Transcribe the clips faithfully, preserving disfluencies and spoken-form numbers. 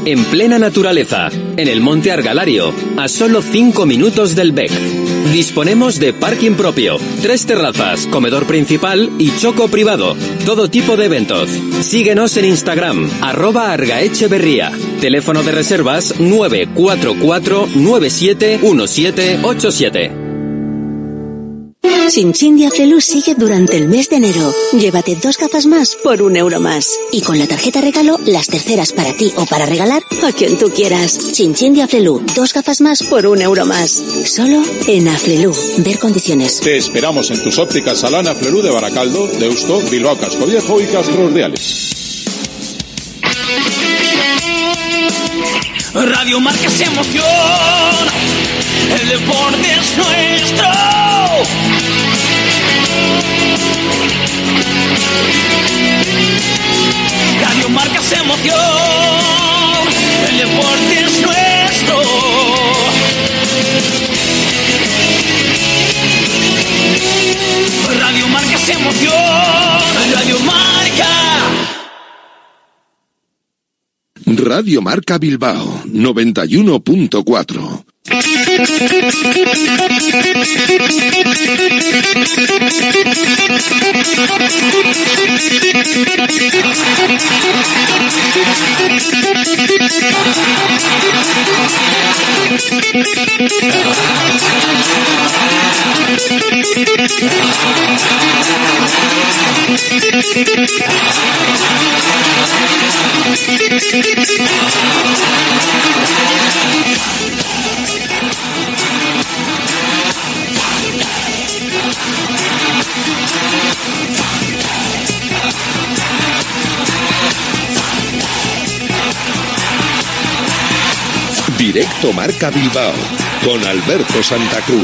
en plena naturaleza, en el Monte Argalario, a solo cinco minutos del Bec. Disponemos de parking propio, tres terrazas, comedor principal y choco privado. Todo tipo de eventos. Síguenos en Instagram, arroba argaecheverría. Teléfono de reservas nueve cuatro cuatro nueve siete uno siete ocho siete. Chin Chin de Aflelu sigue durante el mes de enero. Llévate dos gafas más por un euro más. Y con la tarjeta regalo, las terceras para ti o para regalar a quien tú quieras. Chin Chin de Aflelu, dos gafas más por un euro más. Solo en Aflelu. Ver condiciones. Te esperamos en tus ópticas Salana Aflelu de Baracaldo, Deusto, Bilbao Casco Viejo y Castro Urdiales. Radio Marca es emoción, el deporte es nuestro. Radio Marca es emoción, el deporte es nuestro. Radio Marca es emoción, Radio Marca. Radio Marca Bilbao, noventa y uno punto cuatro. Directo Marca Bilbao, con Alberto Santa Cruz.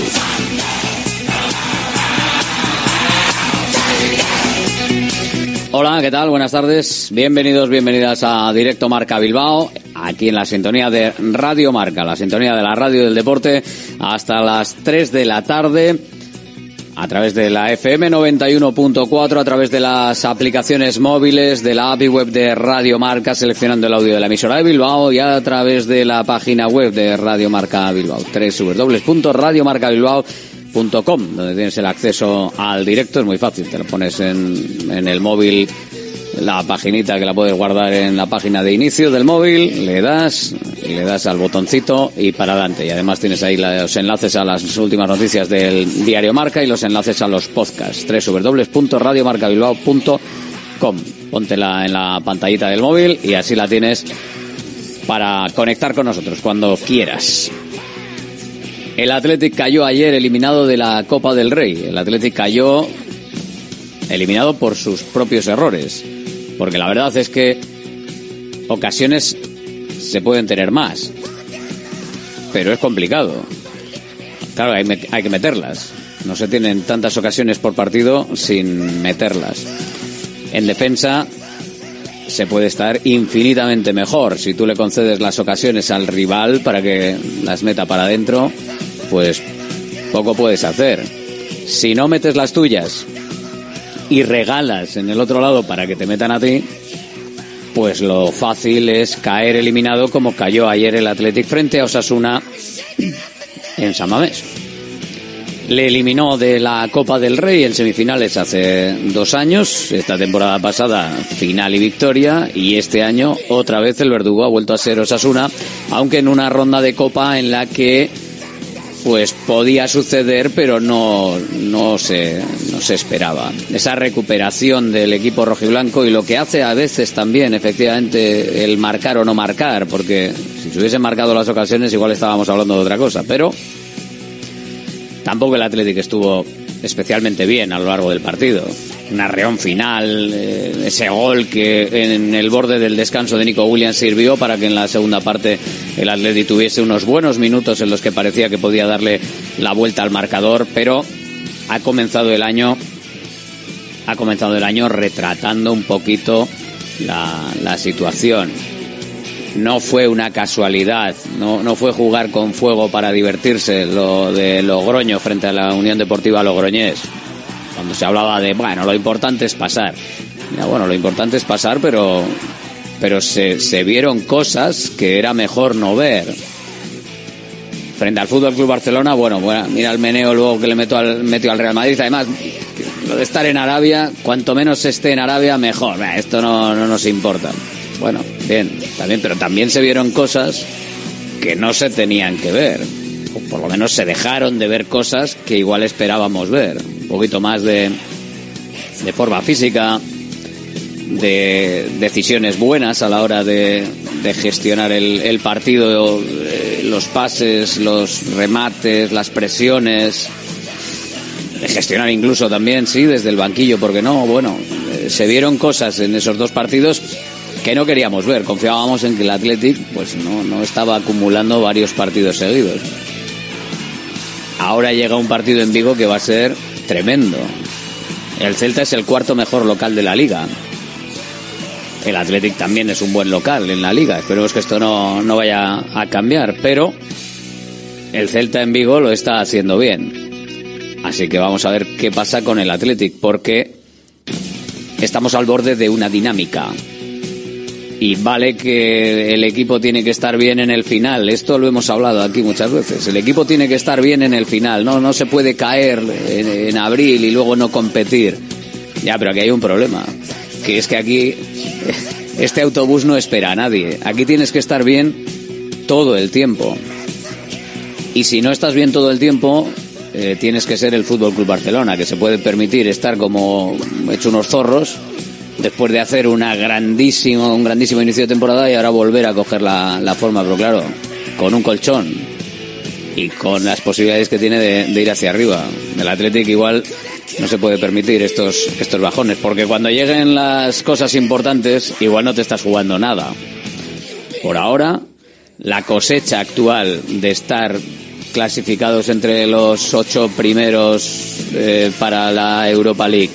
Hola, ¿qué tal? Buenas tardes. Bienvenidos, bienvenidas a Directo Marca Bilbao, aquí en la sintonía de Radio Marca, la sintonía de la radio del deporte, hasta las tres de la tarde, a través de la F M noventa y uno punto cuatro, a través de las aplicaciones móviles, de la A P I web de Radio Marca, seleccionando el audio de la emisora de Bilbao, y a través de la página web de Radio Marca Bilbao, doble u doble u doble u punto radio marca bilbao punto com, donde tienes el acceso al directo. Es muy fácil, te lo pones en, en el móvil, la paginita que la puedes guardar en la página de inicio del móvil, le das y le das al botoncito y para adelante. Y además tienes ahí los enlaces a las últimas noticias del diario Marca y los enlaces a los podcasts, doble u doble u doble u punto radio marca bilbao punto com. Póntela en la pantallita del móvil y así la tienes para conectar con nosotros cuando quieras. El Athletic cayó ayer eliminado de la Copa del Rey. El Athletic cayó eliminado por sus propios errores. Porque la verdad es que ocasiones se pueden tener más. Pero es complicado. Claro, hay, hay que meterlas. No se tienen tantas ocasiones por partido sin meterlas. En defensa se puede estar infinitamente mejor. Si tú le concedes las ocasiones al rival para que las meta para adentro, pues poco puedes hacer. Si no metes las tuyas y regalas en el otro lado para que te metan a ti, pues lo fácil es caer eliminado como cayó ayer el Athletic frente a Osasuna en San Mamés. Le eliminó de la Copa del Rey en semifinales hace dos años, esta temporada pasada final y victoria, y este año otra vez el verdugo ha vuelto a ser Osasuna, aunque en una ronda de Copa en la que pues podía suceder, pero no no se no se esperaba. Esa recuperación del equipo rojiblanco y lo que hace a veces también, efectivamente, el marcar o no marcar, porque si se hubiesen marcado las ocasiones igual estábamos hablando de otra cosa, pero tampoco el Athletic estuvo especialmente bien a lo largo del partido. Un arreón final, eh, ese gol que en el borde del descanso de Nico Williams sirvió para que en la segunda parte el Athletic tuviese unos buenos minutos en los que parecía que podía darle la vuelta al marcador, pero ha comenzado el año ha comenzado el año retratando un poquito la, la situación. No fue una casualidad, no, no fue jugar con fuego para divertirse lo de Logroño frente a la Unión Deportiva Logroñés, cuando se hablaba de, bueno, lo importante es pasar. Ya, bueno, lo importante es pasar, pero pero se, se vieron cosas que era mejor no ver. Frente al Fútbol Club Barcelona, bueno, bueno, mira el meneo luego que le metió al, metió al Real Madrid. Además, lo de estar en Arabia, cuanto menos esté en Arabia, mejor. Esto no, no nos importa. Bueno, bien, también, pero también se vieron cosas que no se tenían que ver. O por lo menos se dejaron de ver cosas que igual esperábamos ver. Un poquito más de, de forma física, de decisiones buenas a la hora de, de gestionar el, el partido, eh, los pases, los remates, las presiones, de gestionar incluso también, sí, desde el banquillo, porque no, bueno, eh, se vieron cosas en esos dos partidos que no queríamos ver. Confiábamos en que el Athletic pues no, no estaba acumulando varios partidos seguidos. Ahora llega un partido en Vigo que va a ser tremendo. El Celta es el cuarto mejor local de la Liga. El Athletic también es un buen local en la Liga. Esperemos que esto no, no vaya a cambiar. Pero el Celta en Vigo lo está haciendo bien. Así que vamos a ver qué pasa con el Athletic. Porque estamos al borde de una dinámica. Y vale que el equipo tiene que estar bien en el final. Esto lo hemos hablado aquí muchas veces. El equipo tiene que estar bien en el final. No, no se puede caer en, en abril y luego no competir. Ya, pero aquí hay un problema. Que es que aquí este autobús no espera a nadie. Aquí tienes que estar bien todo el tiempo. Y si no estás bien todo el tiempo, eh, tienes que ser el Fútbol Club Barcelona, que se puede permitir estar como hecho unos zorros después de hacer una grandísimo, un grandísimo inicio de temporada y ahora volver a coger la, la forma, pero claro, con un colchón y con las posibilidades que tiene de, de ir hacia arriba. El Athletic igual no se puede permitir estos, estos bajones, porque cuando lleguen las cosas importantes igual no te estás jugando nada. Por ahora, la cosecha actual de estar clasificados entre los ocho primeros eh, para la Europa League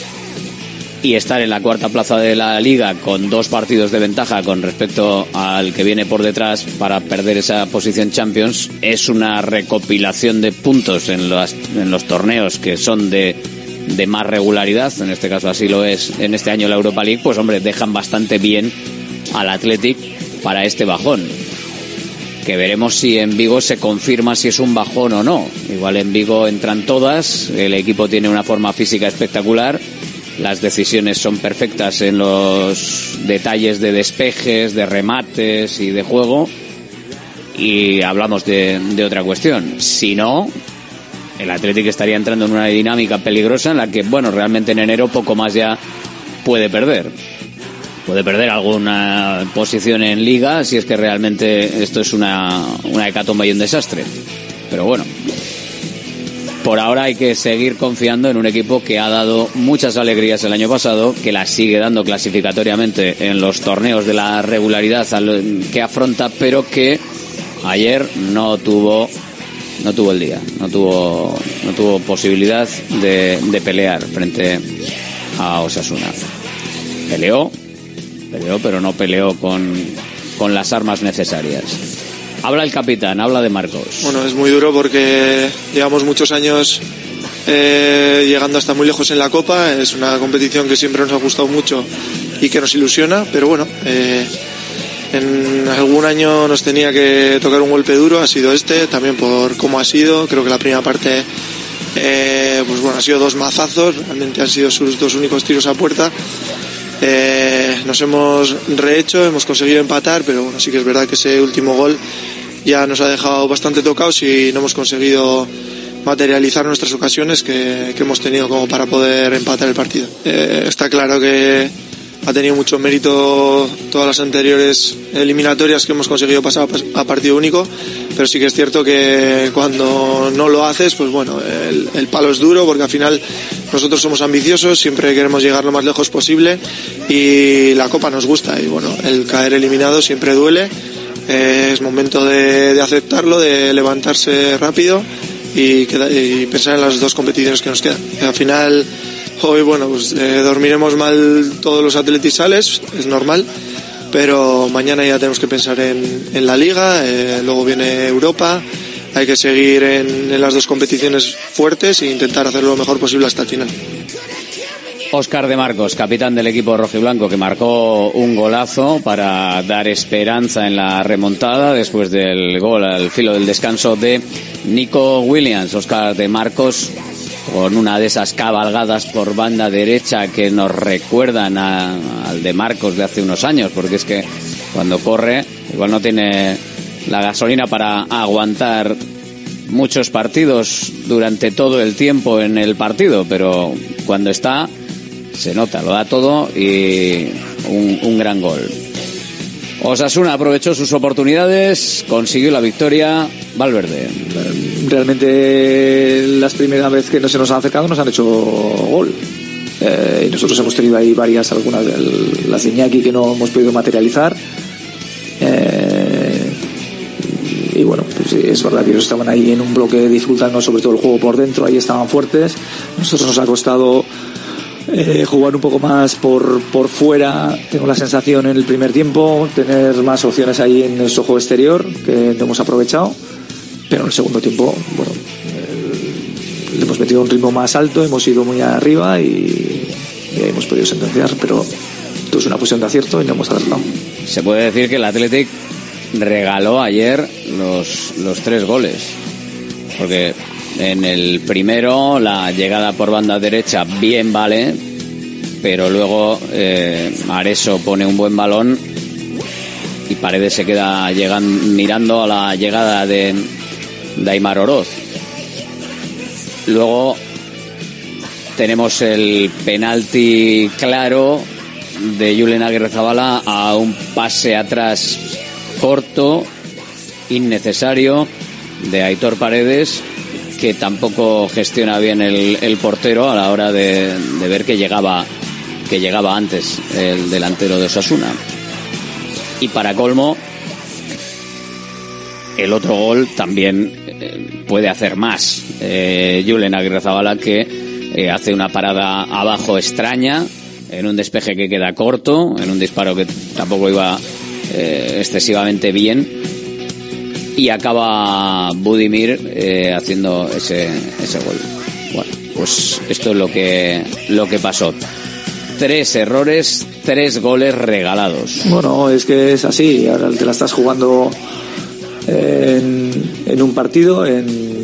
y estar en la cuarta plaza de la Liga con dos partidos de ventaja con respecto al que viene por detrás para perder esa posición Champions, es una recopilación de puntos en los, en los torneos que son de, de más regularidad. En este caso así lo es en este año la Europa League. Pues hombre, dejan bastante bien al Athletic para este bajón, que veremos si en Vigo se confirma si es un bajón o no. Igual en Vigo entran todas, el equipo tiene una forma física espectacular, las decisiones son perfectas en los detalles de despejes, de remates y de juego, y hablamos de, de otra cuestión. Si no, el Athletic estaría entrando en una dinámica peligrosa en la que, bueno, realmente en enero poco más ya puede perder. Puede perder alguna posición en Liga si es que realmente esto es una, una hecatombe y un desastre. Pero bueno, por ahora hay que seguir confiando en un equipo que ha dado muchas alegrías el año pasado, que las sigue dando clasificatoriamente en los torneos de la regularidad que afronta, pero que ayer no tuvo no tuvo el día, no tuvo no tuvo posibilidad de, de pelear frente a Osasuna. Peleó, peleó, pero no peleó con, con las armas necesarias. Habla el capitán, habla de Marcos. Bueno, es muy duro porque llevamos muchos años eh, llegando hasta muy lejos en la Copa. Es una competición que siempre nos ha gustado mucho y que nos ilusiona, pero bueno, eh, en algún año nos tenía que tocar un golpe duro, ha sido este, también por cómo ha sido. Creo que la primera parte eh, pues bueno, ha sido dos mazazos, realmente han sido sus dos únicos tiros a puerta. Eh, nos hemos rehecho, hemos conseguido empatar, pero bueno, sí que es verdad que ese último gol ya nos ha dejado bastante tocados y no hemos conseguido materializar nuestras ocasiones que, que hemos tenido como para poder empatar el partido. Eh, está claro que ha tenido mucho mérito todas las anteriores eliminatorias que hemos conseguido pasar a partido único, pero sí que es cierto que cuando no lo haces, pues bueno, el, el palo es duro, porque al final nosotros somos ambiciosos, siempre queremos llegar lo más lejos posible y la Copa nos gusta, y bueno, el caer eliminado siempre duele. Eh, es momento de, de aceptarlo, de levantarse rápido y, queda, y pensar en las dos competiciones que nos quedan. Al final, hoy, bueno, pues eh, dormiremos mal todos los atletisales, es normal, pero mañana ya tenemos que pensar en, en la Liga, eh, luego viene Europa, hay que seguir en, en las dos competiciones fuertes e intentar hacerlo lo mejor posible hasta el final. Óscar de Marcos, capitán del equipo rojiblanco, que marcó un golazo para dar esperanza en la remontada después del gol al filo del descanso de Nico Williams. Óscar de Marcos con una de esas cabalgadas por banda derecha que nos recuerdan a, al de Marcos de hace unos años, porque es que cuando corre igual no tiene la gasolina para aguantar muchos partidos durante todo el tiempo en el partido, pero cuando está se nota, lo da todo y un, un gran gol. Osasuna aprovechó sus oportunidades, consiguió la victoria. Valverde. Realmente las primeras veces que no se nos han acercado nos han hecho gol. Eh, y nosotros hemos tenido ahí varias, algunas de las de Iñaki que no hemos podido materializar. Eh, y bueno, pues es verdad que ellos estaban ahí en un bloque disfrutando sobre todo el juego por dentro, ahí estaban fuertes. Nosotros nos ha costado Eh, jugar un poco más por, por fuera. Tengo la sensación en el primer tiempo tener más opciones ahí en nuestro juego exterior que no hemos aprovechado, pero en el segundo tiempo bueno eh, le hemos metido un ritmo más alto, hemos ido muy arriba y, y hemos podido sentenciar, pero esto es una cuestión de acierto y no hemos acertado. Se puede decir que el Athletic regaló ayer los, los tres goles, porque en el primero la llegada por banda derecha bien vale, pero luego eh, Areso pone un buen balón y Paredes se queda llegando, mirando a la llegada de, de Aimar Oroz. Luego tenemos el penalti claro de Julen Agirrezabala a un pase atrás corto, innecesario, de Aitor Paredes, que tampoco gestiona bien el, el portero a la hora de, de ver que llegaba que llegaba antes el delantero de Osasuna. Y para colmo, el otro gol también eh, puede hacer más. Eh, Julen Agirrezabala, que eh, hace una parada abajo extraña, en un despeje que queda corto, en un disparo que tampoco iba eh, excesivamente bien, y acaba Budimir eh, haciendo ese ese gol. Bueno, pues esto es lo que lo que pasó. Tres errores, tres goles regalados. Bueno, es que es así. Ahora te la estás jugando en, en un partido en,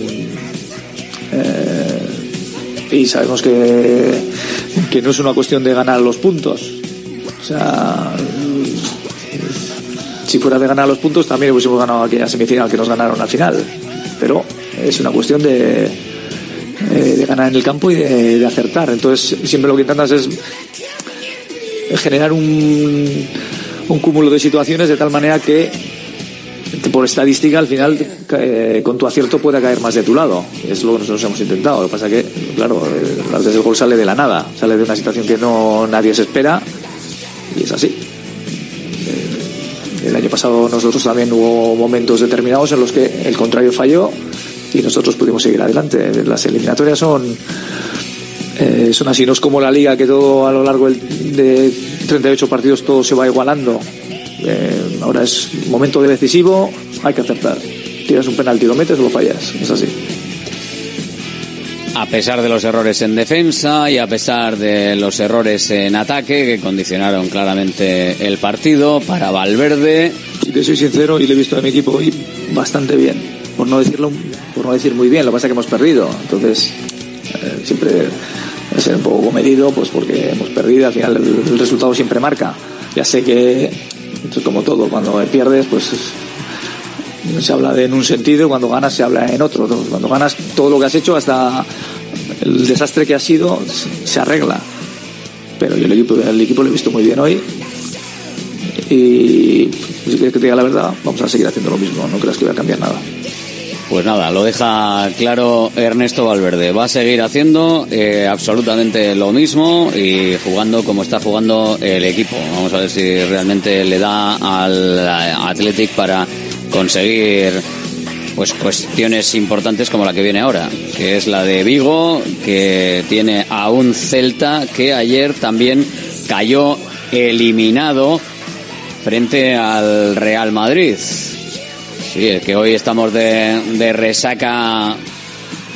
eh, y sabemos que que no es una cuestión de ganar los puntos. O sea, si fuera de ganar los puntos también hubiésemos ganado aquella semifinal que nos ganaron al final, pero es una cuestión de, de ganar en el campo y de, de acertar. Entonces siempre lo que intentas es generar un, un cúmulo de situaciones de tal manera que, que por estadística al final eh, con tu acierto pueda caer más de tu lado. Es lo que nosotros hemos intentado. Lo que pasa que, claro, a veces el gol sale de la nada, sale de una situación que no nadie se espera y es así. El año pasado nosotros también hubo momentos determinados en los que el contrario falló y nosotros pudimos seguir adelante. Las eliminatorias son eh, son así, no es como la liga que todo a lo largo de treinta y ocho partidos todo se va igualando. Eh, ahora es momento decisivo, hay que acertar. Tiras un penalti, lo metes o lo fallas, es así. A pesar de los errores en defensa y a pesar de los errores en ataque que condicionaron claramente el partido para Valverde. Si te soy sincero, y le he visto a mi equipo hoy bastante bien, por no decirlo, por no decir muy bien. Lo que pasa es que hemos perdido, entonces eh, siempre hay que ser un poco comedido, pues porque hemos perdido. Al final el, el resultado siempre marca. Ya sé que esto es como todo, cuando pierdes, pues se habla de en un sentido, cuando ganas se habla en otro. Cuando ganas, todo lo que has hecho, hasta el desastre que ha sido, se arregla. Pero yo el equipo, el equipo lo he visto muy bien hoy y si quieres que te diga la verdad, vamos a seguir haciendo lo mismo, no creas que voy a cambiar nada. Pues nada, lo deja claro Ernesto Valverde. Va a seguir haciendo eh, absolutamente lo mismo y jugando como está jugando el equipo. Vamos a ver si realmente le da al Athletic para conseguir pues cuestiones importantes como la que viene ahora, que es la de Vigo, que tiene a un Celta que ayer también cayó eliminado frente al Real Madrid. Sí, es que hoy estamos de, de resaca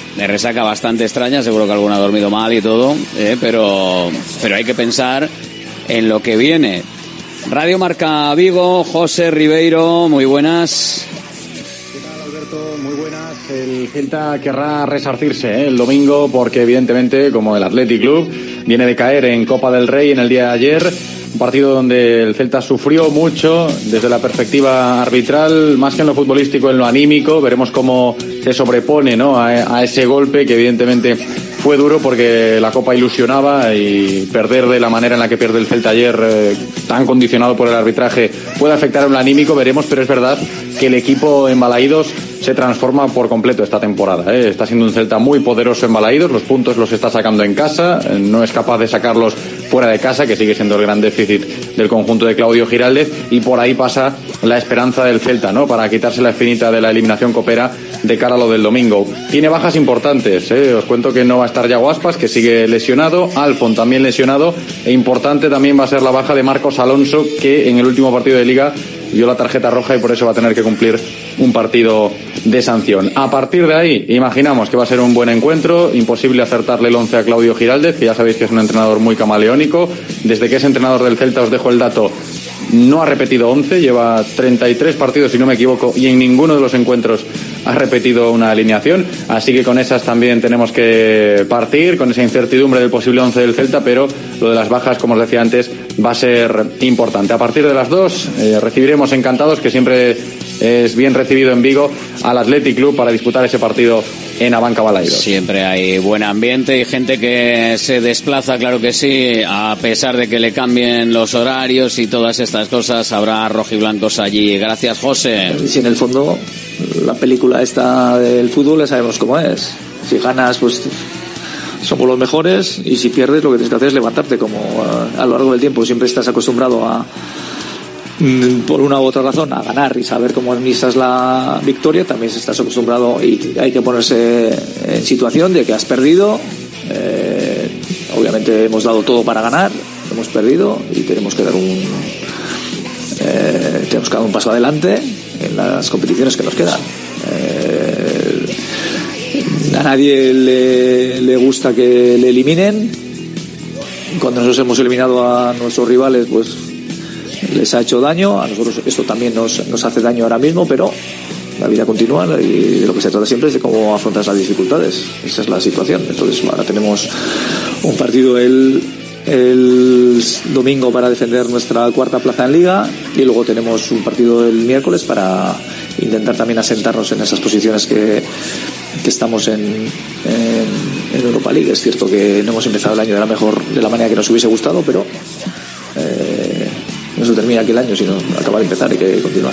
de resaca bastante extraña, seguro que alguno ha dormido mal y todo, eh, pero, pero hay que pensar en lo que viene. Radio Marca Vigo, José Ribeiro, muy buenas. ¿Qué tal, Alberto? Muy buenas. El Celta querrá resarcirse ¿eh? el domingo porque evidentemente, como el Athletic Club, viene de caer en Copa del Rey en el día de ayer. Un partido donde el Celta sufrió mucho desde la perspectiva arbitral, más que en lo futbolístico, en lo anímico. Veremos cómo se sobrepone, ¿no?, a, a ese golpe que evidentemente fue duro porque la Copa ilusionaba, y perder de la manera en la que pierde el Celta ayer, eh, tan condicionado por el arbitraje, puede afectar en lo anímico, veremos, pero es verdad que el equipo en Balaídos se transforma por completo esta temporada, ¿eh? Está siendo un Celta muy poderoso en Balaídos, los puntos los está sacando en casa, no es capaz de sacarlos fuera de casa, que sigue siendo el gran déficit del conjunto de Claudio Giraldez, y por ahí pasa la esperanza del Celta, ¿no?, para quitarse la espinita de la eliminación copera de cara a lo del domingo. Tiene bajas importantes, ¿eh? Os cuento que no va a estar Yago Aspas, que sigue lesionado, Alfon también lesionado, e importante también va a ser la baja de Marcos Alonso, que en el último partido de Liga vio la tarjeta roja y por eso va a tener que cumplir un partido de sanción. A partir de ahí, imaginamos que va a ser un buen encuentro, imposible acertarle el once a Claudio Giraldez, que ya sabéis que es un entrenador muy camaleónico. Desde que es entrenador del Celta, os dejo el dato, no ha repetido once, lleva treinta y tres partidos, si no me equivoco, y en ninguno de los encuentros ha repetido una alineación, así que con esas también tenemos que partir, con esa incertidumbre del posible once del Celta, pero lo de las bajas, como os decía antes, va a ser importante. A partir de las dos eh, recibiremos encantados, que siempre es bien recibido en Vigo, al Athletic Club para disputar ese partido en Abanca Balaídos. Siempre hay buen ambiente y gente que se desplaza, claro que sí, a pesar de que le cambien los horarios y todas estas cosas, habrá rojiblancos allí. Gracias, José. Y si en el fondo la película esta del fútbol ya sabemos cómo es. Si ganas, pues somos los mejores, y si pierdes, lo que tienes que hacer es levantarte, como a, a lo largo del tiempo siempre estás acostumbrado a, por una u otra razón, a ganar y saber cómo administras la victoria. También estás acostumbrado, y hay que ponerse en situación de que has perdido. Eh, obviamente hemos dado todo para ganar, hemos perdido y tenemos que dar un eh, tenemos que dar un paso adelante en las competiciones que nos quedan. Eh, a nadie le, le gusta que le eliminen. Cuando nosotros hemos eliminado a nuestros rivales, pues les ha hecho daño. A nosotros esto también nos, nos hace daño ahora mismo, pero la vida continúa, y de lo que se trata siempre es de cómo afrontas las dificultades. Esa es la situación. Entonces ahora tenemos un partido el, el domingo para defender nuestra cuarta plaza en Liga, y luego tenemos un partido el miércoles para intentar también asentarnos en esas posiciones que, que estamos en, en, en Europa League. Es cierto que no hemos empezado el año de la mejor de la manera que nos hubiese gustado, pero eh, no se termina aquí el año, sino acaba de empezar, hay que continuar.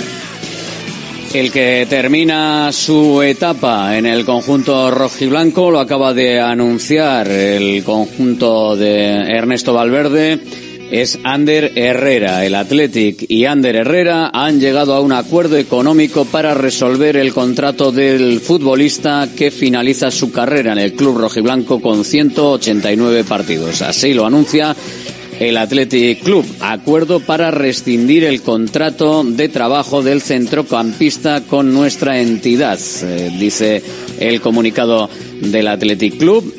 El que termina su etapa en el conjunto rojiblanco lo acaba de anunciar el conjunto de Ernesto Valverde, es Ander Herrera. El Athletic y Ander Herrera han llegado a un acuerdo económico para resolver el contrato del futbolista, que finaliza su carrera en el club rojiblanco con ciento ochenta y nueve partidos. Así lo anuncia el Athletic Club. Acuerdo para rescindir el contrato de trabajo del centrocampista con nuestra entidad, eh, dice el comunicado del Athletic Club,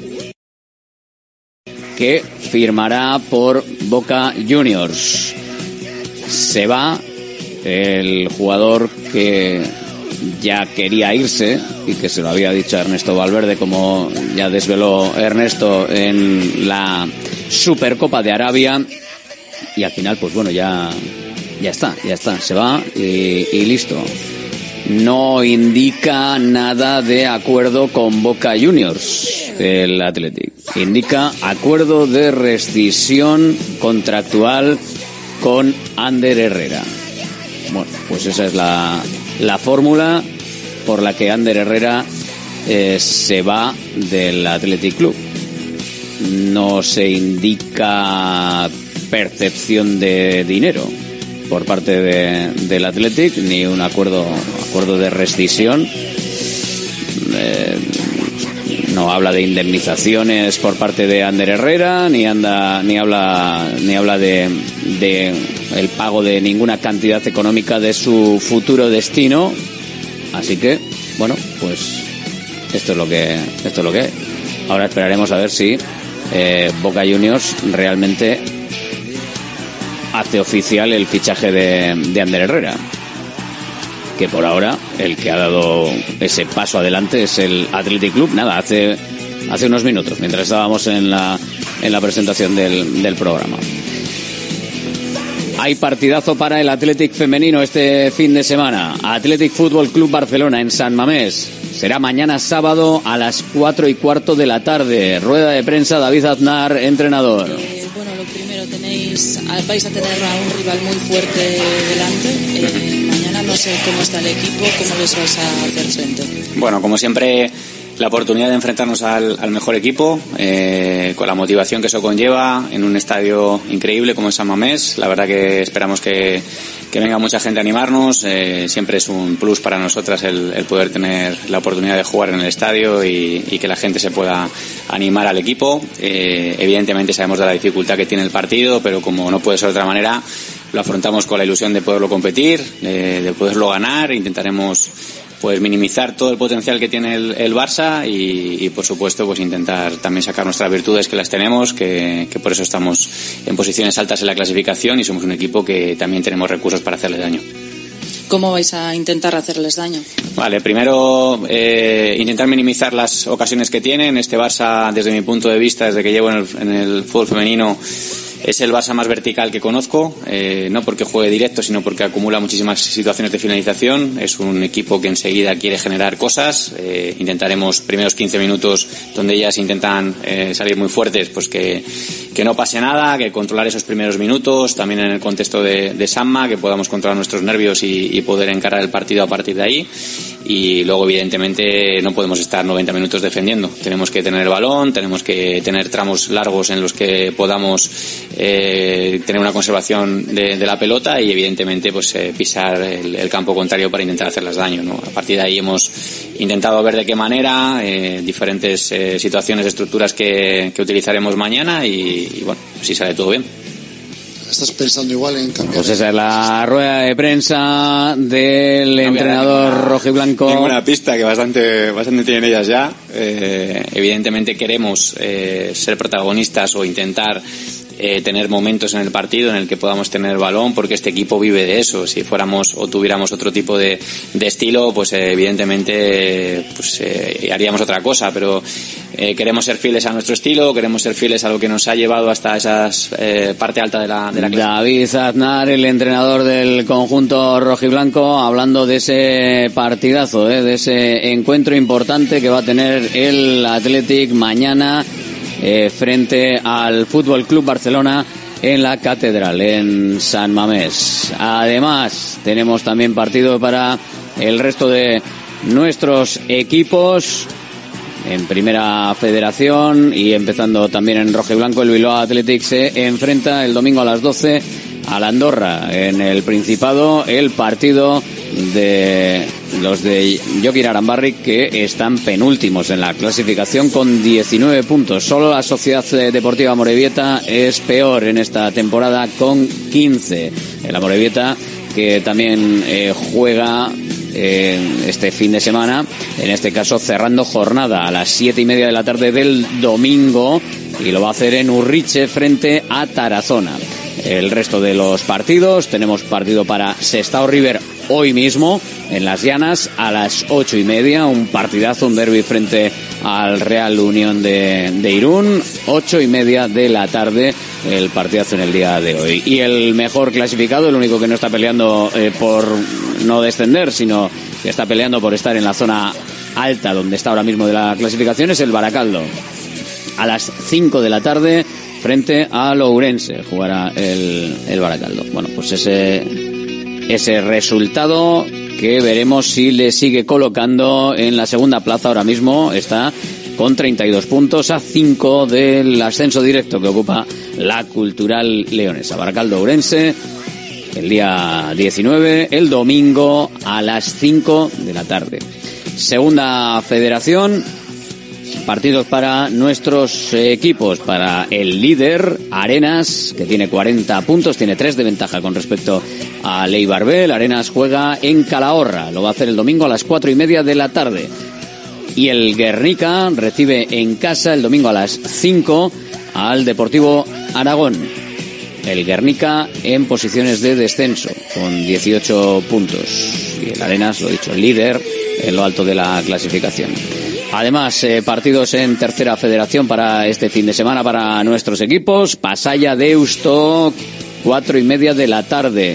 que firmará por Boca Juniors. Se va el jugador que ya quería irse y que se lo había dicho a Ernesto Valverde, como ya desveló Ernesto en la Supercopa de Arabia, y al final pues bueno, ya ya está, ya está, se va y, y listo. No indica nada de acuerdo con Boca Juniors el Athletic, indica acuerdo de rescisión contractual con Ander Herrera. Bueno, pues esa es la la fórmula por la que Ander Herrera eh, se va del Athletic Club. No se indica percepción de dinero por parte de, del Athletic, ni un acuerdo acuerdo de rescisión. Eh, no habla de indemnizaciones por parte de Ander Herrera, ni anda ni habla ni habla de, de el pago de ninguna cantidad económica de su futuro destino. Así que, bueno, pues esto es lo que esto es lo que es. Ahora esperaremos a ver si eh, Boca Juniors realmente hace oficial el fichaje de, de Ander Herrera, que por ahora el que ha dado ese paso adelante es el Athletic Club. Nada, hace hace unos minutos, mientras estábamos en la en la presentación del, del programa. Hay partidazo para el Athletic femenino este fin de semana. Athletic Fútbol Club Barcelona en San Mamés. Será mañana sábado a las cuatro y cuarto de la tarde. Rueda de prensa, David Aznar, entrenador. Eh, bueno, lo primero, tenéis, vais a tener a un rival muy fuerte delante. Eh, mañana no sé cómo está el equipo, cómo les vais a hacer frente. Bueno, como siempre, la oportunidad de enfrentarnos al, al mejor equipo, eh, con la motivación que eso conlleva, en un estadio increíble como es San Mamés. La verdad que esperamos que, que venga mucha gente a animarnos. Eh, siempre es un plus para nosotras el, el poder tener la oportunidad de jugar en el estadio y, y que la gente se pueda animar al equipo. Eh, evidentemente sabemos de la dificultad que tiene el partido, pero como no puede ser de otra manera, lo afrontamos con la ilusión de poderlo competir, de, de poderlo ganar. Intentaremos pues minimizar todo el potencial que tiene el, el Barça y, y por supuesto pues intentar también sacar nuestras virtudes, que las tenemos, que, que por eso estamos en posiciones altas en la clasificación y somos un equipo que también tenemos recursos para hacerle daño. ¿Cómo vais a intentar hacerles daño? Vale, primero eh, intentar minimizar las ocasiones que tienen. Este Barça, desde mi punto de vista, desde que llevo en el, en el fútbol femenino, es el Barça más vertical que conozco, eh, no porque juegue directo, sino porque acumula muchísimas situaciones de finalización. Es un equipo que enseguida quiere generar cosas. Eh, intentaremos primeros quince minutos donde ellas intentan eh, salir muy fuertes, pues que, que no pase nada, que controlar esos primeros minutos, también en el contexto de, de Sanma, que podamos controlar nuestros nervios y, y poder encarar el partido a partir de ahí. Y luego, evidentemente, no podemos estar noventa minutos defendiendo. Tenemos que tener el balón, tenemos que tener tramos largos en los que podamos eh, tener una conservación de, de la pelota y, evidentemente, pues eh, pisar el, el campo contrario para intentar hacerles daño, ¿no? A partir de ahí hemos intentado ver de qué manera, eh, diferentes eh, situaciones, estructuras que, que utilizaremos mañana y, y, bueno, si sale todo bien. ¿Estás pensando igual en cambiar? Pues esa es la rueda de prensa del no entrenador rojiblanco. Ninguna pista, que bastante bastante tienen ellas ya. Eh, evidentemente queremos eh, ser protagonistas o intentar eh, tener momentos en el partido en el que podamos tener balón, porque este equipo vive de eso. Si fuéramos o tuviéramos otro tipo de, de estilo, pues eh, evidentemente pues eh, haríamos otra cosa, pero eh, queremos ser fieles a nuestro estilo, queremos ser fieles a lo que nos ha llevado hasta esa eh, parte alta de la, de la clase. David Aznar, el entrenador del conjunto rojiblanco, hablando de ese partidazo, eh, de ese encuentro importante que va a tener el Athletic mañana Eh, frente al Fútbol Club Barcelona en la Catedral, en San Mamés. Además, tenemos también partido para el resto de nuestros equipos en Primera Federación y empezando también en rojiblanco. El Bilbao Athletic se enfrenta el domingo a las doce al Andorra. En el Principado, el partido de los de Jokin Arambarri, que están penúltimos en la clasificación con diecinueve puntos. Solo la Sociedad Deportiva Amorebieta es peor en esta temporada con quince. El Amorebieta, que también eh, juega eh, este fin de semana, en este caso cerrando jornada a las siete y media de la tarde del domingo, y lo va a hacer en Urriche frente a Tarazona. El resto de los partidos, tenemos partido para Sestao River hoy mismo en Las Llanas a las ocho y media, un partidazo, un derbi frente al Real Unión de, de Irún, ocho y media de la tarde, el partidazo en el día de hoy. Y el mejor clasificado, el único que no está peleando eh, por no descender, sino que está peleando por estar en la zona alta donde está ahora mismo de la clasificación, es el Baracaldo. A las cinco de la tarde, frente al Ourense, jugará el, el Baracaldo. Bueno, pues ese, ese resultado que veremos si le sigue colocando en la segunda plaza. Ahora mismo está con treinta y dos puntos, a cinco del ascenso directo que ocupa la Cultural Leonesa. Baracaldo Ourense el día diecinueve, el domingo a las cinco de la tarde. Segunda Federación, partidos para nuestros equipos. Para el líder, Arenas, que tiene cuarenta puntos, tiene tres de ventaja con respecto a Leibar B. Arenas juega en Calahorra, lo va a hacer el domingo a las cuatro y media de la tarde. Y el Guernica recibe en casa el domingo a las cinco al Deportivo Aragón. El Guernica en posiciones de descenso con dieciocho puntos. Y el Arenas, lo dicho, líder en lo alto de la clasificación. Además, eh, partidos en tercera federación para este fin de semana para nuestros equipos. Pasaya Deusto, cuatro y media de la tarde.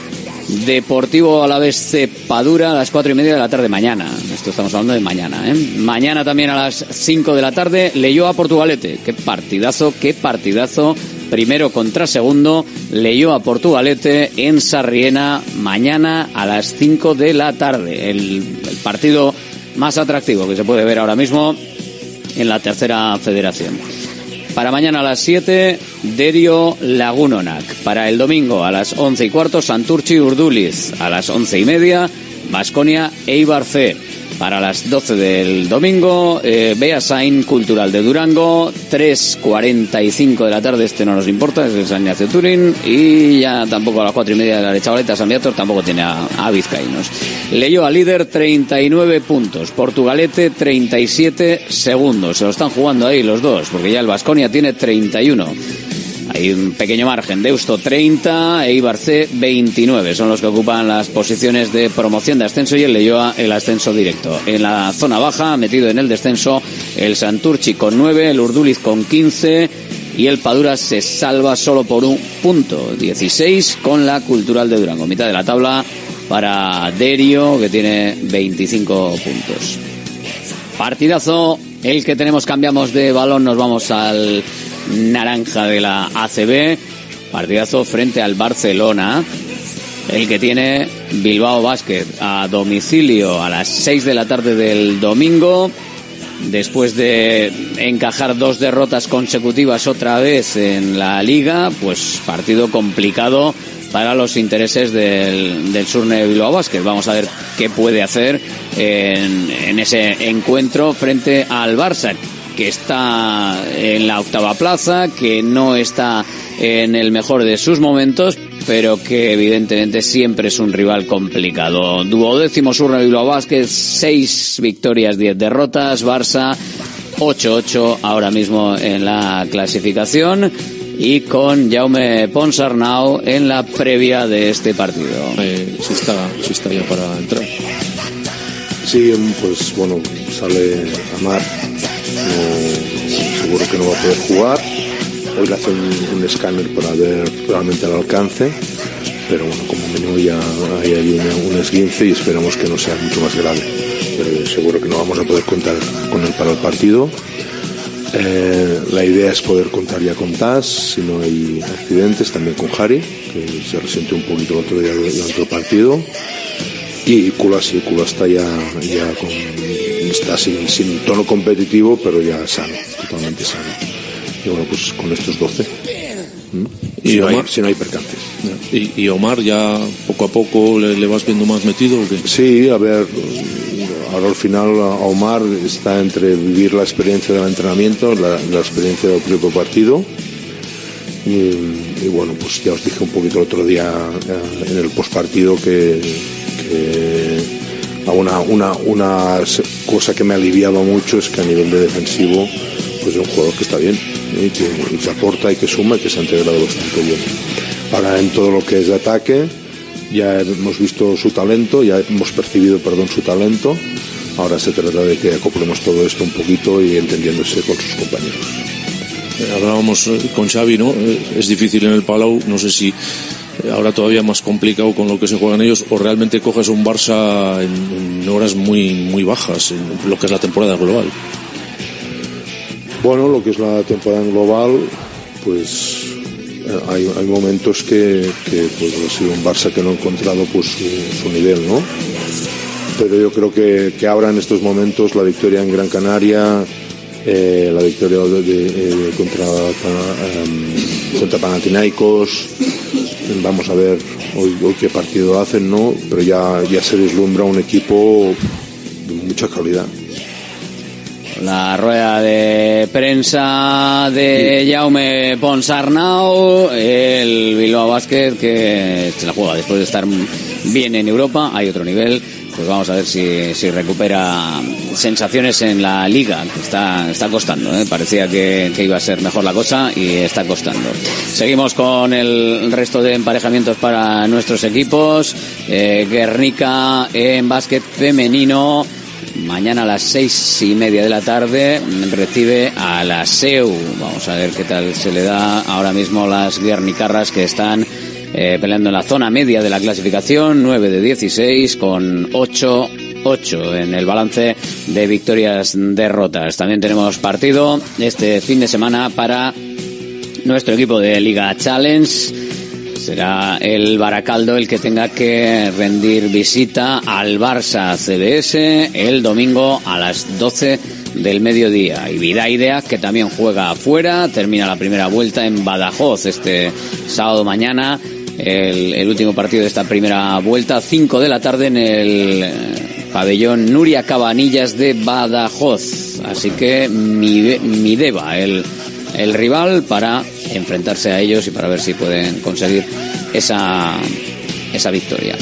Deportivo Alavés Cepadura a las cuatro y media de la tarde mañana. Esto estamos hablando de mañana, ¿eh? Mañana también a las cinco de la tarde, Leioa Portugalete. Qué partidazo, qué partidazo. Primero contra segundo, Leioa Portugalete en Sarriena, mañana a las cinco de la tarde. El, el partido más atractivo que se puede ver ahora mismo en la tercera federación. Para mañana a las siete, Derio Lagunonac. Para el domingo a las once y cuarto, Santurchi Urduliz. A las once y media, Baskonia Eibar C. Para las doce del domingo, eh, Beasain Cultural de Durango. tres cuarenta y cinco de la tarde, este no nos importa, es el San Ignacio Turín. Y ya tampoco a las cuatro y media de la de Chavaleta San Viator, tampoco tiene a, a vizcaínos. Leioa líder, treinta y nueve puntos. Portugalete, treinta y siete segundos. Se lo están jugando ahí los dos, porque ya el Baskonia tiene treinta y uno. Hay un pequeño margen. Deusto treinta, Eibar C veintinueve. Son los que ocupan las posiciones de promoción de ascenso y el Leioa el ascenso directo. En la zona baja, metido en el descenso, el Santurchi con nueve, el Urduliz con quince y el Padura se salva solo por un punto. dieciséis con la Cultural de Durango. Mitad de la tabla para Derio, que tiene veinticinco puntos. Partidazo el que tenemos. Cambiamos de balón, nos vamos al naranja de la A C B. Partidazo frente al Barcelona, el que tiene Bilbao Basket a domicilio a las seis de la tarde del domingo, después de encajar dos derrotas consecutivas otra vez en la liga. Pues partido complicado para los intereses del, del Surne Bilbao Basket. Vamos a ver qué puede hacer en, en ese encuentro frente al Barça, que está en la octava plaza, que no está en el mejor de sus momentos, pero que evidentemente siempre es un rival complicado. Duodécimo Surne Bilbao Basket, seis victorias, diez derrotas. Barça ocho ocho ahora mismo en la clasificación, y con Jaume Ponsarnau en la previa de este partido. Eh, sí está, sí está ya para entrar. Sí, pues bueno, sale Amar. No, seguro que no va a poder jugar. Hoy le hacen un, un escáner para ver realmente el alcance, pero bueno, como mínimo ya hay, hay un, un esguince y esperamos que no sea mucho más grave. Pero seguro que no vamos a poder contar con él para el partido. Eh, la idea es poder contar ya con Taz, si no hay accidentes, también con Harry, que se resiente un poquito el otro día durante el partido. Y Kula sí, Kula está ya, ya con, está sin, sin tono competitivo, pero ya sano, totalmente sano. Y bueno, pues con estos doce. ¿Mm? ¿Y si, Omar? No hay, si no hay percances. ¿Y, y Omar ya poco a poco le, le vas viendo más metido o qué? Sí, a ver, ahora al final a Omar está entre vivir la experiencia del entrenamiento, la, la experiencia del propio partido. Y, y bueno, pues ya os dije un poquito el otro día en el postpartido que, que una, una, una cosa que me aliviaba mucho es que a nivel de defensivo pues es un jugador que está bien, ¿eh? y, que, y que aporta y que suma y que se ha integrado bastante bien. Ahora en todo lo que es de ataque ya hemos visto su talento, ya hemos percibido, perdón, su talento. Ahora se trata de que acoplemos todo esto un poquito y entendiéndose con sus compañeros. Hablábamos con Xavi, ¿no? Es difícil en el Palau, no sé si ahora todavía más complicado con lo que se juegan ellos, o realmente coges un Barça en, en horas muy muy bajas, en lo que es la temporada global. Bueno, lo que es la temporada en global, pues hay, hay momentos que, que pues, ha sido un Barça que no ha encontrado pues su, su nivel, ¿no? Pero yo creo que, que ahora en estos momentos la victoria en Gran Canaria, eh, la victoria de, de, de, contra, um, contra Panathinaikos, vamos a ver hoy, hoy qué partido hacen, ¿no? Pero ya, ya se vislumbra un equipo de mucha calidad. La rueda de prensa de Jaume Ponsarnau, el Bilbao Basket que se la juega después de estar bien en Europa. Hay otro nivel pues vamos a ver si, si recupera sensaciones en la Liga, que está, está costando, ¿eh? Parecía que, que iba a ser mejor la cosa y está costando. Seguimos con el resto de emparejamientos para nuestros equipos. eh, Guernica en básquet femenino, mañana a las seis y media de la tarde recibe a la S E U. Vamos a ver qué tal se le da ahora mismo las guernicarras, que están Eh, peleando en la zona media de la clasificación, nueve de dieciséis con ocho ocho en el balance de victorias derrotas. También tenemos partido este fin de semana para nuestro equipo de Liga Challenge. Será el Baracaldo el que tenga que rendir visita al Barça C B S el domingo a las doce del mediodía. Y Vidaidea, que también juega afuera, termina la primera vuelta en Badajoz este sábado mañana. El, el último partido de esta primera vuelta, cinco de la tarde en el pabellón Nuria Cabanillas de Badajoz. Así que Mideva, el, el rival, para enfrentarse a ellos y para ver si pueden conseguir esa, esa victoria.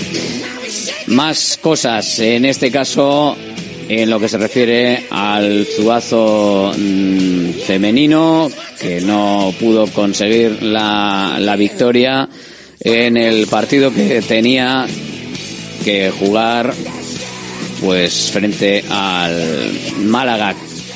Más cosas, en este caso, en lo que se refiere al Zuazo mmm, femenino, que no pudo conseguir la, la victoria en el partido que tenía que jugar, pues frente al Málaga,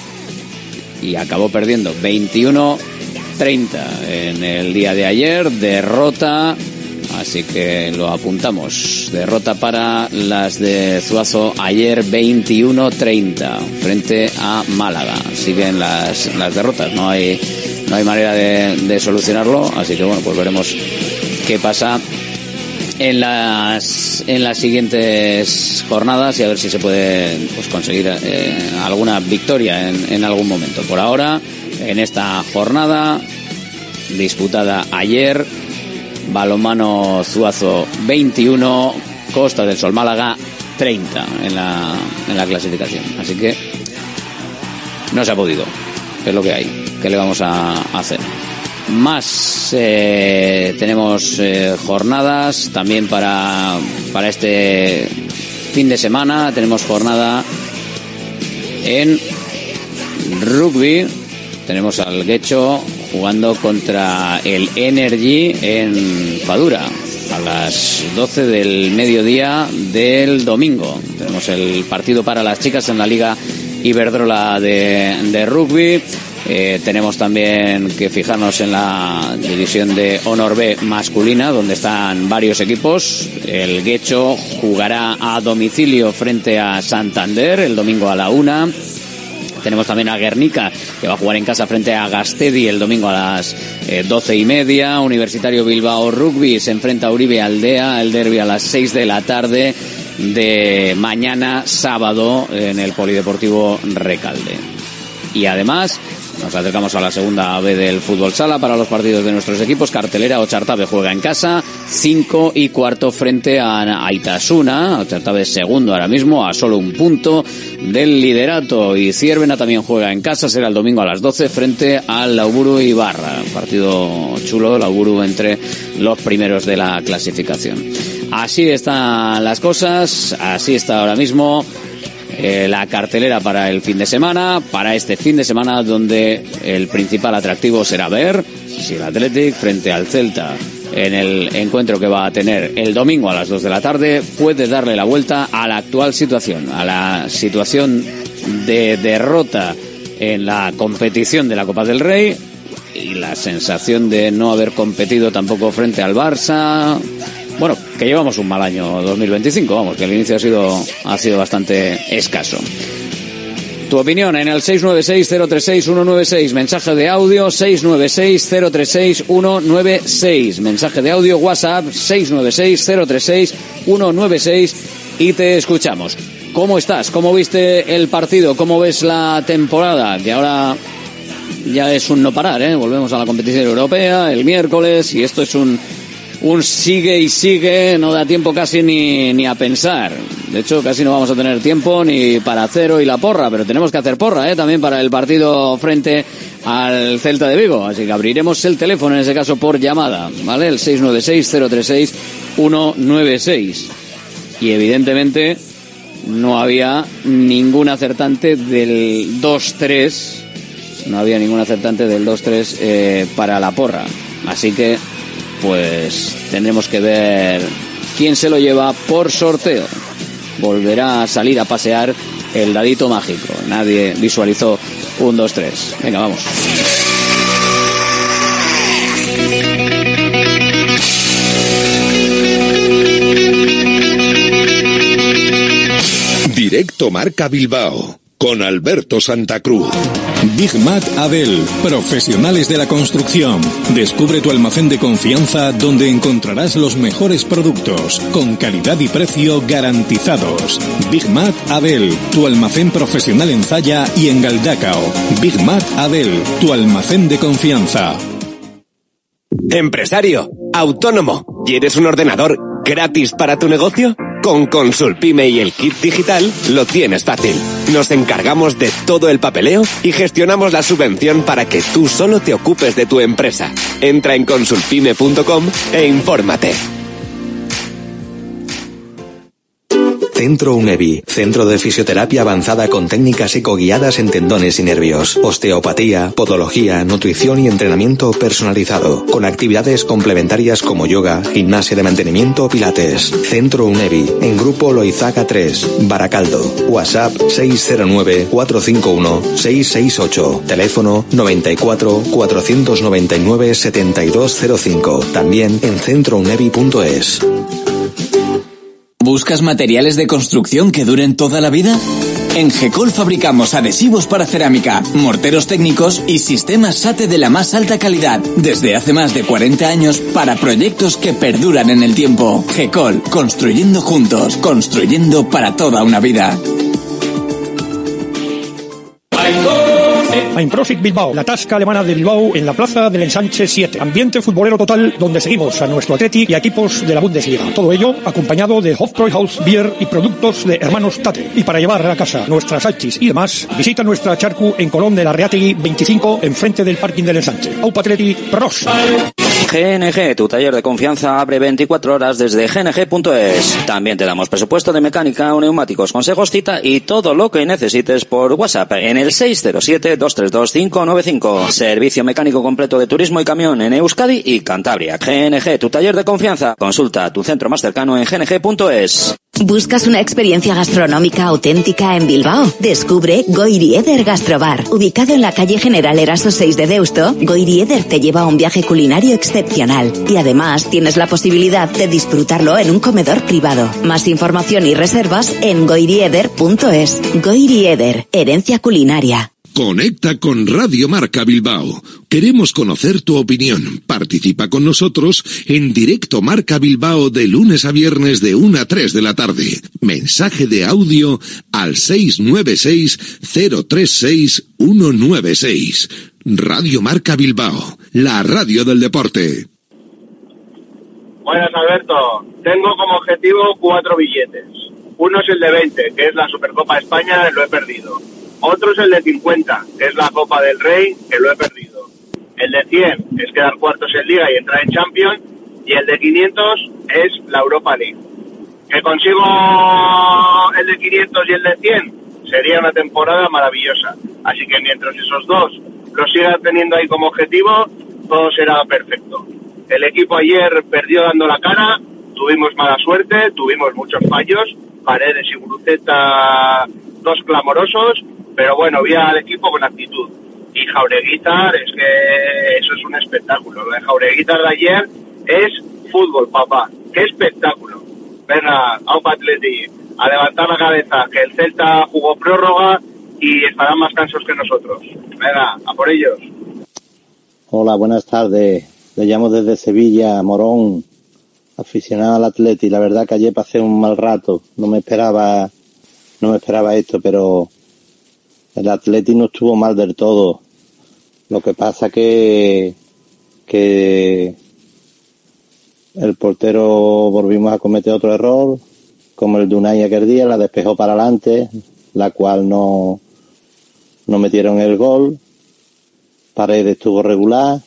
y acabó perdiendo veintiuno treinta en el día de ayer. Derrota, así que lo apuntamos, derrota para las de Zuazo ayer, veintiuno treinta frente a Málaga. Siguen las, las derrotas, no hay, no hay manera de, de solucionarlo, así que bueno, pues veremos qué pasa en las en las siguientes jornadas y a ver si se puede, pues, conseguir eh, alguna victoria en, en algún momento. Por ahora, en esta jornada disputada ayer, balonmano Zuazo veintiuno, Costa del Sol Málaga treinta en la en la clasificación. Así que no se ha podido, es lo que hay. ¿Qué le vamos a hacer? Más eh, tenemos eh, jornadas también para para este fin de semana. Tenemos jornada en rugby. Tenemos al Guecho jugando contra el Energy en Fadura a las doce del mediodía del domingo. Tenemos el partido para las chicas en la Liga Iberdrola de, de rugby. Eh, tenemos también que fijarnos en la división de Honor B masculina, donde están varios equipos. El Guecho jugará a domicilio frente a Santander el domingo a la una. Tenemos también a Guernica, que va a jugar en casa frente a Gastedi el domingo a las eh, doce y media. Universitario Bilbao Rugby se enfrenta a Uribe Aldea, el derbi a las seis de la tarde de mañana sábado en el Polideportivo Recalde. Y además nos acercamos a la segunda B del fútbol sala para los partidos de nuestros equipos. Cartelera, Ochartabe juega en casa, cinco y cuarto frente a Aitasuna. Ochartabe es segundo ahora mismo, a solo un punto del liderato. Y Ciervena también juega en casa, será el domingo a las doce frente al Lauburu Ibarra. Partido chulo, Lauburu entre los primeros de la clasificación. Así están las cosas, así está ahora mismo Eh, la cartelera para el fin de semana, para este fin de semana, donde el principal atractivo será ver si el Athletic frente al Celta en el encuentro que va a tener el domingo a las dos de la tarde puede darle la vuelta a la actual situación, a la situación de derrota en la competición de la Copa del Rey y la sensación de no haber competido tampoco frente al Barça. Bueno, que llevamos un mal año dos mil veinticinco, vamos, que el inicio ha sido ha sido bastante escaso. Tu opinión en el seis nueve seis, cero tres seis, uno nueve seis, mensaje de audio seis nueve seis, cero tres seis, uno nueve seis, mensaje de audio WhatsApp seis nueve seis, cero tres seis, uno nueve seis y te escuchamos. ¿Cómo estás? ¿Cómo viste el partido? ¿Cómo ves la temporada? Que ahora ya es un no parar, ¿eh? Volvemos a la competición europea el miércoles y esto es un un sigue y sigue, no da tiempo casi ni, ni a pensar. De hecho, casi no vamos a tener tiempo ni para hacer hoy la porra, pero tenemos que hacer porra, ¿eh? También para el partido frente al Celta de Vigo. Así que abriremos el teléfono, en ese caso por llamada, ¿vale? El seis nueve seis, cero tres seis, uno nueve seis. Y evidentemente no había ningún acertante del dos tres, no había ningún acertante del dos tres eh, para la porra. Así que, pues, tendremos que ver quién se lo lleva por sorteo. Volverá a salir a pasear el dadito mágico. Nadie visualizó un dos tres. Venga, vamos. Directo Marca Bilbao, con Alberto Santa Cruz. Big Mat Adel, profesionales de la construcción. Descubre tu almacén de confianza donde encontrarás los mejores productos, con calidad y precio garantizados. Big Mat Adel, tu almacén profesional en Zalla y en Galdacao. Big Mat Adel, tu almacén de confianza. Empresario, autónomo, ¿quieres un ordenador gratis para tu negocio? Con Consulpime y el kit digital lo tienes fácil. Nos encargamos de todo el papeleo y gestionamos la subvención para que tú solo te ocupes de tu empresa. Entra en consulpime punto com e infórmate. Centro UNEVI, centro de fisioterapia avanzada con técnicas ecoguiadas en tendones y nervios, osteopatía, podología, nutrición y entrenamiento personalizado, con actividades complementarias como yoga, gimnasia de mantenimiento o pilates. Centro UNEVI, en Grupo Loizaga tres, Baracaldo. WhatsApp seis cero nueve, cuatro cinco uno, seis seis ocho. Teléfono noventa y cuatro, cuatrocientos noventa y nueve, setenta y dos cero cinco. También en centro unevi punto es. ¿Buscas materiales de construcción que duren toda la vida? En Gecol fabricamos adhesivos para cerámica, morteros técnicos y sistemas SATE de la más alta calidad, desde hace más de cuarenta años para proyectos que perduran en el tiempo. Gecol, construyendo juntos, construyendo para toda una vida. Einprosit Bilbao, la tasca alemana de Bilbao en la plaza del Ensanche siete. Ambiente futbolero total donde seguimos a nuestro Atleti y a equipos de la Bundesliga. Todo ello acompañado de Hofbräuhaus Beer y productos de Hermanos Tate. Y para llevar a casa nuestras salchis y demás, visita nuestra charcu en Colón de la Reategui veinticinco, enfrente del parking del Ensanche. Aupa Atleti, pros. G N G, tu taller de confianza, abre veinticuatro horas desde g n g punto es. También te damos presupuesto de mecánica, neumáticos, consejos, cita y todo lo que necesites por WhatsApp en el seis cero siete, dos tres dos, cinco nueve cinco. Servicio mecánico completo de turismo y camión en Euskadi y Cantabria. G N G, tu taller de confianza. Consulta tu centro más cercano en g n g punto es. ¿Buscas una experiencia gastronómica auténtica en Bilbao? Descubre Goirieder Gastrobar. Ubicado en la calle General Eraso seis de Deusto, Goirieder te lleva a un viaje culinario excepcional. Y además tienes la posibilidad de disfrutarlo en un comedor privado. Más información y reservas en goirieder punto es. Goirieder, herencia culinaria. Conecta con Radio Marca Bilbao. Queremos conocer tu opinión. Participa con nosotros en Directo Marca Bilbao de lunes a viernes de una a tres de la tarde. Mensaje de audio al seis nueve seis, cero tres seis, uno nueve seis. Radio Marca Bilbao, la radio del deporte. Buenas, Alberto. Tengo como objetivo cuatro billetes. Uno es el de veinte, que es la Supercopa de España, lo he perdido. Otro es el de cincuenta, que es la Copa del Rey, que lo he perdido. El de cien es quedar cuartos en Liga y entrar en Champions. Y el de quinientos es la Europa League. Que consigo el de quinientos y el de cien, sería una temporada maravillosa. Así que mientras esos dos los siga teniendo ahí como objetivo, todo será perfecto. El equipo ayer perdió dando la cara, tuvimos mala suerte, tuvimos muchos fallos, Paredes y Guruceta, dos clamorosos, pero bueno, vi al equipo con actitud. Y Jaureguizar, es que eso es un espectáculo. Lo de Jaureguizar de ayer es fútbol, papá. ¡Qué espectáculo! Venga, aupa Atleti, a levantar la cabeza, que el Celta jugó prórroga y estarán más cansos que nosotros. Venga, a por ellos. Hola, buenas tardes. Le llamo desde Sevilla, Morón, aficionado al Atleti. La verdad que ayer pasé un mal rato. No me esperaba, no me esperaba esto, pero el Atleti no estuvo mal del todo. Lo que pasa que, que el portero volvimos a cometer otro error, como el de Unai aquel día, la despejó para adelante, la cual no, no metieron el gol. Paredes estuvo regular.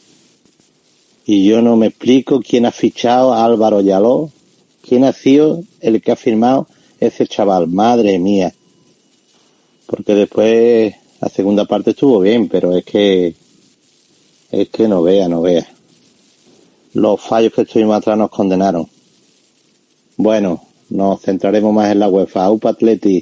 Y yo no me explico quién ha fichado a Álvaro Yaló, quién ha sido el que ha firmado ese chaval, madre mía. Porque después la segunda parte estuvo bien, pero es que es que no vea, no vea. Los fallos que estuvimos atrás nos condenaron. Bueno, nos centraremos más en la UEFA. Aupa Atleti.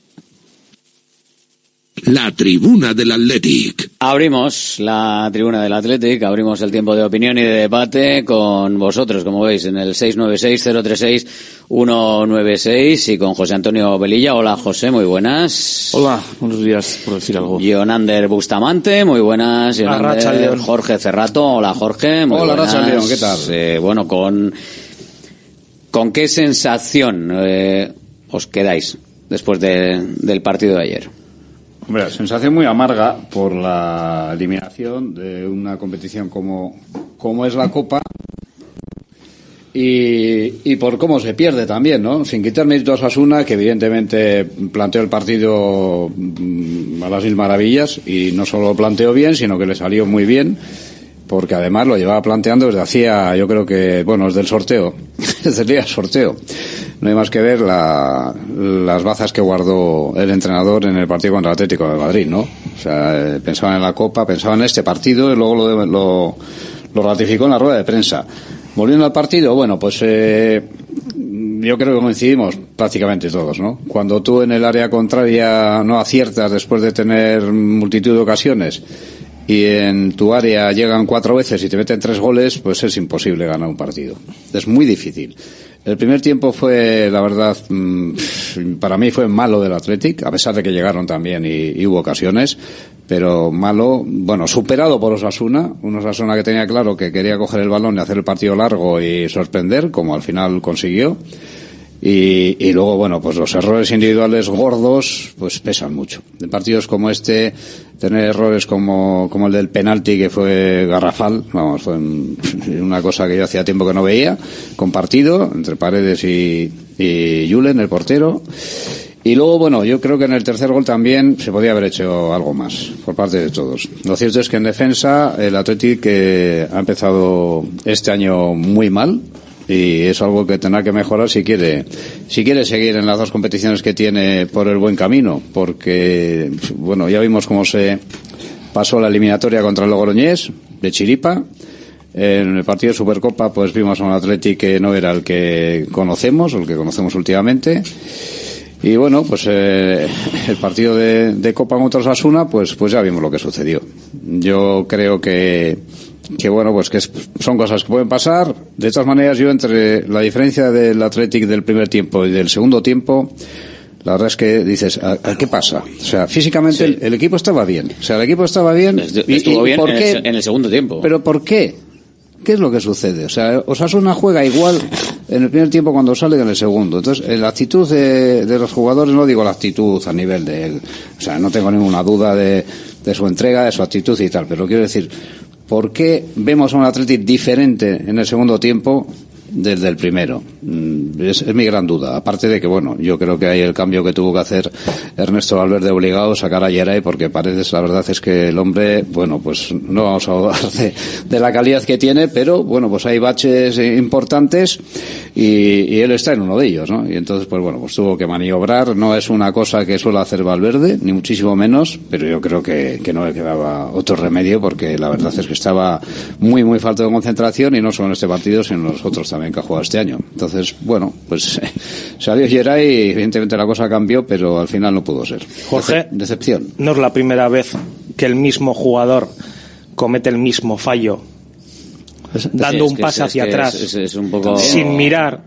La tribuna del Athletic. Abrimos la tribuna del Athletic, abrimos el tiempo de opinión y de debate con vosotros, como veis, en el seis nueve seis, cero tres seis, uno nueve seis y con José Antonio Velilla. Hola, José, muy buenas. Hola, buenos días, por decir algo. Yonander Bustamante, muy buenas. Yonander, Jorge Cerrato, hola, Jorge, muy hola, buenas. Racha León, ¿qué tal? Eh, bueno, con, ¿con qué sensación eh, os quedáis después de, del partido de ayer? Hombre, sensación muy amarga por la eliminación de una competición como, como es la Copa y, y por cómo se pierde también, ¿no? Sin quitar mérito a Osasuna, que evidentemente planteó el partido a las mil maravillas y no solo lo planteó bien, sino que le salió muy bien, porque además lo llevaba planteando desde hacía, yo creo que, bueno, desde el sorteo, desde el día del sorteo. No hay más que ver la, las bazas que guardó el entrenador en el partido contra el Atlético de Madrid, ¿no? O sea, eh, pensaban en la Copa, pensaban en este partido y luego lo, lo, lo ratificó en la rueda de prensa. Volviendo al partido, bueno, pues eh, yo creo que coincidimos prácticamente todos, ¿no? Cuando tú en el área contraria no aciertas después de tener multitud de ocasiones y en tu área llegan cuatro veces y te meten tres goles, pues es imposible ganar un partido. Es muy difícil. El primer tiempo fue, la verdad, para mí fue malo del Athletic, a pesar de que llegaron también y, y hubo ocasiones, pero malo, bueno, superado por Osasuna, un Osasuna que tenía claro que quería coger el balón y hacer el partido largo y sorprender, como al final consiguió. Y, y luego, bueno, pues los errores individuales gordos, pues pesan mucho. En partidos como este, tener errores como, como el del penalti, que fue garrafal, vamos, fue una cosa que yo hacía tiempo que no veía, compartido entre Paredes y, y Julen, el portero. Y luego, bueno, yo creo que en el tercer gol también se podía haber hecho algo más por parte de todos. Lo cierto es que en defensa el Athletic eh, ha empezado este año muy mal. Y es algo que tendrá que mejorar si quiere si quiere seguir en las dos competiciones que tiene por el buen camino, porque bueno, ya vimos cómo se pasó la eliminatoria contra el Logroñés de chiripa. En el partido de Supercopa pues vimos a un Athletic que no era el que conocemos, el que conocemos últimamente. Y bueno, pues eh, el partido de, de Copa contra Osasuna, pues pues ya vimos lo que sucedió. Yo creo que que bueno, pues que es, son cosas que pueden pasar. De todas maneras, yo entre la diferencia del Athletic del primer tiempo y del segundo tiempo, la verdad es que dices, ¿a, a qué pasa? O sea, físicamente sí. el, el equipo estaba bien. O sea, el equipo estaba bien. Estuvo y, y bien ¿por en, qué? El, en el segundo tiempo. ¿Pero por qué? ¿Qué es lo que sucede? O sea, Osasuna juega igual en el primer tiempo cuando sale que en el segundo. Entonces, la actitud de, de los jugadores, no digo la actitud a nivel de... O sea, no tengo ninguna duda de, de su entrega, de su actitud y tal, pero quiero decir... ¿Por qué vemos a un Athletic diferente en el segundo tiempo desde el primero? Es, es mi gran duda. Aparte de que, bueno, yo creo que hay el cambio que tuvo que hacer Ernesto Valverde obligado, sacar a Yeray, porque parece, la verdad es que el hombre, bueno, pues no vamos a hablar de, de la calidad que tiene, pero bueno, pues hay baches importantes y, y él está en uno de ellos, ¿no? Y entonces, pues bueno, pues tuvo que maniobrar. No es una cosa que suele hacer Valverde, ni muchísimo menos, pero yo creo que, que no le quedaba otro remedio, porque la verdad es que estaba muy, muy falto de concentración, y no solo en este partido, sino en los otros también que ha jugado este año. Entonces, bueno, pues eh, salió Geray y evidentemente la cosa cambió, pero al final no pudo ser. Jorge, decepción. No es la primera vez que el mismo jugador comete el mismo fallo, es, dando sí, un pase es, hacia es atrás, es, es un poco... sin mirar,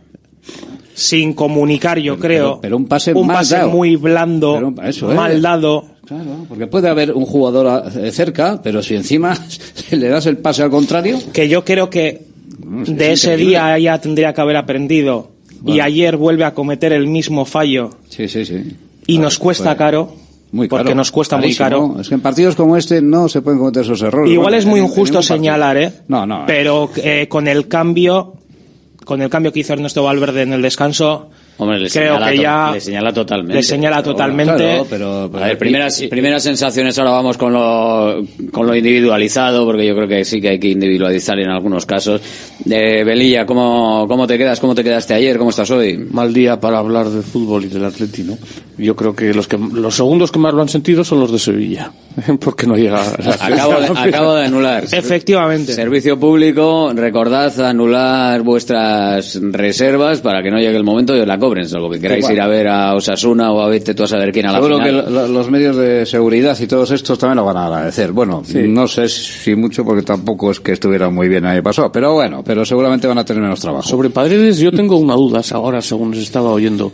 sin comunicar, yo pero, creo. Pero, pero un pase, un mal pase dado. muy blando, eso, mal eh. dado. Claro, porque puede haber un jugador cerca, pero si encima le das el pase al contrario... Que yo creo que no, es que de ese increíble. Día ya tendría que haber aprendido. Bueno. Y ayer vuelve a cometer el mismo fallo. Sí, sí, sí. Y claro, nos cuesta pues, caro. Muy caro. Porque nos cuesta Carísimo. muy caro. Es que en partidos como este no se pueden cometer esos errores. Igual bueno, es muy en, injusto en señalar, ¿eh? No, no. Pero eh, con el cambio, con el cambio que hizo Ernesto Valverde en el descanso, Hombre, le creo señala, que ya le señala totalmente. Le señala totalmente. Claro, pero, pero a ver, primeras, primeras sensaciones, ahora vamos con lo, con lo individualizado, porque yo creo que sí que hay que individualizar en algunos casos. Eh, Velilla, ¿cómo, ¿cómo te quedas? ¿Cómo te quedaste ayer? ¿Cómo estás hoy? Mal día para hablar de fútbol y del Atleti, ¿no? Yo creo que los que los segundos que más lo han sentido son los de Sevilla, porque no llega. Acabo de, acabo de anular. Efectivamente. Servicio público, recordad anular vuestras reservas para que no llegue el momento y os la cobren, salvo que queráis ir a ver a Osasuna o a vete tú a saber quién a la Seguro final. que lo, los medios de seguridad y todos estos también lo van a agradecer. Bueno, sí. No sé si mucho, porque tampoco es que estuviera muy bien ahí pasó, pero bueno, pero seguramente van a tener menos trabajo. Sobre Paredes yo tengo una duda ahora, según se estaba oyendo.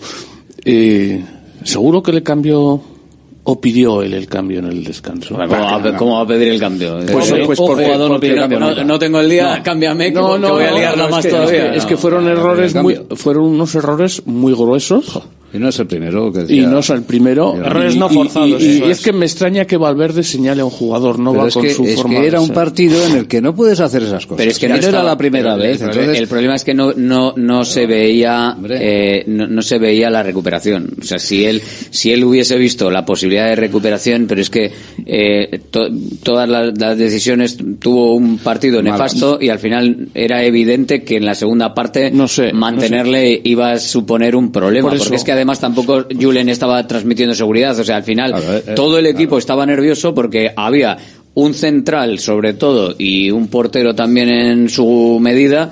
Eh, ¿Seguro que le cambió o pidió él el cambio en el descanso? ¿Cómo va, ¿cómo va a pedir el cambio? Pues, ¿Eh? pues o porque, jugador no, porque pide cambio, no, no tengo el día, no. Cámbiame, que, no, no, que voy a no, liarla no, más es que, todavía. Es que, es que fueron no, errores muy, fueron unos errores muy gruesos. Y no es el primero que decía. Y no es el primero. Errores no forzados. Y, y, y, y es que me extraña que Valverde señale a un jugador, no pero va es con que, su es forma que era de un ser. partido en el que no puedes hacer esas cosas. Pero es que no, no estaba, era la primera vez. El, entonces... el problema es que no no no se veía eh, no, no se veía la recuperación. O sea, si él si él hubiese visto la posibilidad de recuperación, pero es que eh, to, todas las, las decisiones tuvo un partido nefasto y al final era evidente que en la segunda parte no sé, mantenerle no sé. iba a suponer un problema, Por porque eso. es que además tampoco Julen estaba transmitiendo seguridad. O sea, al final claro, eh, todo el equipo claro. estaba nervioso porque había un central sobre todo y un portero también en su medida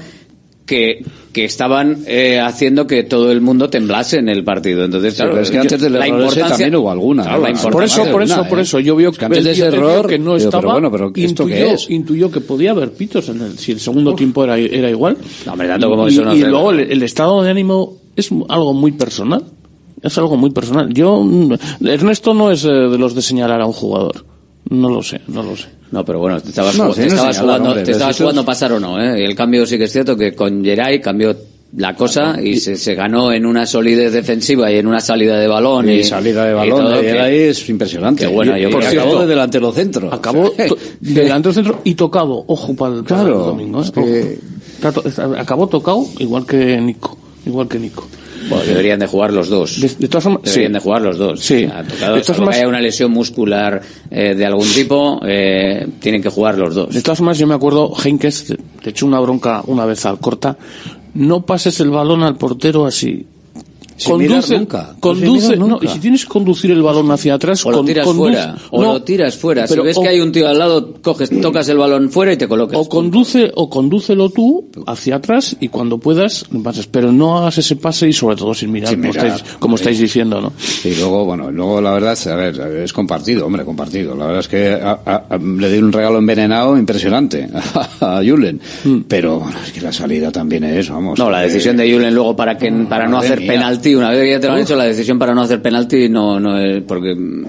que que estaban eh, haciendo que todo el mundo temblase en el partido. Entonces, claro, sí, es que antes del la error importancia ese también hubo alguna. Claro, ¿no? la importancia por eso, por eso, una, por ¿eh? eso, yo veo es que antes de ese error que no digo, estaba, pero bueno, pero ¿esto intuyó, qué es? intuyó que podía haber pitos en el, si el segundo Uf. tiempo era, era igual. No, hombre, tanto como y, eso no y sé, luego ¿no? el, el estado de ánimo es algo muy personal. Es algo muy personal. Yo, Ernesto no es de los de señalar a un jugador. No lo sé, no lo sé. No, pero bueno, te estabas, no, jugando, si te no estabas señalar, jugando, hombre, te estabas eso jugando es... pasar o no, ¿eh? El cambio sí que es cierto que con Geray cambió la cosa y se, se ganó en una solidez defensiva y en una salida de balón y, y salida de balón y de Geray es impresionante. Que bueno, yo por creo acabó que de delantero centro. Acabó to, de delantero centro y tocado. Ojo para el, para claro, el domingo. ¿eh? Es que... Acabó tocado igual que Nico, igual que Nico. Bueno, deberían de jugar los dos. De, de todas formas, deberían sí. de jugar los dos. Sí. O sea, tocado, de todas formas, que haya una lesión muscular eh, de algún tipo, eh, tienen que jugar los dos. De todas formas, yo me acuerdo, Heinkes le echó una bronca una vez al Corta. No pases el balón al portero así. Sin conduce, nunca. conduce, Sin no, nunca. y si tienes que conducir el balón hacia atrás, o lo tiras conduce, fuera, o no, lo tiras fuera. Si pero, ves o, que hay un tío al lado, coges, tocas el balón fuera y te colocas. O conduce, o condúcelo tú hacia atrás y cuando puedas pases, pero no hagas ese pase y sobre todo sin mirar, sin como, mirar estáis, como estáis diciendo, ¿no? Y luego, bueno, luego la verdad, a ver, es compartido, hombre, compartido. La verdad es que a, a, a, le di un regalo envenenado impresionante a, a Julen, mm. pero bueno, es que la salida también es, vamos. No, la decisión de Julen luego para que para no hacer mía. penalti, una vez que ya te lo han hecho, la decisión para no hacer penalti no no es porque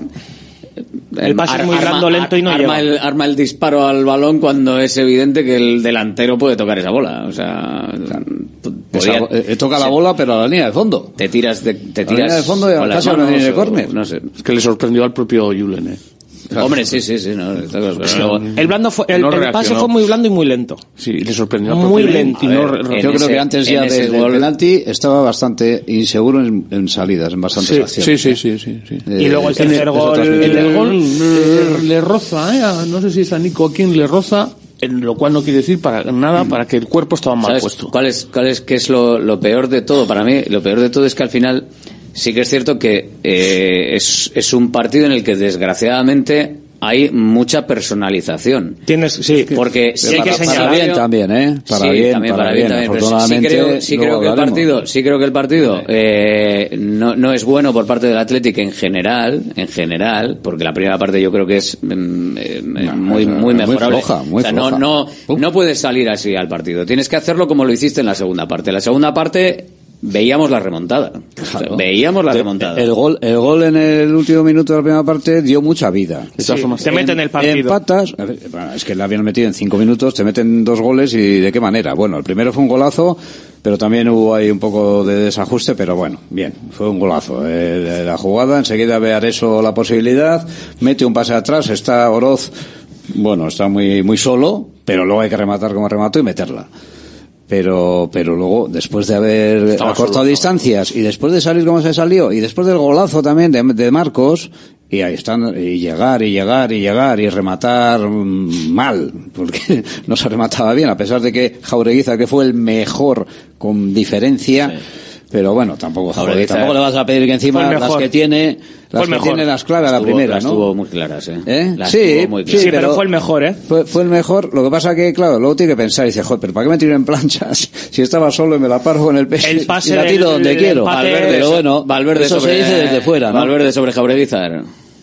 el pase es muy blando, lento y no arma llega. el, arma el disparo al balón cuando es evidente que el delantero puede tocar esa bola. O sea, podría, esa, toca la bola pero a la línea de fondo. Te tiras de, te tiras a la línea de fondo y casi a la línea de córner. No sé. Es que le sorprendió al propio Julen, ¿eh? Claro. Hombre, sí, sí, sí. No, pero luego, el blando fue, el, no el pase fue muy blando y muy lento. Sí, le sorprendió. Muy lento. No, yo creo ese, que antes ya de, del penalti estaba bastante inseguro en, en salidas, en bastantes sí, acciones. Sí, sí, sí, sí, sí. Eh, y luego el tercer gol, en el gol le, le roza, ¿eh? No sé si es a Nico a quien le roza. En lo cual no quiere decir para nada para que el cuerpo estaba mal puesto. ¿Cuál es, cuál es, qué es lo, lo peor de todo? Para mí, lo peor de todo es que al final sí que es cierto que eh, es, es un partido en el que desgraciadamente hay mucha personalización. Tienes, sí, porque sí, hay que señalar para bien también, ¿eh? Para sí, bien, también para, para bien. bien, también. Afortunadamente, sí creo, sí creo que el partido, sí creo que el partido eh, no, no es bueno por parte del Athletic en general, en general, porque la primera parte yo creo que es eh, no, muy muy mejorable. Muy floja, muy o sea, floja. no no no puedes salir así al partido. Tienes que hacerlo como lo hiciste en la segunda parte. La segunda parte veíamos la remontada. Claro. O sea, veíamos la remontada. El gol, el gol en el último minuto de la primera parte dio mucha vida. Sí, te meten el partido. Empatas, es que la habían metido en cinco minutos, te meten dos goles y de qué manera. Bueno, el primero fue un golazo, pero también hubo ahí un poco de desajuste, pero bueno, bien, fue un golazo. Eh, de la jugada, enseguida ve Areso la posibilidad, mete un pase atrás, está Oroz, bueno, está muy, muy solo, pero luego hay que rematar como remató y meterla. pero pero luego después de haber Estaba acortado solo, distancias y después de salir como se salió y después del golazo también de, de Marcos, y ahí están, y llegar y llegar y llegar y rematar mmm, mal, porque no se remataba bien, a pesar de que Jaureguizar, que fue el mejor con diferencia, sí. Pero bueno, tampoco joder, tampoco le vas a pedir que encima las que tiene las que tiene las clave a la estuvo, primera, las ¿no? Estuvo muy claras, ¿eh? ¿Eh? Las Sí, muy sí, sí, pero, pero fue el mejor, ¿eh? Fue, fue el mejor. Lo que pasa que, claro, luego tiene que pensar y dice, joder, pero ¿para qué me tiro en planchas si estaba solo y me la paro con el peso el pase y la tiro del, donde del quiero? Empate, Valverde, pero bueno, Valverde eso sobre, se dice desde fuera, ¿no? Valverde sobre Jaureguizar.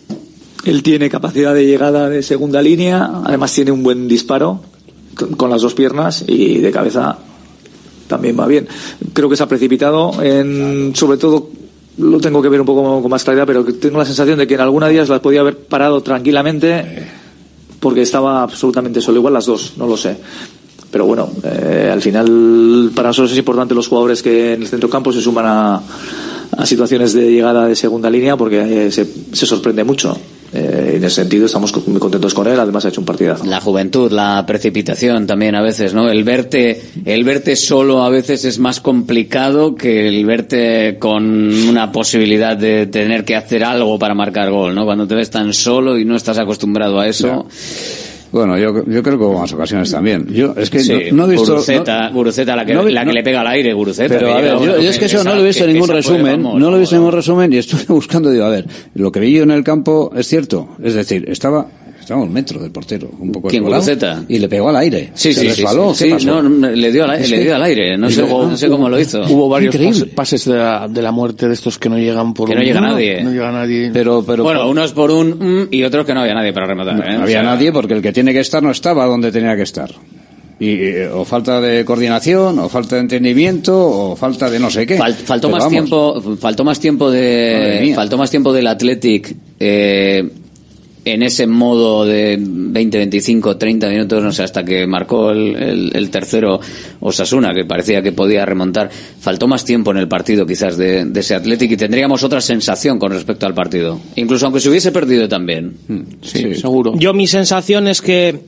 Él tiene capacidad de llegada de segunda línea, además tiene un buen disparo con, con las dos piernas y de cabeza también va bien. Creo que se ha precipitado en, sobre todo, lo tengo que ver un poco con más claridad, pero tengo la sensación de que en algunos días las podía haber parado tranquilamente porque estaba absolutamente solo, igual las dos, no lo sé. Pero bueno, eh, al final para nosotros es importante los jugadores que en el centrocampo se suman a, a situaciones de llegada de segunda línea porque eh, se, se sorprende mucho. Eh, en ese sentido estamos muy contentos con él, además ha hecho un partidazo. La juventud, la precipitación también a veces, ¿no? El verte, el verte solo a veces es más complicado que el verte con una posibilidad de tener que hacer algo para marcar gol, ¿no? Cuando te ves tan solo y no estás acostumbrado a eso. No. Bueno, yo, yo creo que hubo más ocasiones también. Yo es que sí, no, no he visto Guruceta, no, Guruceta la que no, la que no, le pega al aire, Guruceta. Pero a ver, yo, yo es que eso no lo he visto en ningún resumen, no lo he visto en ningún resumen y estuve buscando, digo, a ver, lo que vi yo en el campo es cierto, es decir, estaba estaba a un metro del portero, un poco ¿Quién, escolado, Guruceta? Y le pegó al aire. Sí, se sí, resbaló, sí, ¿qué sí, pasó? no, le dio al aire, es le que, dio al aire, no sé, luego, no sé cómo lo hizo. Hubo varios pases, pases de, la, de la muerte de estos que no llegan por que un, no llega nadie. No llega nadie. Pero, pero, bueno, por, unos por un mm, y otros que no había nadie para rematar. No, ¿eh? no había o sea, nadie porque el que tiene que estar no estaba donde tenía que estar. Y, o falta de coordinación, o falta de entendimiento, o falta de no sé qué. Fal, faltó Pero más vamos. tiempo, faltó más tiempo de, faltó más tiempo del Athletic eh, en ese modo de veinte, veinticinco, treinta minutos, no sé, hasta que marcó el, el, el tercero Osasuna, que parecía que podía remontar. Faltó más tiempo en el partido, quizás, de, de ese Athletic y tendríamos otra sensación con respecto al partido. Incluso aunque se hubiese perdido también. Sí, sí, seguro. Yo, mi sensación es que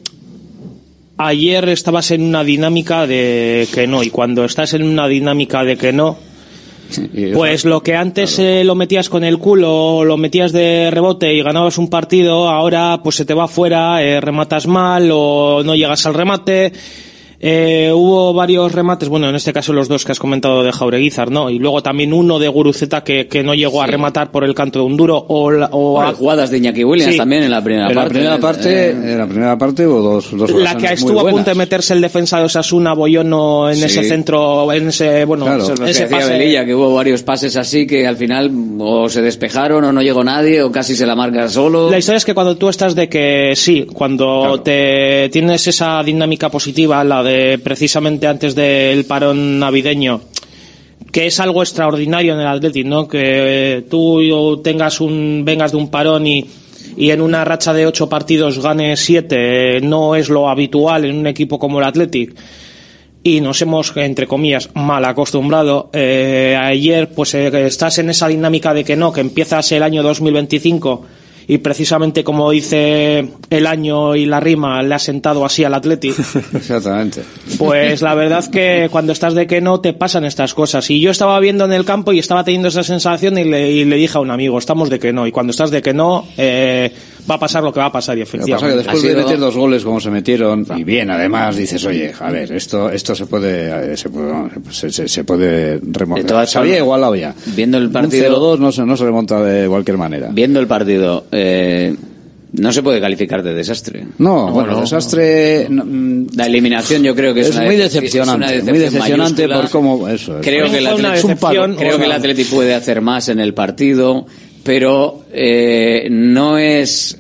ayer estabas en una dinámica de que no, y cuando estás en una dinámica de que no, pues lo que antes claro. eh, lo metías con el culo, lo metías de rebote y ganabas un partido, ahora pues se te va fuera, eh, rematas mal o no llegas al remate. Eh, hubo varios remates, bueno, en este caso los dos que has comentado de Jaureguizar, ¿no? Y luego también uno de Guruceta que, que no llegó sí. a rematar por el canto de un duro o, la, o bueno, a... jugadas de Iñaki Williams sí. también en la primera en parte. La primera parte eh, en la primera parte hubo dos, dos la que estuvo a punto de meterse el defensa de Osasuna, Boyono, en sí. ese centro, en ese, bueno, claro. Eso es lo ese que decía pase... Velilla, que hubo varios pases así que al final o se despejaron o no llegó nadie o casi se la marca solo. La historia es que cuando tú estás de que sí, cuando claro. te tienes esa dinámica positiva, la de precisamente antes del parón navideño, que es algo extraordinario en el Athletic, ¿no? Que tú tengas un vengas de un parón y y en una racha de ocho partidos ganes siete, no es lo habitual en un equipo como el Athletic. Y nos hemos, entre comillas, mal acostumbrado. Eh, ayer, pues eh, estás en esa dinámica de que no, que empiezas el año dos mil veinticinco y precisamente como dice el año y la rima le ha sentado así al Athletic. Exactamente. Pues la verdad que cuando estás de que no te pasan estas cosas. Y yo estaba viendo en el campo y estaba teniendo esa sensación y le, y le dije a un amigo, estamos de que no. Y cuando estás de que no, eh, va a pasar lo que va a pasar y efectivamente. Lo que pasa es que después de meter dos goles como se metieron y bien además dices, oye, a ver, esto esto se puede se puede se, se, se puede remontar. Se había igualado ya. Viendo el partido, un cero dos no se no se remonta de cualquier manera. Viendo el partido, eh, no se puede calificar de desastre. No, no bueno, no, desastre. No. La eliminación yo creo que es, es una muy decepcionante, es una muy decepcionante mayúscula. por cómo eso. Es. Creo que el Atleti, creo que el Atleti puede hacer más en el partido, pero eh, no es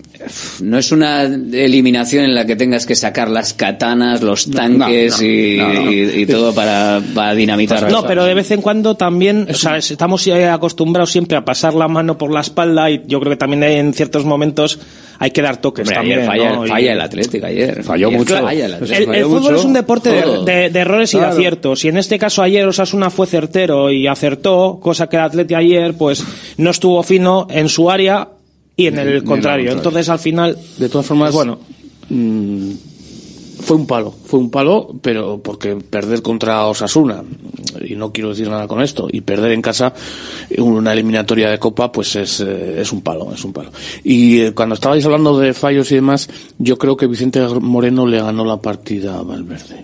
no es una eliminación en la que tengas que sacar las katanas, los tanques no, no, y, no, no. Y, y todo para, para dinamitar. No, pero de vez en cuando también, o sea, estamos acostumbrados siempre a pasar la mano por la espalda y yo creo que también en ciertos momentos hay que dar toques. Hombre, también. Ayer falla, ¿no? falla el Atlético ayer. Falló ayer mucho. Falla el, el, el fútbol mucho. Es un deporte de, de, de errores claro. y de aciertos. Y en este caso ayer Osasuna fue certero y acertó, cosa que el Atleti ayer pues no estuvo fino en su área y en el contrario. Entonces, al final, de todas formas, bueno, mmm, fue un palo, fue un palo, pero porque perder contra Osasuna, y no quiero decir nada con esto, y perder en casa una eliminatoria de Copa, pues es, eh, es un palo, es un palo. Y eh, cuando estabais hablando de fallos y demás, yo creo que Vicente Moreno le ganó la partida a Valverde.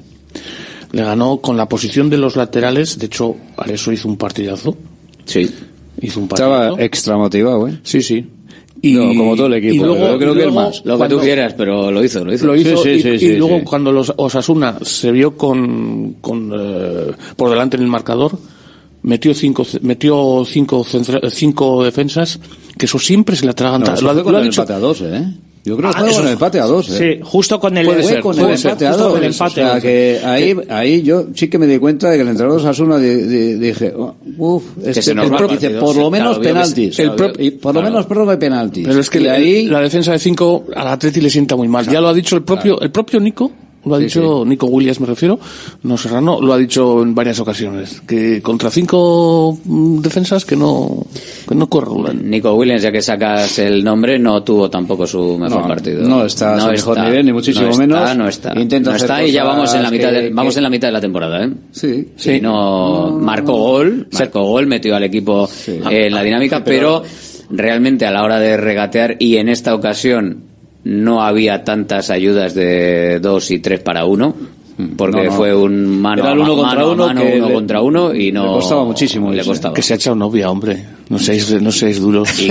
Le ganó con la posición de los laterales, de hecho, Areso hizo un partidazo. Sí. Hizo un partidazo. Estaba extra motivado, ¿eh? Sí, sí. Y, no, como todo el equipo, y luego, yo creo y que luego, el más. Lo cuando, que tú quieras, pero lo hizo, lo hizo. Lo hizo sí, sí, y, sí, y sí, luego sí. cuando los Osasuna se vio con, con eh, por delante en el marcador, metió cinco, metió cinco, centra, cinco defensas, que eso siempre se le atraganta. No, eso lo, fue lo con ha el dicho, empate a dos, ¿eh? Yo creo que Ah, fue eso con el empate a dos, ¿eh? Sí, justo con el, Puede ser, con con el el empate a justo dos. con el empate. O sea, que ahí, ahí yo sí que me di cuenta de que el entrenador de Osasuna di- di- dije, oh, uff, es que, se nos el va pro- el dice, partido, por sí, lo menos claro, vio que penaltis. se- El pro- claro, y por lo claro. menos prórroga y penaltis. pero es que y la, ahí, la defensa de cinco al Atleti le sienta muy mal. Ya lo ha dicho el propio, el propio Nico, lo ha Sí, dicho sí. Nico Williams, me refiero, no Serrano, lo ha dicho en varias ocasiones, que contra cinco mm, defensas que no, que no corrulan. Nico Williams, ya que sacas el nombre, no tuvo tampoco su mejor No, partido. no está a su mejor nivel, ni muchísimo no está, menos. No está, Intenta no hacer está y ya cosas vamos en la mitad de, que- vamos que- en la mitad de la temporada, ¿eh? Sí, Sí, no, marcó gol, marcó gol, metió al equipo eh, en la dinámica, pero realmente a la hora de regatear, y en esta ocasión no había tantas ayudas de dos y tres para uno, porque No, no. fue un mano Era a el uno mano, contra mano, a uno mano, que uno le- contra uno, y no le costaba muchísimo le irse. costaba. Que se ha echado novia, hombre. No seáis, no seáis duros. Y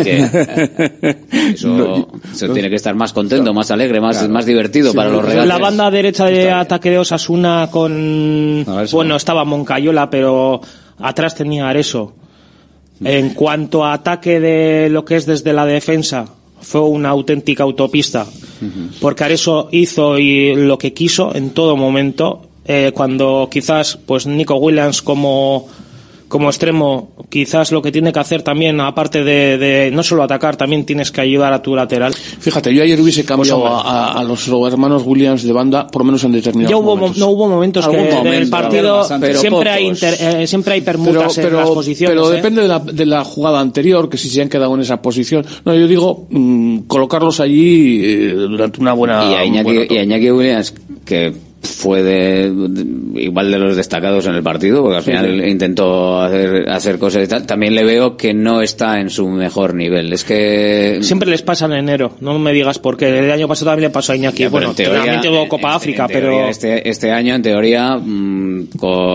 que eso, No, eso tiene que estar más contento, más alegre, más, más divertido para los regates. La banda derecha de ataque de Osasuna con... A ver, eso Bueno, no. estaba Moncayola, pero atrás tenía Areso. En cuanto a ataque de lo que es desde la defensa, fue una auténtica autopista. Porque Areso hizo y lo que quiso en todo momento. Eh, cuando quizás pues Nico Williams como... como extremo, quizás lo que tiene que hacer también, aparte de, de no solo atacar, también tienes que ayudar a tu lateral. Fíjate, yo ayer hubiese cambiado Pues, a, a, a los hermanos Williams de banda, por lo menos en determinados Ya hubo, momentos. no hubo momentos Algún que en momento, el partido bastante, pero siempre hay, pocos. inter- eh, siempre hay Pero, permutas en las pero, posiciones. pero ¿eh? depende de la, de la jugada anterior, que si se han quedado en esa posición. No, yo digo, mmm, colocarlos allí eh, durante una buena... Y a Iñaki, buena y a Iñaki Williams, que fue de, de- igual de los destacados en el partido, porque al Sí, final sí. intentó hacer, hacer cosas y tal, también le veo que no está en su mejor nivel. Es que... Siempre les pasa en enero, no me digas por qué. El año pasado también le pasó a Iñaki. Ya, pero bueno, en teoría- también tuvo Copa en- África, en teoría, pero... Este, este año, en teoría, mmm,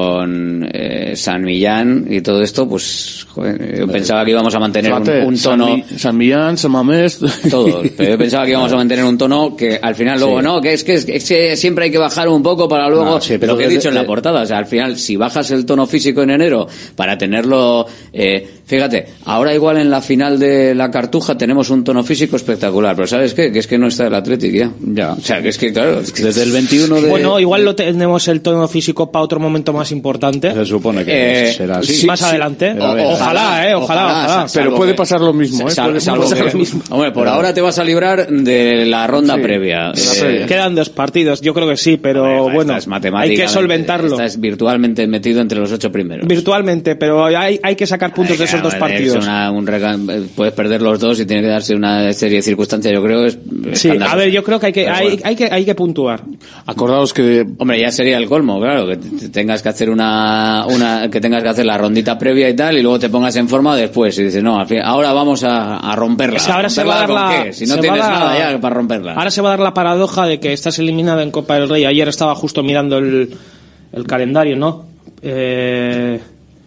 con eh, San Millán y todo esto, pues joder, yo pensaba que íbamos a mantener un, Fíjate, un San, tono... Mi- San Millán, San Mamés... Todo, pero yo pensaba que íbamos a mantener un tono que al final luego Sí. no, que es, que es es que siempre hay que bajar un poco para luego, No, sí, pero lo que he desde- dicho en la de- portada, o sea, al final si bajas el tono físico en enero para tenerlo, eh, fíjate, ahora igual en la final de la Cartuja tenemos un tono físico espectacular, pero ¿sabes qué? Que es que no está el Athletic ya. Ya. O sea, que es que claro, es que Desde el veintiuno de... Bueno, igual lo tenemos el tono físico para otro momento más importante. Se supone que Eh, será así. Sí, más adelante. Pero a ver, O- ojalá, eh, ojalá, ojalá. sa- Pero salvo puede que- pasar lo mismo, ¿eh? sal- Puede salvo pasar que- lo mismo. Hombre, por ahora te vas a librar de la ronda Sí, previa. de la Eh, previa. Quedan dos partidos, yo creo que sí, pero Hombre, bueno, estás hay matemáticamente- que solventarlo. Estás virtualmente metido entre los ocho primeros. Virtualmente, pero hay, hay que sacar puntos de esos dos Vale, partidos. es una- un rega- puedes perder los dos y tiene que darse una serie de circunstancias, yo creo. Es Sí, escandaloso. a ver, yo creo que hay que, Pero hay, bueno. hay que, hay que puntuar. Acordaos que... Hombre, ya sería el colmo, claro, que te- tengas que hacer una, una, que tengas que hacer la rondita previa y tal, y luego te pongas en forma después y dices, no, al fin, ahora vamos a, a romperla. Es que ahora se va a dar ¿Romperla la- con qué? Si no se tienes va a dar- nada ya para romperla. Ahora se va a dar la paradoja de que estás eliminado en Copa del Rey. Ayer estaba justo mirando el, el calendario, ¿no? Eh,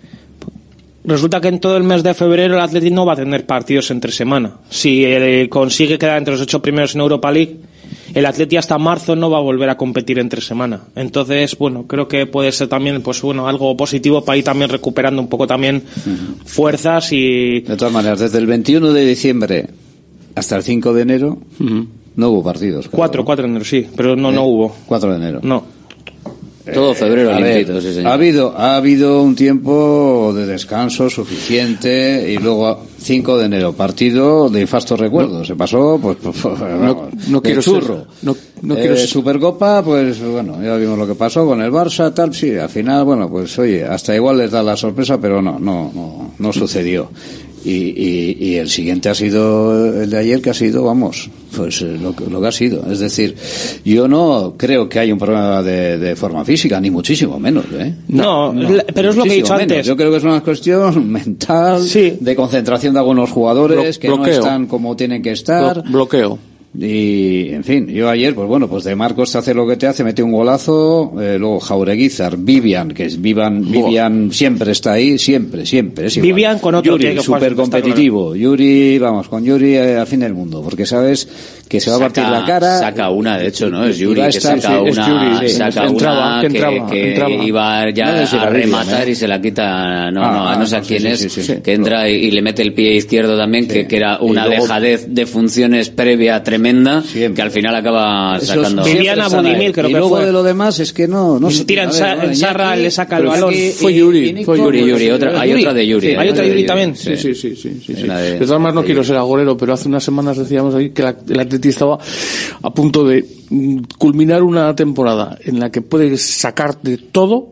resulta que en todo el mes de febrero el Athletic no va a tener partidos entre semana. Si eh, consigue quedar entre los ocho primeros en Europa League, el Athletic hasta marzo no va a volver a competir entre semana. Entonces, bueno, creo que puede ser también, pues bueno, algo positivo para ir también recuperando un poco también fuerzas y... De todas maneras, desde el veintiuno de diciembre hasta el cinco de enero no hubo partidos. creo, Cuatro, ¿no? cuatro de enero, sí, pero no, no ¿Eh? hubo. cuatro de enero. No. Todo febrero A ver, limpito, sí, señor. ha habido ha habido un tiempo de descanso suficiente y luego cinco de enero partido de infastos recuerdos. Se pasó pues, pues, pues, vamos, no de quiero churro. ser- no- no Eh, quiero ser- Supercopa, pues bueno, ya vimos lo que pasó con el Barça, tal, sí, al final, bueno, pues oye, hasta igual les da la sorpresa, pero no, no, no, no sucedió. Y, y, y el siguiente ha sido el de ayer, que ha sido, vamos, pues lo, lo que ha sido. Es decir, yo no creo que haya un problema de, de forma física, ni muchísimo menos, ¿eh? No, no, no pero es lo que he dicho menos. antes. Yo creo que es una cuestión mental, sí. de concentración de algunos jugadores Blo- que no están como tienen que estar. Blo- bloqueo. Y, en fin, yo ayer, pues bueno, pues de Marcos te hace lo que te hace, mete un golazo, eh, luego Jaureguizar, Vivian, que es Vivian, Vivian siempre está ahí, siempre, siempre, es igual. Vivian con otro Yuri, súper competitivo, Yuri, vamos, con Yuri eh, al fin del mundo, porque sabes que se va saca, a partir la cara. Saca una, de hecho, ¿no? Es Yuri que estar, saca sí, una, Yuri, sí. saca entraba, una que, entraba, que, que entraba. iba ya no a rematar Vivian, ¿eh? y se la quita, no, ah, no, no sé a no, quién sí, es, sí, sí, sí, que entra y, y le mete el pie izquierdo también, sí. que, que era una luego, dejadez de funciones previa tremenda, siempre. Que al final acaba sacando. Viviana Budimir, creo y que luego fue. de lo demás es que no, no se tira en, sa- ver, en Sarra, le saca el balón. Aquí, fue Yuri, fue Yuri, Yuri, otra, hay otra de Yuri. Sí, hay otra de Yuri también. Sí, sí, sí, sí, sí, sí. De, de todas maneras no quiero ser agorero, pero hace unas semanas decíamos ahí que la, el Atleti estaba a punto de culminar una temporada en la que puedes sacar de todo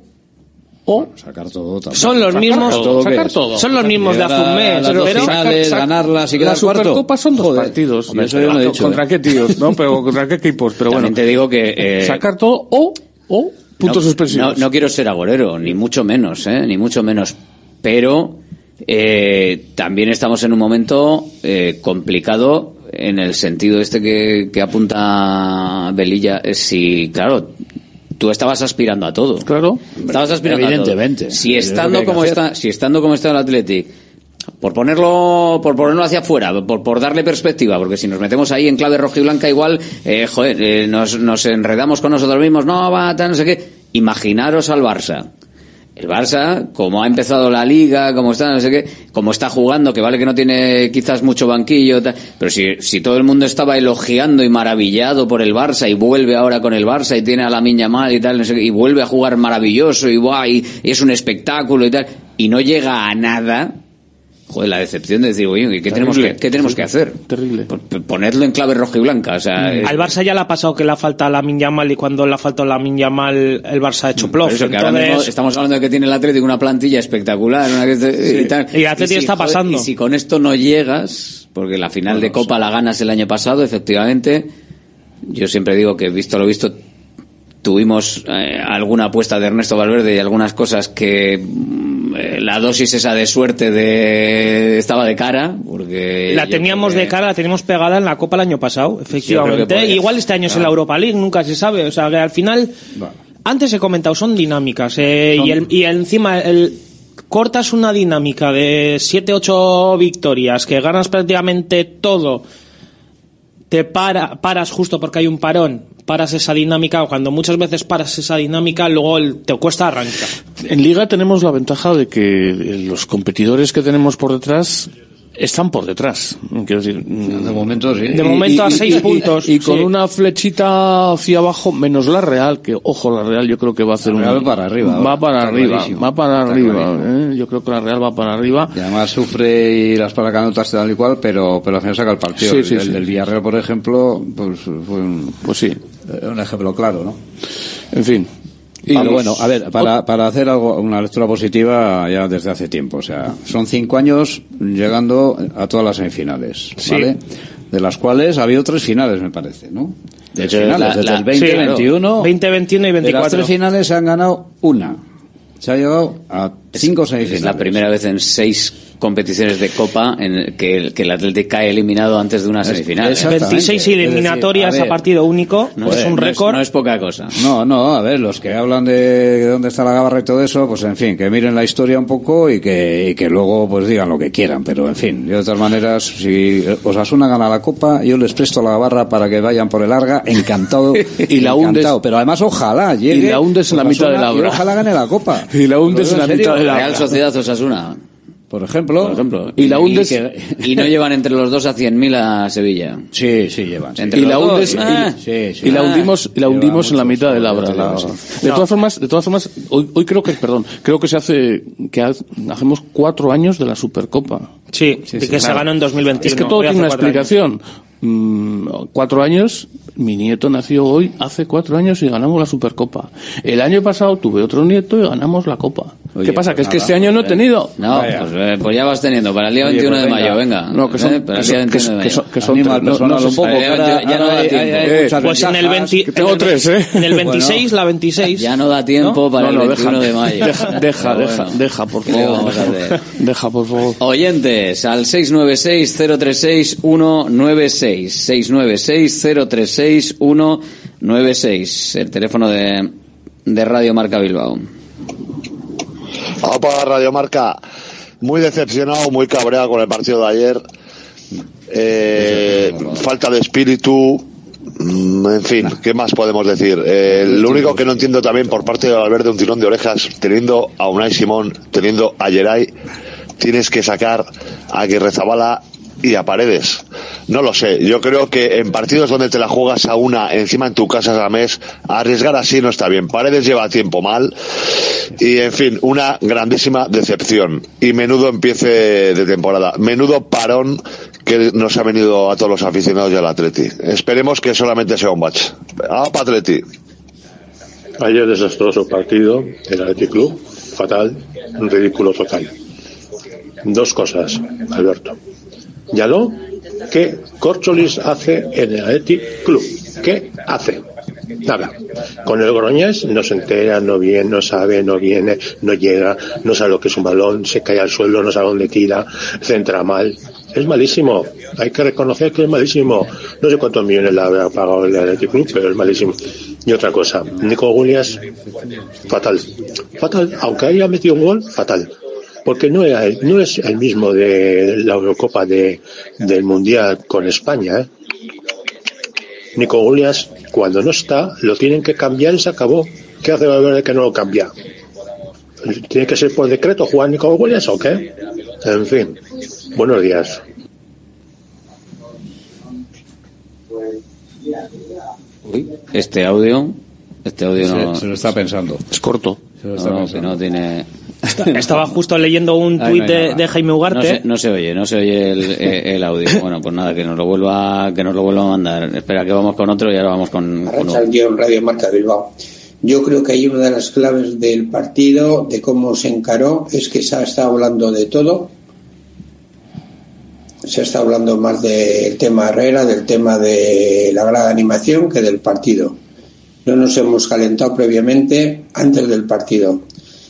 o sacar todo también. Son los sacar mismos todo, sacar todo. Son los mismos de hace un mes, pero pero finales, sacar, ganarlas y quedar la Supercopa son dos Joder. partidos. Hombre, eso yo no he dicho, ¿Contra eh. qué tíos? No, pero ¿contra qué equipos? Pero también bueno, te digo que eh, sacar todo o o puntos no, suspensivos. No, no quiero ser agorero, ni mucho menos, eh, ni mucho menos, pero eh, también estamos en un momento eh, complicado en el sentido este que, que apunta Velilla. Es si, claro, tú estabas aspirando a todo. Claro. Estabas aspirando Evidentemente. a todo. Si estando como está, si estando como está el Athletic, por ponerlo, por ponerlo hacia afuera, por, por darle perspectiva, porque si nos metemos ahí en clave roja y blanca igual, eh, joder, eh, nos, nos enredamos con nosotros mismos, no va, tal, no sé qué. Imaginaros al Barça. El Barça, como ha empezado la Liga, como está, no sé qué, como está jugando, que vale que no tiene quizás mucho banquillo, tal, pero si, si todo el mundo estaba elogiando y maravillado por el Barça y vuelve ahora con el Barça y tiene a Lamine Yamal y tal, no sé qué, y vuelve a jugar maravilloso y guay, y es un espectáculo y tal, y no llega a nada, joder, la decepción de decir, oye, ¿qué tenemos que, ¿qué tenemos que hacer? Terrible. Ponerlo en clave roja y blanca, o sea... Mm. Eh, al Barça ya le ha pasado que le ha faltado Lamine Yamal y cuando le ha faltado Lamine Yamal el Barça ha hecho plof. Eso, que entonces... ahora mismo estamos hablando de que tiene el Atlético una plantilla espectacular, una que sí. y tal. Y el Atlético y si, está pasando. Joder, y si con esto no llegas, porque la final bueno, de Copa sí. la ganas el año pasado, efectivamente, yo siempre digo que visto lo visto, tuvimos eh, alguna apuesta de Ernesto Valverde y algunas cosas que eh, la dosis esa de suerte de estaba de cara, porque la teníamos que... de cara, la teníamos pegada en la Copa el año pasado, efectivamente. Igual este año claro. es en la Europa League, nunca se sabe, o sea que al final bueno. antes he comentado, son dinámicas eh, son... y el, y encima el cortas una dinámica de siete ocho victorias que ganas prácticamente todo, te para, paras justo porque hay un parón, paras esa dinámica, cuando muchas veces paras esa dinámica, luego el, te cuesta arrancar. En Liga tenemos la ventaja de que los competidores que tenemos por detrás están por detrás. Quiero decir, de momento sí. De momento y, a y, seis y, puntos. Y, y con sí. una flechita hacia abajo, menos la Real, que ojo, la Real yo creo que va a hacer la un... Real para arriba. Va para arriba, clarísimo. va para está arriba. ¿eh? Yo creo que la Real va para arriba. Y además sufre y las paracanotas tal y cual, pero, pero al final saca el partido. Sí, sí, el, sí. el, el Villarreal, por ejemplo, pues fue un, pues sí. un ejemplo claro, ¿no? En fin. Y Pero bueno, a ver, para, para hacer algo, una lectura positiva ya desde hace tiempo, o sea, son cinco años llegando a todas las semifinales, ¿vale? Sí. De las cuales ha habido tres finales, me parece, ¿no? De hecho, finales, la, desde la, el veinte veintiuno, sí, veinte veintiuno y veinticuatro. De las tres finales se han ganado una. Se ha llegado a cinco semifinales. Es la primera vez en seis competiciones de Copa en que el, que el Atlético cae eliminado antes de una semifinal. veintiséis eliminatorias decir, a, ver, a partido único, no es un récord. No, no es poca cosa. No, no, a ver, los que hablan de dónde está la Gabarra y todo eso, pues en fin, que miren la historia un poco y que, y que luego pues digan lo que quieran, pero en fin, yo de todas maneras, si Osasuna gana la Copa, yo les presto la Gabarra para que vayan por el Arga, encantado, y la hundes, encantado, pero además ojalá llegue. Y la hundes en la mitad de la obra. Ojalá gane la Copa. Y la hundes en la mitad de la Real Sociedad Osasuna. Por ejemplo, Por ejemplo. Y la hundes... Y, que, y no llevan entre los dos a cien mil a Sevilla. Sí, sí llevan. Sí. Entre y los la hundes, dos, y, ah, sí, sí. y la hundimos, y la hundimos en la mitad del Abra. La... De no. todas formas, de todas formas, hoy, hoy creo que, perdón, creo que se hace, que ha, hacemos cuatro años de la Supercopa. Sí, sí, sí que claro. se ganó en dos mil veintiuno. Es que todo tiene una explicación. Mm, cuatro años, mi nieto nació hoy hace cuatro años y ganamos la Supercopa. El año pasado tuve otro nieto y ganamos la Copa. Oye, ¿qué pasa? Pues que es nada, que este año no he tenido. No, pues, pues ya vas teniendo para el día veintiuno Oye, pues de mayo, venga. No, que son, ¿eh? que son, que son, que son, que son Anima al personal un poco. Ya, ya no da tiempo. Eh, pues en el veinte, tengo en el, tres, ¿eh? En el veintiséis, bueno, la veintiséis. Ya no da tiempo ¿no? para no, no, el veintiuno deja, de mayo. Deja, deja, bueno, deja, deja, por favor. Vamos a hacer? Deja, por favor. Oyentes, al seis nueve seis, cero tres seis, uno nueve seis. seis nueve seis, cero tres seis, uno nueve seis. El teléfono de, de Radio Marca Bilbao. Vamos para Radio Marca. Muy decepcionado, muy cabreado con el partido de ayer. Eh, falta de espíritu. En fin, ¿qué más podemos decir? Eh, lo único que no entiendo también por parte de Valverde, un tirón de orejas, teniendo a Unai Simón, teniendo a Geray, tienes que sacar a Aguirrezabala y a Paredes. No lo sé, yo creo que en partidos donde te la juegas a una encima en tu casa a mes, arriesgar así no está bien. Paredes lleva tiempo mal y en fin, una grandísima decepción y menudo empiece de temporada, menudo parón que nos ha venido a todos los aficionados y al Atleti. Esperemos que solamente sea un batch. ¡Ah, pa' Atleti! Ayer desastroso partido del Athletic Club, fatal, un ridículo total. Dos cosas, Alberto. Yaló, ¿qué Córcholis hace en el Athletic Club? ¿Qué hace? Nada. Con el Groñés no se entera, no viene, no sabe, no viene, no llega, no sabe lo que es un balón, se cae al suelo, no sabe dónde tira, centra mal. Es malísimo. Hay que reconocer que es malísimo. No sé cuántos millones le habrá pagado el Athletic Club, pero es malísimo. Y otra cosa, Nico Williams, fatal. Fatal. Aunque haya metido un gol, fatal. Porque no, era, no es el mismo de la Eurocopa de, del Mundial con España, ¿eh? Nico Williams, cuando no está, lo tienen que cambiar y se acabó. ¿Qué hace Valverde que no lo cambia? ¿Tiene que ser por decreto jugar Nico Williams o qué? En fin, buenos días. Uy, este audio, este audio se, no... Se lo está pensando. Es corto. Se lo está no, pensando. que no tiene... Estaba justo leyendo un tuit no de, de Jaime Ugarte. No se, no se oye, no se oye el, el audio. Bueno, pues nada, que nos lo vuelva, que nos lo vuelva a mandar. Espera, que vamos con otro y ahora vamos con, con otro. En Radio Marca Bilbao. Yo creo que hay una de las claves del partido, de cómo se encaró, es que se ha estado hablando de todo. Se ha estado hablando más del tema Herrera, del tema de la gran animación, que del partido. No nos hemos calentado previamente antes del partido.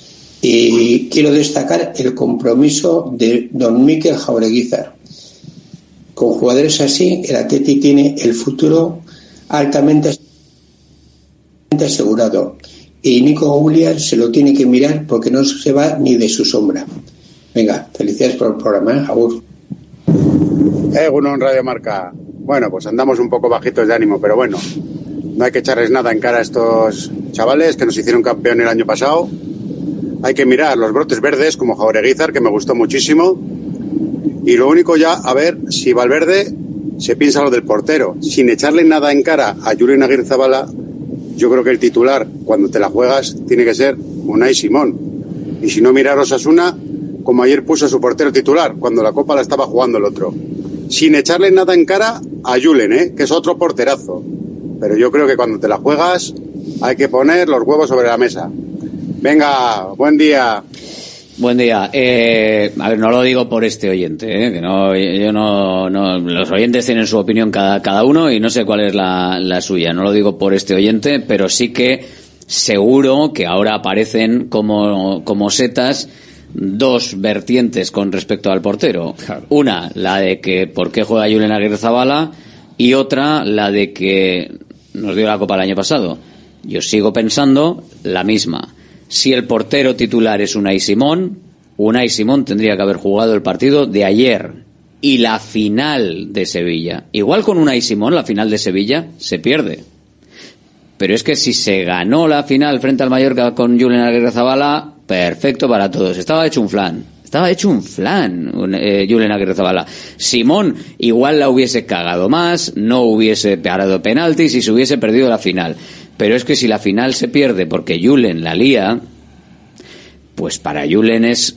Y quiero destacar el compromiso de don Mikel Jaureguizar. Con jugadores así, el Atleti tiene el futuro altamente asegurado. Y Nico Williams se lo tiene que mirar porque no se va ni de su sombra. Venga, felicidades por el programa, ¿eh? Agur. Eh, uno en Radio Marca. Bueno, pues andamos un poco bajitos de ánimo, pero bueno, no hay que echarles nada en cara a estos chavales que nos hicieron campeón el año pasado. Hay que mirar los brotes verdes como Jaureguizar, que me gustó muchísimo. Y lo único ya, a ver si Valverde se piensa lo del portero. Sin echarle nada en cara a Julen Aguirrezabala, yo creo que el titular, cuando te la juegas, tiene que ser Unai Simón. Y si no, mirar a Osasuna, como ayer puso su portero titular, cuando la Copa la estaba jugando el otro. Sin echarle nada en cara a Julen, ¿eh? Que es otro porterazo. Pero yo creo que cuando te la juegas, hay que poner los huevos sobre la mesa. Venga, buen día. Buen día. Eh, a ver, no lo digo por este oyente, ¿eh? Que no, yo no, no, los oyentes tienen su opinión cada, cada uno y no sé cuál es la, la suya. No lo digo por este oyente, pero sí que seguro que ahora aparecen como, como setas dos vertientes con respecto al portero. Claro. Una, la de que por qué juega Julen Aguirrezabala, y otra, la de que nos dio la Copa el año pasado. Yo sigo pensando la misma. Si el portero titular es Unai Simón, Unai Simón tendría que haber jugado el partido de ayer y la final de Sevilla. Igual con Unai Simón, la final de Sevilla se pierde. Pero es que si se ganó la final frente al Mallorca con Julen Aguirrezabala, perfecto para todos. Estaba hecho un flan. Estaba hecho un flan, eh, Julen Aguirrezabala. Simón igual la hubiese cagado más, no hubiese parado penaltis y se hubiese perdido la final. Pero es que si la final se pierde porque Julen la lía, pues para Julen es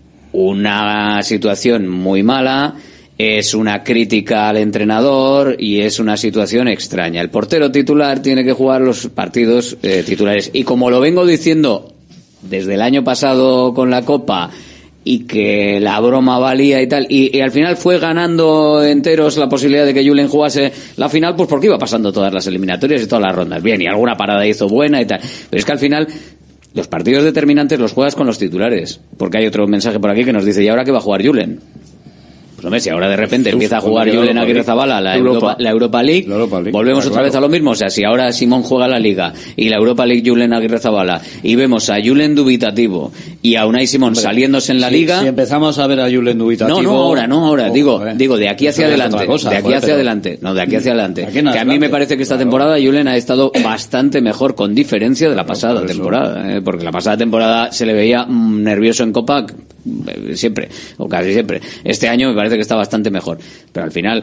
una situación muy mala, es una crítica al entrenador y es una situación extraña. El portero titular tiene que jugar los partidos eh, titulares. Y como lo vengo diciendo desde el año pasado con la Copa y que la broma valía y tal, y, y al final fue ganando enteros la posibilidad de que Julen jugase la final, pues porque iba pasando todas las eliminatorias y todas las rondas. Bien, y alguna parada hizo buena y tal. Pero es que al final los partidos determinantes los juegas con los titulares, porque hay otro mensaje por aquí que nos dice, ¿y ahora qué va a jugar Julen? Pues hombre, si ahora de repente empieza a jugar Julen Aguirrezabala la Europa, la Europa League, la Europa League, volvemos claro, otra vez a lo mismo. O sea, si ahora Simón juega la Liga y la Europa League Julen Aguirrezabala y vemos a Julen dubitativo y a Unai Simón hombre, saliéndose en la si, Liga... Si empezamos a ver a Julen dubitativo... No, no ahora, no ahora. Oh, digo, eh. digo, de aquí hacia adelante. Cosa, de aquí joder, hacia pero... adelante. No, de aquí hacia adelante. Aquí que adelante. A mí me parece que esta claro. temporada Julen ha estado bastante mejor, con diferencia de la pasada temporada. Eh, porque la pasada temporada se le veía mmm, nervioso en Copa eh, siempre, o casi siempre. Este año me parece que está bastante mejor. Pero al final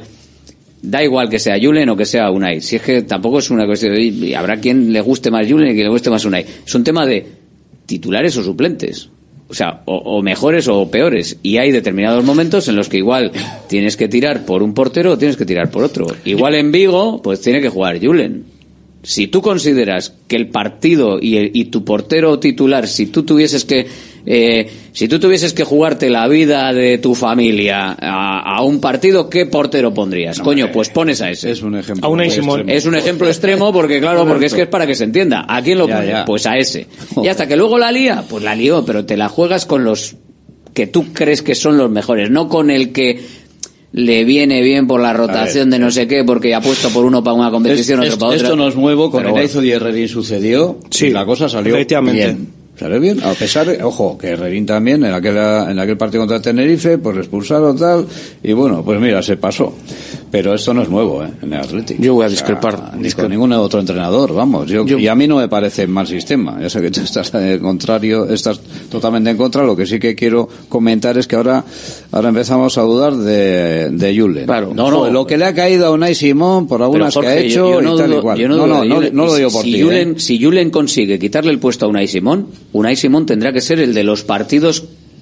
da igual que sea Julen o que sea Unai, si es que tampoco es una cuestión de, y habrá quien le guste más Julen y quien le guste más Unai, es un tema de titulares o suplentes, o sea, o, o mejores o peores, y hay determinados momentos en los que igual tienes que tirar por un portero o tienes que tirar por otro. Igual en Vigo pues tiene que jugar Julen. Si tú consideras que el partido y, el, y tu portero titular, si tú tuvieses que eh, si tú tuvieses que jugarte la vida de tu familia a, a un partido, ¿qué portero pondrías? No, Coño, pues pones a ese. Es un ejemplo. A Unai Simón. Es un ejemplo extremo porque claro, porque es que es para que se entienda. ¿A quién lo ya, pones? Ya. Pues a ese. Y hasta que luego la lía, pues la lió, pero te la juegas con los que tú crees que son los mejores, no con el que le viene bien por la rotación ver, de no sé qué, porque ha puesto por uno para una competición, es, otro para otra. Esto no es nuevo, con pero Eraizo bueno. y Herrerín sucedió, sí, y la cosa salió bien. ¿Sale bien? A pesar de, ojo, que Herrerín también, en aquel, en aquel partido contra Tenerife, pues le expulsaron tal, y bueno, pues mira, se pasó. Pero esto no es nuevo, ¿eh? En el Atlético. Yo voy a discrepar. O sea, ni con ningún otro entrenador, vamos. Yo, yo, y a mí no me parece mal sistema. Ya sé que tú estás en contrario, estás totalmente en contra. Lo que sí que quiero comentar es que ahora, ahora empezamos a dudar de, de Julen. Claro. No, no, lo que le ha caído a Unai Simón por algunas Jorge, que ha hecho yo, yo no y tal dudo, igual. Yo no, no, no, no, Julen, no lo digo por si ti. Julen, ¿eh? Si Julen consigue quitarle el puesto a Unai Simón, Unai Simón tendrá que ser el de los partidos.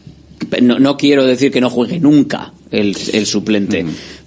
No, no quiero decir que no juegue nunca el, el suplente. Mm.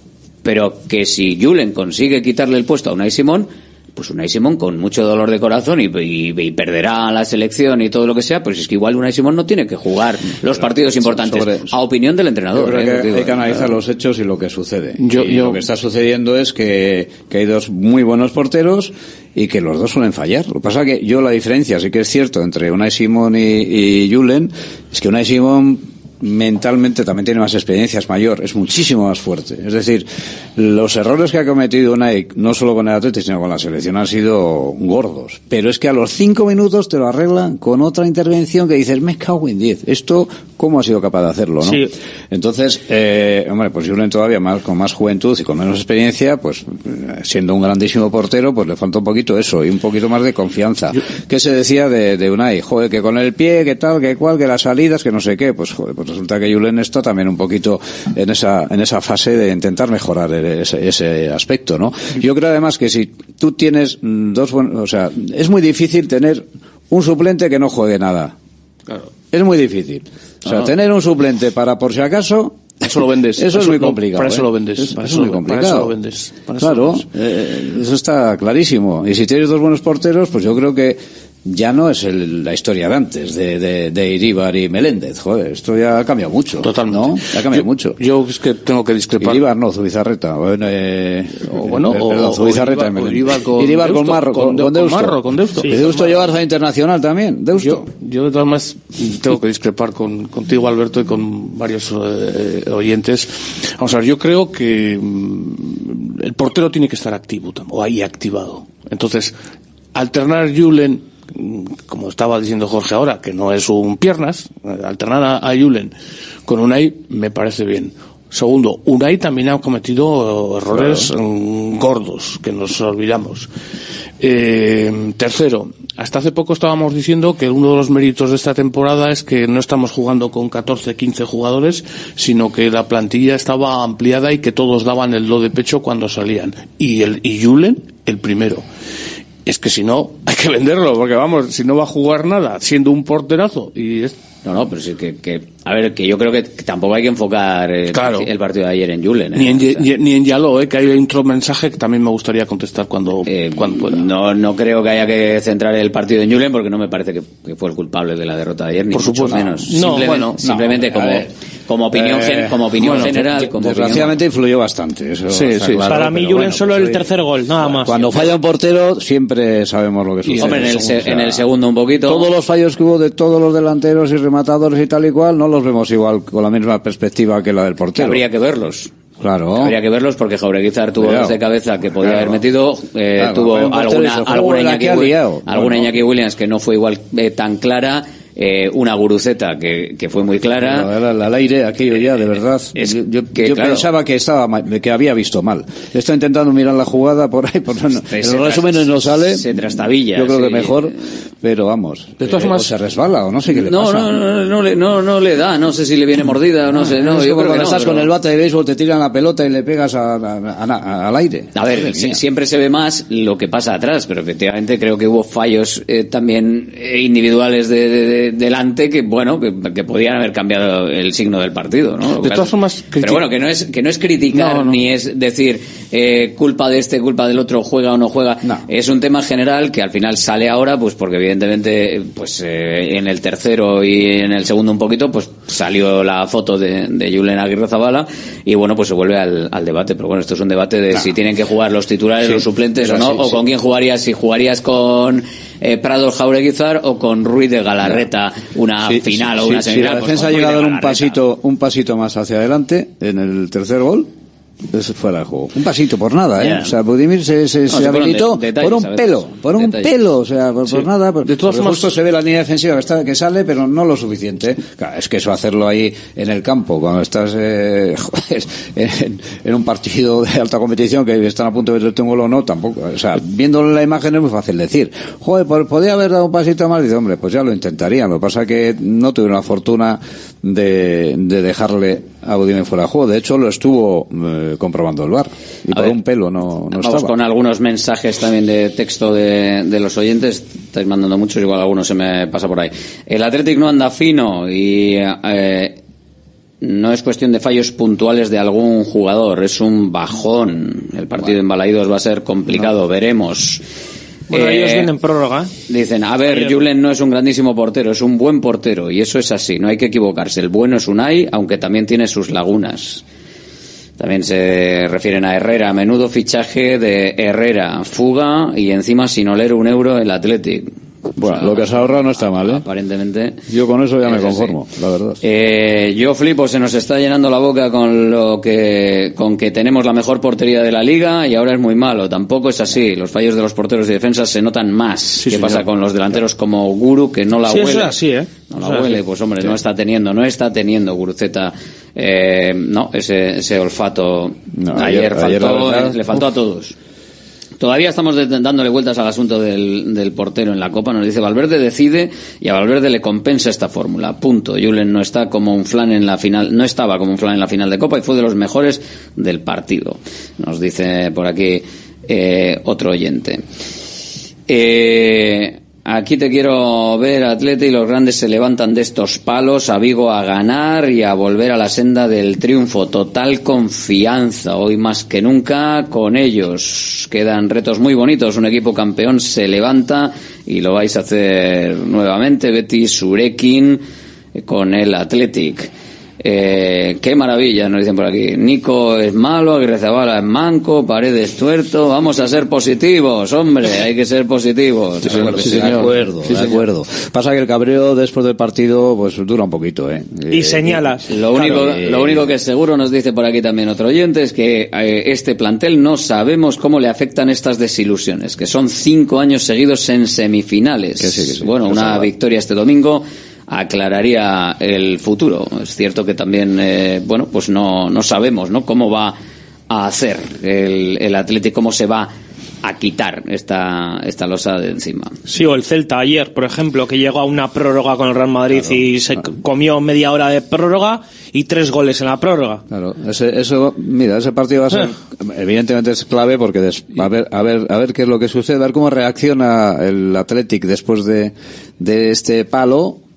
Pero que si Julen consigue quitarle el puesto a Unai Simón, pues Unai Simón con mucho dolor de corazón y, y, y perderá la selección y todo lo que sea, pues es que igual Unai Simón no tiene que jugar los partidos importantes, sobre, a opinión del entrenador. Yo creo ¿eh? que digo, hay que analizar los hechos y lo que sucede. Yo, y yo, lo que está sucediendo es que, que hay dos muy buenos porteros y que los dos suelen fallar. Lo que pasa es que yo la diferencia, sí que es cierto, entre Unai Simón y, y Julen, es que Unai Simón mentalmente también tiene más experiencia, es mayor, es muchísimo más fuerte. Es decir, los errores que ha cometido Unai, no solo con el Atlético, sino con la selección, han sido gordos. Pero es que a los cinco minutos te lo arreglan con otra intervención que dices, me cago en diez. Esto, ¿cómo ha sido capaz de hacerlo, no? Sí. Entonces, eh, hombre, pues Julen todavía más, con más juventud y con menos experiencia, pues siendo un grandísimo portero, pues le falta un poquito eso y un poquito más de confianza. Yo... ¿Qué se decía de, de Unai? Joder, que con el pie, que tal, que cual, que las salidas, que no sé qué, pues joder, pues resulta que Julen está también un poquito en esa en esa fase de intentar mejorar ese, ese aspecto, ¿no? Yo creo además que si tú tienes dos buenos, o sea, es muy difícil tener un suplente que no juegue nada. Claro. Es muy difícil. O sea, ah, tener un suplente para por si acaso, eso lo vendes. Eso, eso es muy no, complicado. Para eso ¿eh? lo vendes. Es, para es eso, muy complicado. Para eso lo vendes. Para claro, eso, lo vendes. Eh, eso está clarísimo. Y si tienes dos buenos porteros, pues yo creo que ya no es el, la historia de antes, de, de, de Iríbar y Meléndez. Joder, esto ya ha cambiado mucho. Totalmente. ¿No? Ya ha cambiado yo, mucho. Yo es que tengo que discrepar. Iríbar no, Zubizarreta. Bueno, eh, o bueno, eh, perdón, o, Zubizarreta o Iríbar, y Iríbar con, Iríbar Deusto, con Marro, con, con, con Deusto. Marro, con Deusto. Sí, Deusto lleva a internacional también, Deusto. Yo, yo de todas maneras tengo que discrepar con, contigo, Alberto, y con varios eh, oyentes. Vamos a ver, yo creo que mm, el portero tiene que estar activo, o ahí activado. Entonces, alternar Julen, como estaba diciendo Jorge ahora, que no es un piernas, alternar a, a Julen con Unai me parece bien. Segundo, Unai también ha cometido errores claro. um, gordos, que nos olvidamos. Eh, tercero, hasta hace poco estábamos diciendo que uno de los méritos de esta temporada es que no estamos jugando con catorce, quince jugadores, sino que la plantilla estaba ampliada y que todos daban el do de pecho cuando salían. Y el y Julen, el primero. Es que si no, hay que venderlo, porque vamos, si no va a jugar nada, siendo un porterazo, y es... No, no, pero sí que, que A ver, que yo creo que tampoco hay que enfocar el, Claro. el partido de ayer en Julen. ¿eh? Ni en, Ye- ni en Yaló, eh, que hay otro mensaje que también me gustaría contestar cuando, Eh, cuando pueda. No, no creo que haya que centrar el partido en Julen porque no me parece que, que fue el culpable de la derrota de ayer, ni Por mucho supuesto. menos. No, simplemente bueno, simplemente no, como, a ver. como opinión, Eh, gen- como opinión bueno, general. Como desgraciadamente influyó bastante. Eso Sí, está sí. claro, Para mí, pero Julen bueno, solo pues, el oye, tercer gol, nada más. Cuando falla un portero, siempre sabemos lo que sucede. Hombre, en el, O se- sea, en el segundo un poquito. Todos los fallos que hubo de todos los delanteros y rematadores y tal y cual, no los vemos igual con la misma perspectiva que la del que portero. habría que verlos. Claro. Habría que verlos porque Jaureguizar tuvo Cuidado. dos de cabeza que podía Claro. haber metido, eh, Claro, tuvo fue un portero y alguna, se jugó alguna, la Iñaki, que ha Wi- liado. alguna Bueno. Iñaki Williams que no fue igual eh, tan clara, eh, una Guruceta que, que fue muy clara. Pero era al aire aquello ya, de verdad. Es yo yo, que, yo claro. pensaba que estaba mal, que había visto mal. Está intentando mirar la jugada por ahí, por no, en Se los tras- resúmenes no sale. se trastabilla, Yo creo sí. que mejor, pero vamos. De todas eh, formas- o se resbala o no sé qué le No, pasa. no, no, no, le, no, no le da, no sé si le viene mordida o no sé, no, es yo como creo que cuando no, estás pero- con el bate de béisbol, te tiran la pelota y le pegas a- a- a- a- al aire. A ver, Madre si- mía. siempre se ve más lo que pasa atrás, pero efectivamente creo que hubo fallos eh, también eh, individuales de, de- de- delante que, bueno, que, que podían haber cambiado el signo del partido, ¿no? Lo De que todas hace- formas, pero criti- bueno, que no es que no es criticar No, no. ni es decir eh, culpa de este, culpa del otro, juega o no juega. Es un tema general que al final sale ahora, pues porque evidentemente, pues eh, en el tercero y en el segundo un poquito, pues salió la foto de, de Julen Aguirrezabala y bueno, pues se vuelve al, al debate. Pero bueno, esto es un debate de si tienen que jugar los titulares, Sí, los suplentes o pero no, sí, o sí. con quién jugarías, si jugarías con eh, Prados Jaureguizar o con Ruiz de Galarreta, una Sí, final sí, o una sí, semifinal. Si la pues defensa ha con Ruiz de llegado en un Galarreta. pasito, un pasito más hacia adelante en el tercer gol, es fuera de juego. Un pasito por nada, ¿eh? Ya. O sea, Budimir se, se, No, se se fueron habilitó de- detalles, por un a veces. pelo, por un Detalles. pelo, o sea, por, por Sí. nada. Por, De todas porque formas- justo se ve la línea defensiva que, está, que sale, pero no lo suficiente. Claro, es que eso hacerlo ahí en el campo, cuando estás eh, joder, en, en un partido de alta competición que están a punto de meterte un gol o no, tampoco. O sea, viendo la imagen es muy fácil decir, joder, por- podía haber dado un pasito más. Dice, hombre, pues ya lo intentarían. Lo que pasa es que no tuvieron la fortuna de, de dejarle a Budimir fuera de juego. De hecho, lo estuvo eh, comprobando el V A R. Y A por ver, un pelo no, no Vamos estaba. con algunos mensajes también de texto de, de los oyentes. Estáis mandando muchos, igual alguno se me pasa por ahí. El Athletic no anda fino y eh, no es cuestión de fallos puntuales de algún jugador, es un bajón. El partido en Balaídos va a ser complicado, veremos. Bueno, Eh, ellos vienen en prórroga. ¿eh? Dicen, a ver, Ayer. Julen no es un grandísimo portero, es un buen portero, y eso es así, no hay que equivocarse. El bueno es Unai, aunque también tiene sus lagunas. También se refieren a Herrera, menudo fichaje de Herrera, fuga y encima sin oler un euro el Athletic. Bueno, lo que se ha ahorrado no está mal, ¿eh? Aparentemente. Yo con eso ya me Eso sí. conformo, la verdad. Eh, yo flipo, se nos está llenando la boca con lo que con que tenemos la mejor portería de la liga y ahora es muy malo. Tampoco es así. Los fallos de los porteros y defensas se notan más. ¿Qué señor. pasa con los delanteros como Guru que no la Sí, huele? eso es así, ¿eh? No Eso la es huele, así. pues hombre, Sí. no está teniendo, no está teniendo Guruceta, eh, no, ese, ese olfato. No, ayer, ayer- ayer la faltó, verdad, le faltó uf. a todos. Todavía estamos de- dándole vueltas al asunto del, del portero en la Copa. Nos dice Valverde decide y a Valverde le compensa esta fórmula. Punto. Julen no está como un flan en la final, no estaba como un flan en la final de Copa y fue de los mejores del partido. Nos dice por aquí eh, otro oyente. Eh, aquí te quiero ver, Atleti, y los grandes se levantan de estos palos, a Vigo a ganar y a volver a la senda del triunfo. Total confianza, hoy más que nunca con ellos. Quedan retos muy bonitos, un equipo campeón se levanta y lo vais a hacer nuevamente, Betis, Surekin, eh, con el Athletic. Eh, qué maravilla, nos dicen por aquí. Nico es malo, Aguirrezabala es manco, Paredes tuerto. Vamos a ser positivos, hombre, hay que ser positivos. Sí, Claro que sí, sí. de acuerdo, Sí, de señor. acuerdo. Pasa que el cabreo después del partido pues dura un poquito, ¿eh? Y Eh, señalas. Lo único, Claro, eh, lo único que es seguro, nos dice por aquí también otro oyente, es que eh, este plantel no sabemos cómo le afectan estas desilusiones, que son cinco años seguidos en semifinales. Que sí, que sí, bueno, que una salva. victoria este domingo aclararía el futuro. Es cierto que también, eh, bueno, pues no, no sabemos, ¿no? Cómo va a hacer el, el Atlético, cómo se va a quitar esta, esta losa de encima. Sí, o el Celta ayer, por ejemplo, que llegó a una prórroga con el Real Madrid y se comió media hora de prórroga y tres goles en la prórroga. Claro, ese, eso, mira, ese partido va a ser, evidentemente es clave porque des- a ver, a ver, a ver qué es lo que sucede, a ver cómo reacciona el Athletic después de, de este palo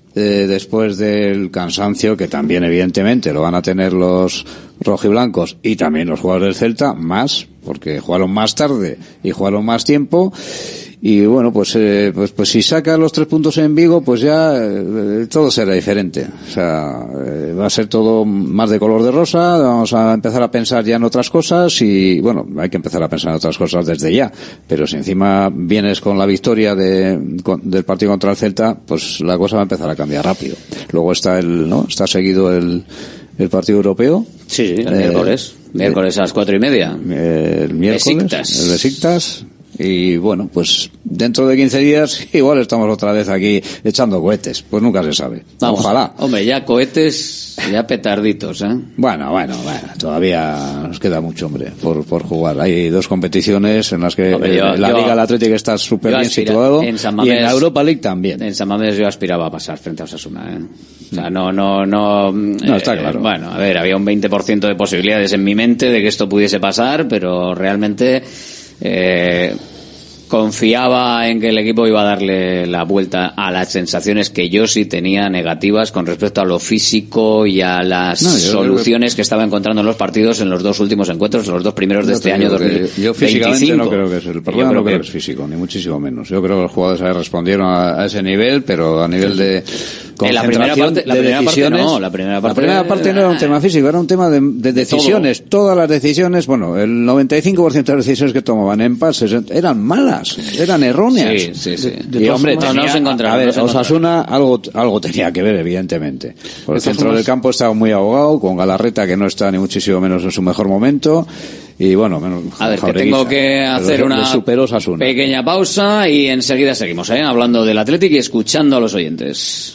eh, después del cansancio que también evidentemente lo van a tener los rojiblancos y también los jugadores del Celta, más, porque jugaron más tarde y jugaron más tiempo. Y bueno, pues, eh, pues, pues si saca los tres puntos en Vigo, pues ya eh, todo será diferente. O sea, eh, va a ser todo más de color de rosa, vamos a empezar a pensar ya en otras cosas y bueno, hay que empezar a pensar en otras cosas desde ya. Pero si encima vienes con la victoria de, con, del partido contra el Celta, pues la cosa va a empezar a cambiar rápido. Luego está el, ¿no? Está seguido el, el partido europeo. Sí, sí, el eh, miércoles. Miércoles a las cuatro y media. Eh, el miércoles. Besiktas. El Besiktas. Y bueno, pues dentro de quince días igual estamos otra vez aquí echando cohetes. Pues nunca se sabe. Vamos, ojalá. Hombre, ya cohetes, ya petarditos, ¿eh? Bueno, bueno, bueno. Todavía nos queda mucho, hombre, por, por jugar. Hay dos competiciones en las que hombre, yo, la yo, Liga del Atlético está súper bien aspira, situado. En San Mamés, y en la Europa League también. En San Mamés yo aspiraba a pasar frente a Osasuna, ¿eh? O sea, no, no, no... No, está claro. Eh, bueno, a ver, había un veinte por ciento de posibilidades en mi mente de que esto pudiese pasar, pero realmente... Eh, confiaba en que el equipo iba a darle la vuelta a las sensaciones que yo sí tenía negativas con respecto a lo físico y a las no, soluciones que... que estaba encontrando en los partidos en los dos últimos encuentros, en los dos primeros de este año dos mil veinticinco. Yo físicamente no creo que es el problema, no creo que... que es físico, ni muchísimo menos. Yo creo que los jugadores ahí respondieron a, a ese nivel, pero a nivel de en la primera parte, la de primera decisiones, parte no, la primera parte, la primera parte no era un tema físico, era un tema de, de decisiones. De Todas las decisiones, bueno, el noventa y cinco por ciento de las decisiones que tomaban en pases eran malas, eran erróneas. Sí, sí, sí. De, de y hombre, tenía, no, no se encontraron, a ver, no se Osasuna algo, algo tenía que ver, evidentemente. Por el centro del campo estaba muy ahogado, con Galarreta que no está ni muchísimo menos en su mejor momento. Y bueno, menos a ver, que tengo que hacer una pequeña pausa y enseguida seguimos, ¿eh? Hablando del Athletic y escuchando a los oyentes.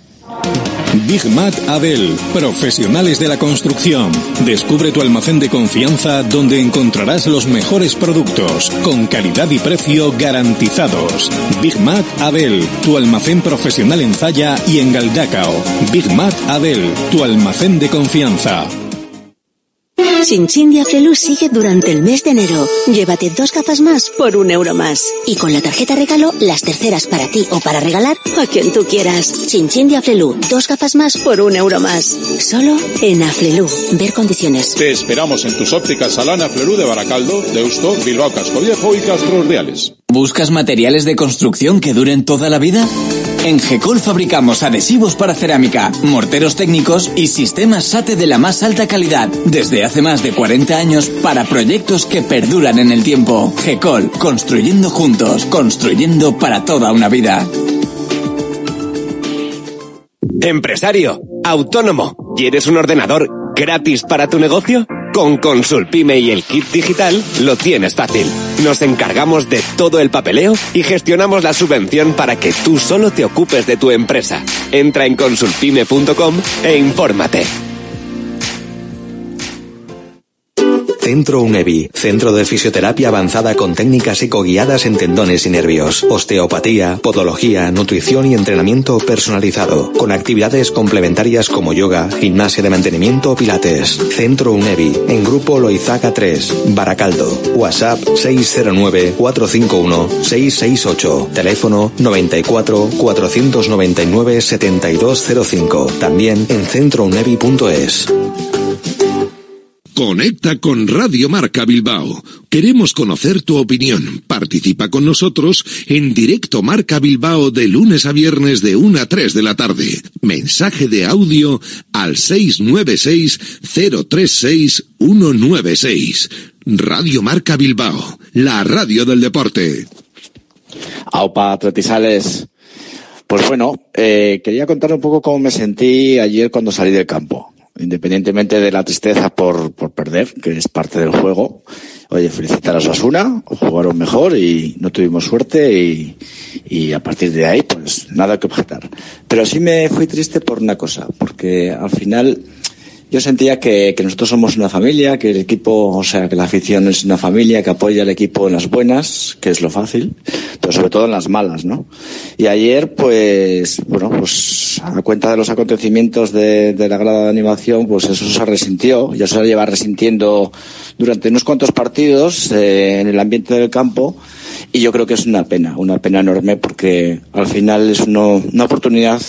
Big Mat Adel, profesionales de la construcción. Descubre tu almacén de confianza donde encontrarás los mejores productos, con calidad y precio garantizados. Big Mat Adel, tu almacén profesional en Zalla y en Galdacao. Big Mat Adel, tu almacén de confianza. Chin de Aflelu sigue durante el mes de enero. Llévate dos gafas más por un euro más. Y con la tarjeta regalo, las terceras para ti o para regalar a quien tú quieras. Chin de Aflelu, dos gafas más por un euro más. Solo en Aflelu. Ver condiciones. Te esperamos en tus ópticas Salana Aflelu de Baracaldo, Deusto, Bilbao Casco Viejo y Castro Urdiales. ¿Buscas materiales de construcción que duren toda la vida? En Gecol fabricamos adhesivos para cerámica, morteros técnicos y sistemas SATE de la más alta calidad, desde hace más de cuarenta años para proyectos que perduran en el tiempo. Gecol, construyendo juntos, construyendo para toda una vida. Empresario, autónomo, ¿quieres un ordenador gratis para tu negocio? Con Consulpime y el kit digital lo tienes fácil. Nos encargamos de todo el papeleo y gestionamos la subvención para que tú solo te ocupes de tu empresa. Entra en consulpime punto com e infórmate. Centro UNEVI, centro de fisioterapia avanzada con técnicas ecoguiadas en tendones y nervios, osteopatía, podología, nutrición y entrenamiento personalizado, con actividades complementarias como yoga, gimnasia de mantenimiento o pilates. Centro UNEVI, en Grupo Loizaga tres, Baracaldo. WhatsApp seis cero nueve, cuatro cinco uno, seis seis ocho, teléfono noventa y cuatro, cuatrocientos noventa y nueve, setenta y dos cero cinco. También en centro unevi punto es. Conecta con Radio Marca Bilbao. Queremos conocer tu opinión. Participa con nosotros en Directo Marca Bilbao de lunes a viernes de una a tres de la tarde. Mensaje de audio al seis nueve seis, cero tres seis, uno nueve seis. Radio Marca Bilbao, la radio del deporte. Aupa, atletizales. Pues bueno, eh, quería contar un poco cómo me sentí ayer cuando salí del campo. Independientemente de la tristeza por, por perder, que es parte del juego. Oye, felicitar a Osasuna, jugaron mejor y no tuvimos suerte y, y a partir de ahí, pues nada que objetar. Pero sí me fui triste por una cosa, porque al final yo sentía que, que nosotros somos una familia, que el equipo, o sea, que la afición es una familia que apoya al equipo en las buenas, que es lo fácil, pero sobre todo en las malas, ¿no? Y ayer, pues, bueno, pues a cuenta de los acontecimientos de, de la grada de animación, pues eso se resintió, ya se lo lleva resintiendo durante unos cuantos partidos eh, en el ambiente del campo. Y yo creo que es una pena, una pena enorme porque al final es uno, una oportunidad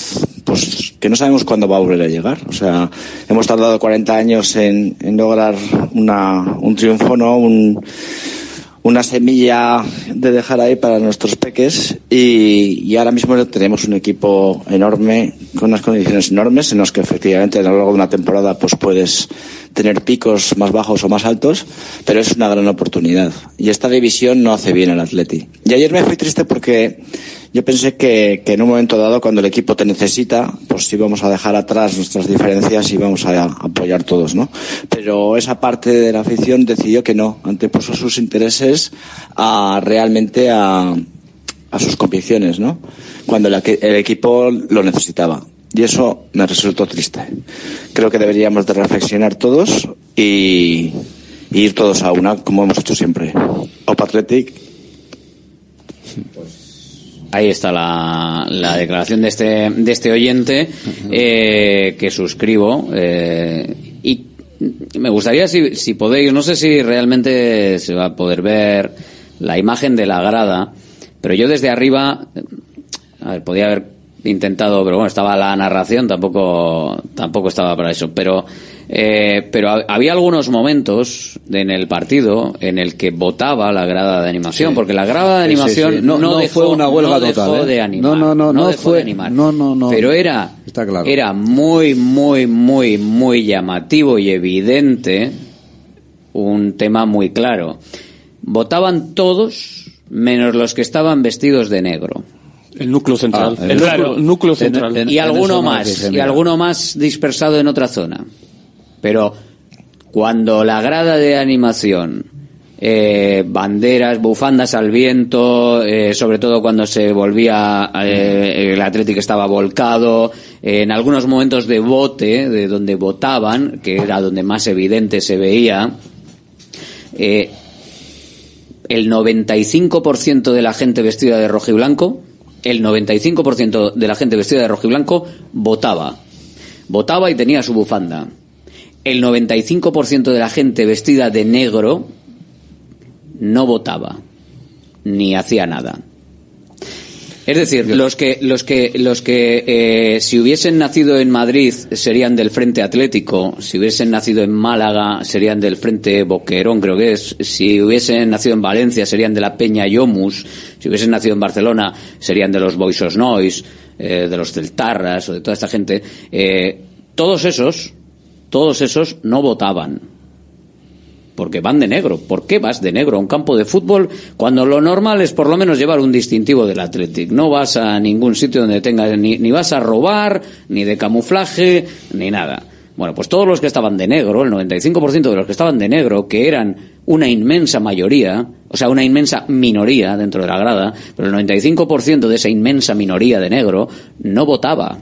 pues que no sabemos cuándo va a volver a llegar. O sea, hemos tardado cuarenta años en, en lograr una, un triunfo, ¿no? Un, una semilla de dejar ahí para nuestros peques y, y ahora mismo tenemos un equipo enorme con unas condiciones enormes en los que efectivamente a lo largo de una temporada pues puedes tener picos más bajos o más altos, pero es una gran oportunidad y esta división no hace bien al Atleti. Y ayer me fui triste porque yo pensé que, que en un momento dado, cuando el equipo te necesita, pues íbamos a dejar atrás nuestras diferencias y íbamos a, a apoyar todos, ¿no? Pero esa parte de la afición decidió que no, antepuso sus intereses a realmente a, a sus convicciones, ¿no? Cuando la, el equipo lo necesitaba. Y eso me resultó triste. Creo que deberíamos de reflexionar todos y, y ir todos a una, como hemos hecho siempre. Opa Athletic. Ahí está la, la declaración de este de este oyente eh, que suscribo eh, y me gustaría si, si podéis, no sé si realmente se va a poder ver la imagen de la grada, pero yo desde arriba, a ver, podía haber intentado, pero bueno, estaba la narración, tampoco tampoco estaba para eso, pero eh, pero había algunos momentos en el partido en el que votaba la grada de animación, sí, porque la grada de animación sí, sí, sí. No, no, no dejó, fue una huelga no total, dejó ¿eh? de animar, no, no, no, no, no dejó fue, de animar, no, no, no, pero era está claro. era muy, muy, muy, muy llamativo y evidente un tema muy claro. Votaban todos menos los que estaban vestidos de negro. El núcleo central. Ah, el, el claro, núcleo central. En, en, y alguno más, y alguno más dispersado en otra zona. Pero cuando la grada de animación, eh, banderas, bufandas al viento, eh, sobre todo cuando se volvía, eh, el Athletic estaba volcado, eh, en algunos momentos de bote, de donde votaban, que era donde más evidente se veía, eh, el noventa y cinco por ciento de la gente vestida de rojo y blanco, el noventa y cinco por ciento de la gente vestida de rojo y blanco votaba. Votaba y tenía su bufanda. El noventa y cinco por ciento de la gente vestida de negro no votaba, ni hacía nada. Es decir, los que los que los que eh, si hubiesen nacido en Madrid serían del Frente Atlético, si hubiesen nacido en Málaga serían del Frente Boquerón, creo que es, si hubiesen nacido en Valencia serían de la Peña Yomus, si hubiesen nacido en Barcelona serían de los Boixos Nois, eh, de los Celtarras o de toda esta gente. Eh, todos esos, todos esos no votaban. Porque van de negro. ¿Por qué vas de negro a un campo de fútbol cuando lo normal es por lo menos llevar un distintivo del Athletic? No vas a ningún sitio donde tengas, ni, ni vas a robar, ni de camuflaje, ni nada. Bueno, pues todos los que estaban de negro, el noventa y cinco por ciento de los que estaban de negro, que eran una inmensa mayoría, o sea, una inmensa minoría dentro de la grada, pero el noventa y cinco por ciento de esa inmensa minoría de negro no votaba.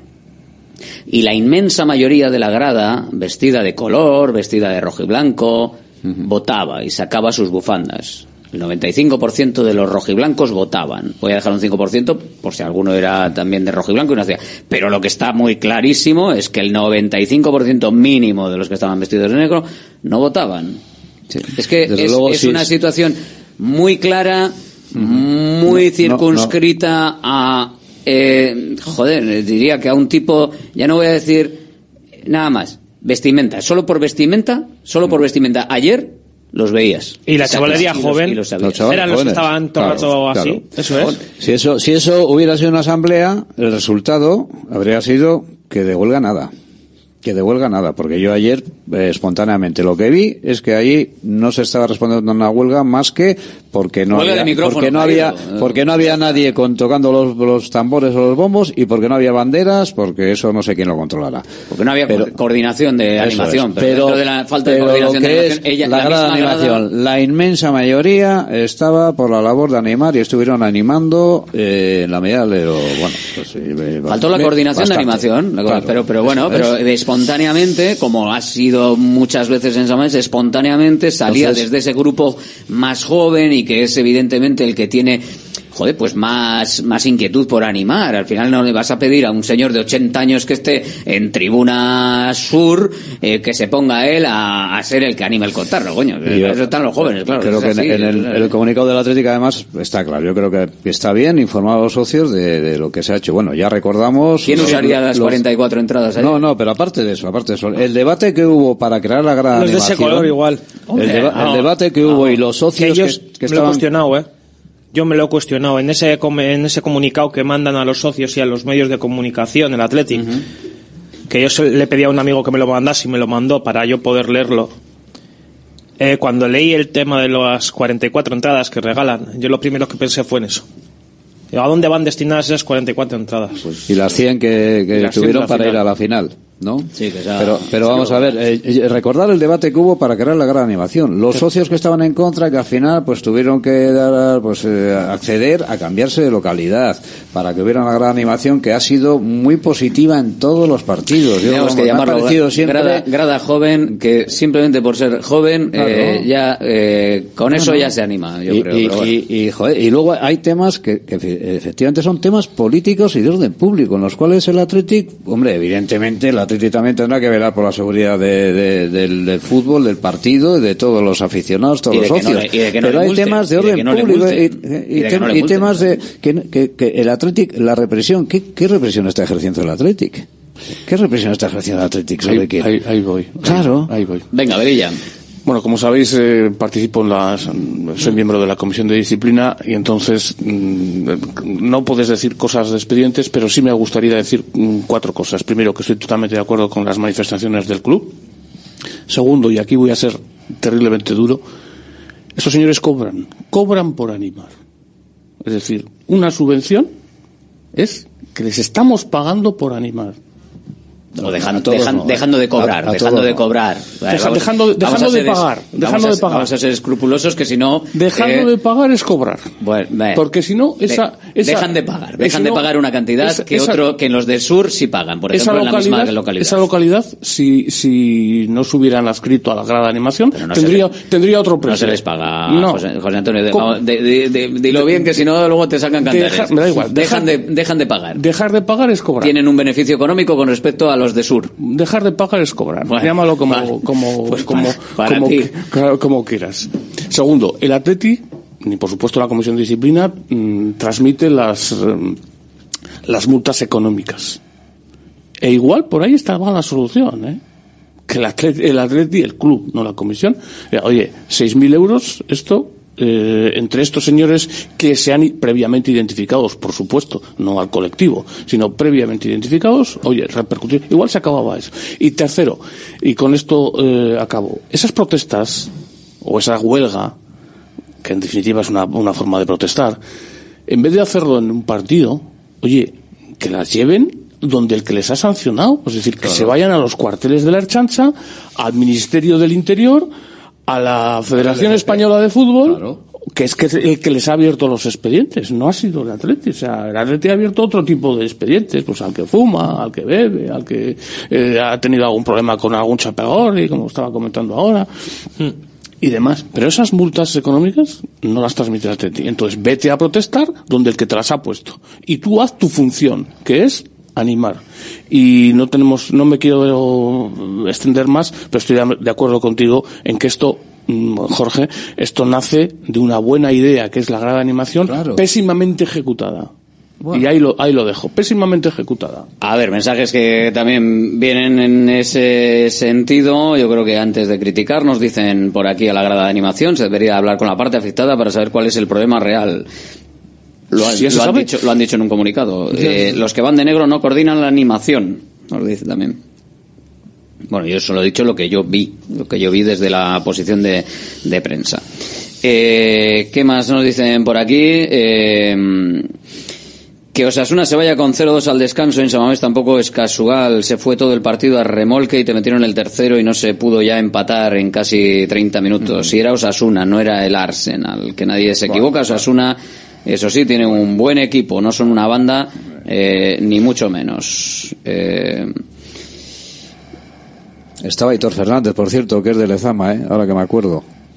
Y la inmensa mayoría de la grada, vestida de color, vestida de rojo y blanco, votaba y sacaba sus bufandas. El noventa y cinco por ciento de los rojiblancos votaban. Voy a dejar un cinco por ciento por si alguno era también de rojo y blanco y no hacía. Pero lo que está muy clarísimo es que el noventa y cinco por ciento mínimo de los que estaban vestidos de negro no votaban. Sí. Es que es, luego, es sí, una situación muy clara, uh-huh. muy no, circunscrita no, no. a... Eh, joder, diría que a un tipo... Ya no voy a decir nada más. Vestimenta, solo por vestimenta, solo por vestimenta. Ayer los veías. Y la chavalería joven, y los, y los los eran los que estaban todo el rato así. Claro. Eso es. Si eso, si eso hubiera sido una asamblea, el resultado habría sido que de huelga nada. Que de huelga nada, porque yo ayer, eh, espontáneamente, lo que vi es que ahí no se estaba respondiendo a una huelga más que porque no huelga había, de porque no había, porque no había nadie con, tocando los, los tambores o los bombos y porque no había banderas, porque eso no sé quién lo controlará. Porque no había pero, coordinación de animación, es, pero, pero dentro de la falta de pero coordinación lo que de es animación, ella, la, la grada misma de animación, grada... la inmensa mayoría estaba por la labor de animar y estuvieron animando eh, en la medida de lo, bueno, pues, eh, faltó la coordinación bastante. de animación, claro, pero, pero bueno, es, pero espontáneamente, como ha sido muchas veces en Samés, espontáneamente salía Entonces, desde ese grupo más joven y que es evidentemente el que tiene joder, pues más, más inquietud por animar. Al final no le vas a pedir a un señor de ochenta años que esté en tribuna sur, eh, que se ponga él a, a ser el que anima el cotarro, coño. Yo, eso están los jóvenes, claro. Creo que así, en, en el, el comunicado del Atlético, además, está claro. Yo creo que está bien informar a los socios de, de lo que se ha hecho. Bueno, ya recordamos... ¿Quién usaría los, las cuarenta y cuatro entradas ahí? No, no, pero aparte de eso, aparte de eso, el debate que hubo para crear la gran los animación... de ese color igual. El, deba, no, el debate que hubo no, y los socios que, ellos, que, que estaban... Me lo he cuestionado, ¿eh? Yo me lo he cuestionado. En ese, en ese comunicado que mandan a los socios y a los medios de comunicación, el Athletic, uh-huh. que yo le pedí a un amigo que me lo mandase y me lo mandó para yo poder leerlo. Eh, cuando leí el tema de las cuarenta y cuatro entradas que regalan, yo lo primero que pensé fue en eso. ¿A dónde van destinadas esas cuarenta y cuatro entradas? Pues, y las cien que, que tuvieron para ir a la final, ¿no? Sí, que ya, pero pero vamos a ver, eh, recordar el debate que hubo para crear la gran animación. Los socios que estaban en contra, que al final pues tuvieron que dar, pues eh, acceder a cambiarse de localidad para que hubiera una gran animación que ha sido muy positiva en todos los partidos. Yo, Tenemos que llamarlo siempre... grada, grada joven, que simplemente por ser joven, claro. eh, ya eh, con no, eso no. ya se anima, yo y, creo. Y, pero bueno. y, y, joder, y luego hay temas que, que efectivamente son temas políticos y de orden público, en los cuales el Athletic, hombre, evidentemente el Athletic también tendrá que velar por la seguridad de, de, del, del fútbol, del partido, de todos los aficionados, todos los socios. No le, de Pero hay multen, temas de orden de no público y, y, y, y, tem, no y temas de que, que, que el Athletic, la represión, ¿qué, qué represión está ejerciendo el Athletic? ¿Qué represión está ejerciendo el Athletic? ¿Sobre ahí, quién? Ahí, ahí voy. Claro. Ahí, ahí voy. Venga, Verilla. Bueno, como sabéis, eh, participo en las, soy miembro de la Comisión de Disciplina y entonces mmm, no puedes decir cosas de expedientes, pero sí me gustaría decir mmm, cuatro cosas. Primero, que estoy totalmente de acuerdo con las manifestaciones del club. Segundo, y aquí voy a ser terriblemente duro, estos señores cobran, cobran por animar. Es decir, una subvención es que les estamos pagando por animar. O dejando, dejan, no, dejando de cobrar, a, a dejando de cobrar. Vale, Deja, vamos, dejando dejando de pagar. Es, dejando vamos a, de pagar. Vamos a ser escrupulosos, que si no... Dejando eh, de pagar es cobrar. Bueno, vale. Porque si no, esa, de, esa... Dejan de pagar. Dejan si de no, pagar una cantidad esa, que esa, otro que en los del sur sí pagan, por ejemplo, en la misma localidad. Esa localidad, si, si no se hubieran adscrito a la grada de animación, no tendría, le, tendría otro precio. No se les paga, no. José, José Antonio. De, vamos, de, de, de, de, dilo bien, que si no, luego te sacan cantares. Deja, me da igual. Dejan, dejar, de, dejan de pagar. Dejar de pagar es cobrar. Tienen un beneficio económico con respecto a los de sur. Dejar de pagar es cobrar. Bueno, llámalo como, vale. como, pues como, para, para como, como quieras. Segundo, el Atleti, ni por supuesto la Comisión de Disciplina, mmm, transmite las, mmm, las multas económicas. E igual por ahí estaba la solución, ¿eh? Que el Atleti, el Atleti, el club, no la Comisión, eh, oye, seis mil euros, esto, Eh, entre estos señores que se han previamente identificados, por supuesto, no al colectivo, sino previamente identificados, oye, repercutir, igual se acababa eso. Y tercero, y con esto eh, acabo, esas protestas, o esa huelga, que en definitiva es una, una forma de protestar, en vez de hacerlo en un partido, oye, que las lleven donde el que les ha sancionado, es decir, que claro. se vayan a los cuarteles de la Ertzaintza, al Ministerio del Interior, a la Federación Española de Fútbol, claro. que es que el que les ha abierto los expedientes, no ha sido el Atleti. O sea, el Atleti ha abierto otro tipo de expedientes, pues al que fuma, al que bebe, al que eh, ha tenido algún problema con algún chapeador, y como estaba comentando ahora, y demás. Pero esas multas económicas no las transmite el Atleti. Entonces, vete a protestar donde el que te las ha puesto. Y tú haz tu función, que es animar. Y no tenemos, no me quiero extender más, pero estoy de acuerdo contigo en que esto, Jorge, esto nace de una buena idea, que es la grada de animación, claro. pésimamente ejecutada. Bueno. Y ahí lo, ahí lo dejo, pésimamente ejecutada. A ver, mensajes que también vienen en ese sentido. Yo creo que antes de criticar nos dicen por aquí a la grada de animación, se debería hablar con la parte afectada para saber cuál es el problema real. Lo, han, lo, han dicho, lo han dicho en un comunicado. Eh, los que van de negro no coordinan la animación. Nos lo dice también. Bueno, yo solo he dicho lo que yo vi, lo que yo vi desde la posición de, de prensa. Eh, ¿Qué más nos dicen por aquí? Eh, que Osasuna se vaya con cero dos al descanso en San Mamés tampoco es casual. Se fue todo el partido a remolque y te metieron el tercero y no se pudo ya empatar en casi treinta minutos. Si era Osasuna, no era el Arsenal. Que nadie se equivoca. Osasuna, eso sí, tiene un buen equipo, no son una banda, eh, ni mucho menos. Eh... Estaba Hitor Fernández, por cierto, que es de Lezama, ¿eh? Ahora que me acuerdo.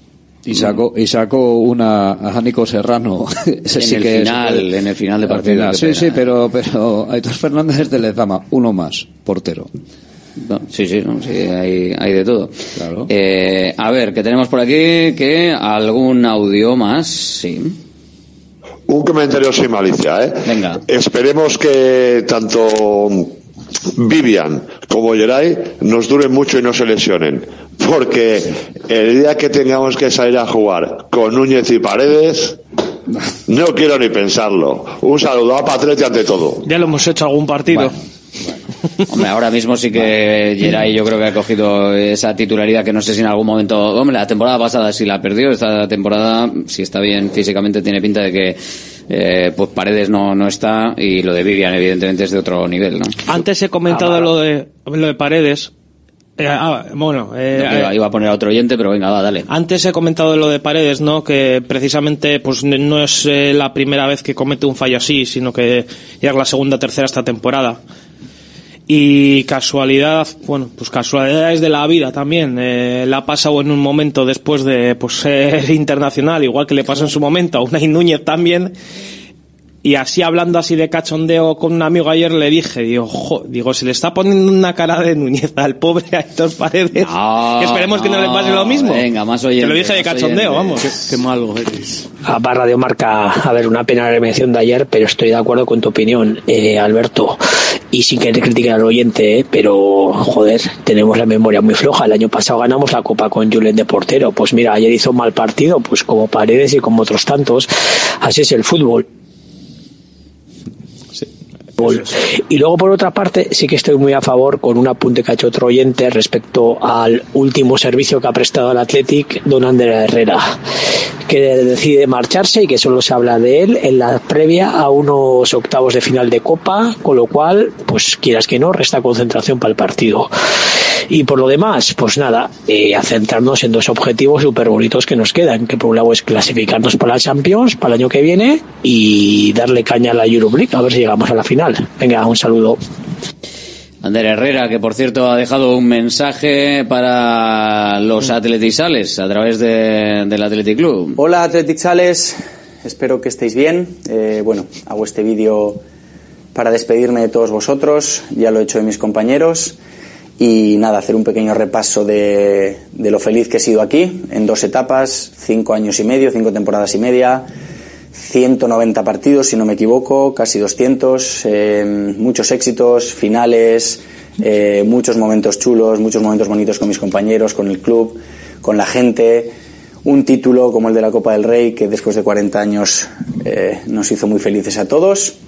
Y sacó, y sacó una a Nico Serrano. Ese en sí el que final, en el final de partido. Final, sí, sí, pero, pero Aitor Fernández es de Lezama, uno más, portero. No, sí, sí, no, sí, hay, hay de todo. Claro. Eh, a ver, que tenemos por aquí que algún audio más, sí. Un comentario sin malicia, ¿eh? Venga. Esperemos que tanto Vivian como Geray nos duren mucho y no se lesionen, porque el día que tengamos que salir a jugar con Núñez y Paredes, no quiero ni pensarlo. Un saludo a Patrete ante todo. Ya lo hemos hecho algún partido. Bueno. Hombre, ahora mismo sí que Geray yo creo que ha cogido esa titularidad que no sé si en algún momento... Hombre, la temporada pasada sí la perdió, esta temporada, si está bien físicamente, tiene pinta de que eh, pues Paredes no, no está, y lo de Vivian evidentemente es de otro nivel, ¿no? Antes he comentado ah, lo de lo de Paredes. Eh, ah, bueno, eh, no, iba, iba a poner a otro oyente, pero venga, va, dale. Antes he comentado lo de Paredes, ¿no? Que precisamente pues no es eh, la primera vez que comete un fallo así, sino que ya es la segunda o tercera esta temporada. Y casualidad, bueno, pues casualidades de la vida también. Eh, la ha pasado en un momento después de pues ser internacional, igual que le pasó en su momento a Unai Núñez también. Y así, hablando así de cachondeo con un amigo ayer, le dije, digo, jo, digo, se le está poniendo una cara de Núñez al pobre Aitor Paredes. No, que esperemos no, que no le pase lo mismo. Venga, más oyente. Te lo dije de cachondeo, oyente. Vamos. Qué, qué malo eres. A Radio Marca, a ver, una pena la mención de ayer, pero estoy de acuerdo con tu opinión, eh, Alberto. Y sin querer criticar al oyente, eh, pero, joder, tenemos la memoria muy floja. El año pasado ganamos la Copa con Julen de portero. Pues mira, ayer hizo un mal partido, pues como Paredes y como otros tantos. Así es el fútbol. Y luego, por otra parte, sí que estoy muy a favor con un apunte que ha hecho otro oyente respecto al último servicio que ha prestado al Athletic don Ander Herrera, que decide marcharse y que solo se habla de él en la previa a unos octavos de final de Copa, con lo cual, pues quieras que no, resta concentración para el partido. Y por lo demás, pues nada, eh, a centrarnos en dos objetivos súper bonitos que nos quedan, que por un lado es clasificarnos para la Champions para el año que viene y darle caña a la Euroleague, a ver si llegamos a la final. Venga, un saludo. Ander Herrera, que por cierto ha dejado un mensaje para los atletizales a través de, del Athletic Club. Hola atletizales, espero que estéis bien. Eh, bueno, hago este vídeo para despedirme de todos vosotros, ya lo he hecho de mis compañeros. Y nada, hacer un pequeño repaso de, de lo feliz que he sido aquí, en dos etapas, cinco años y medio, cinco temporadas y media, ciento noventa partidos, si no me equivoco, casi doscientos, eh, muchos éxitos, finales, eh, muchos momentos chulos, muchos momentos bonitos con mis compañeros, con el club, con la gente, un título como el de la Copa del Rey, que después de cuarenta años eh, nos hizo muy felices a todos.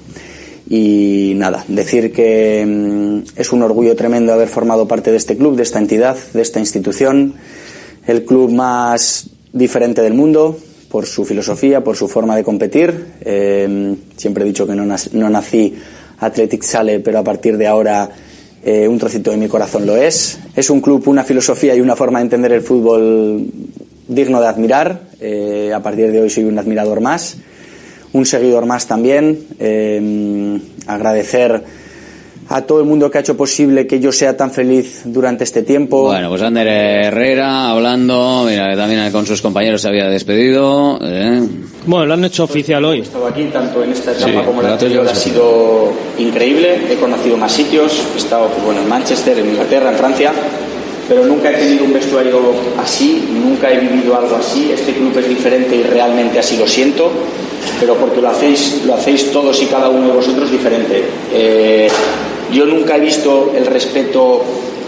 Y nada, decir que mmm, es un orgullo tremendo haber formado parte de este club, de esta entidad, de esta institución, el club más diferente del mundo, por su filosofía, por su forma de competir. Eh, siempre he dicho que no, nac- no nací Athletic Sale, pero a partir de ahora eh, un trocito de mi corazón lo es. Es un club, una filosofía y una forma de entender el fútbol digno de admirar. Eh, a partir de hoy soy un admirador más. Un seguidor más también, eh, agradecer a todo el mundo que ha hecho posible que yo sea tan feliz durante este tiempo. Bueno, pues Ander Herrera hablando, mira, que también con sus compañeros se había despedido. ¿eh? Bueno, lo han hecho oficial hoy. He estado aquí tanto en esta etapa sí, como en la anterior, ha sido increíble. He conocido más sitios, he estado pues, bueno, en Manchester, en Inglaterra, en Francia, pero nunca he tenido un vestuario así, nunca he vivido algo así. Este club es diferente y realmente así lo siento, pero porque lo hacéis, lo hacéis todos y cada uno de vosotros diferente. Eh, yo nunca he visto el respeto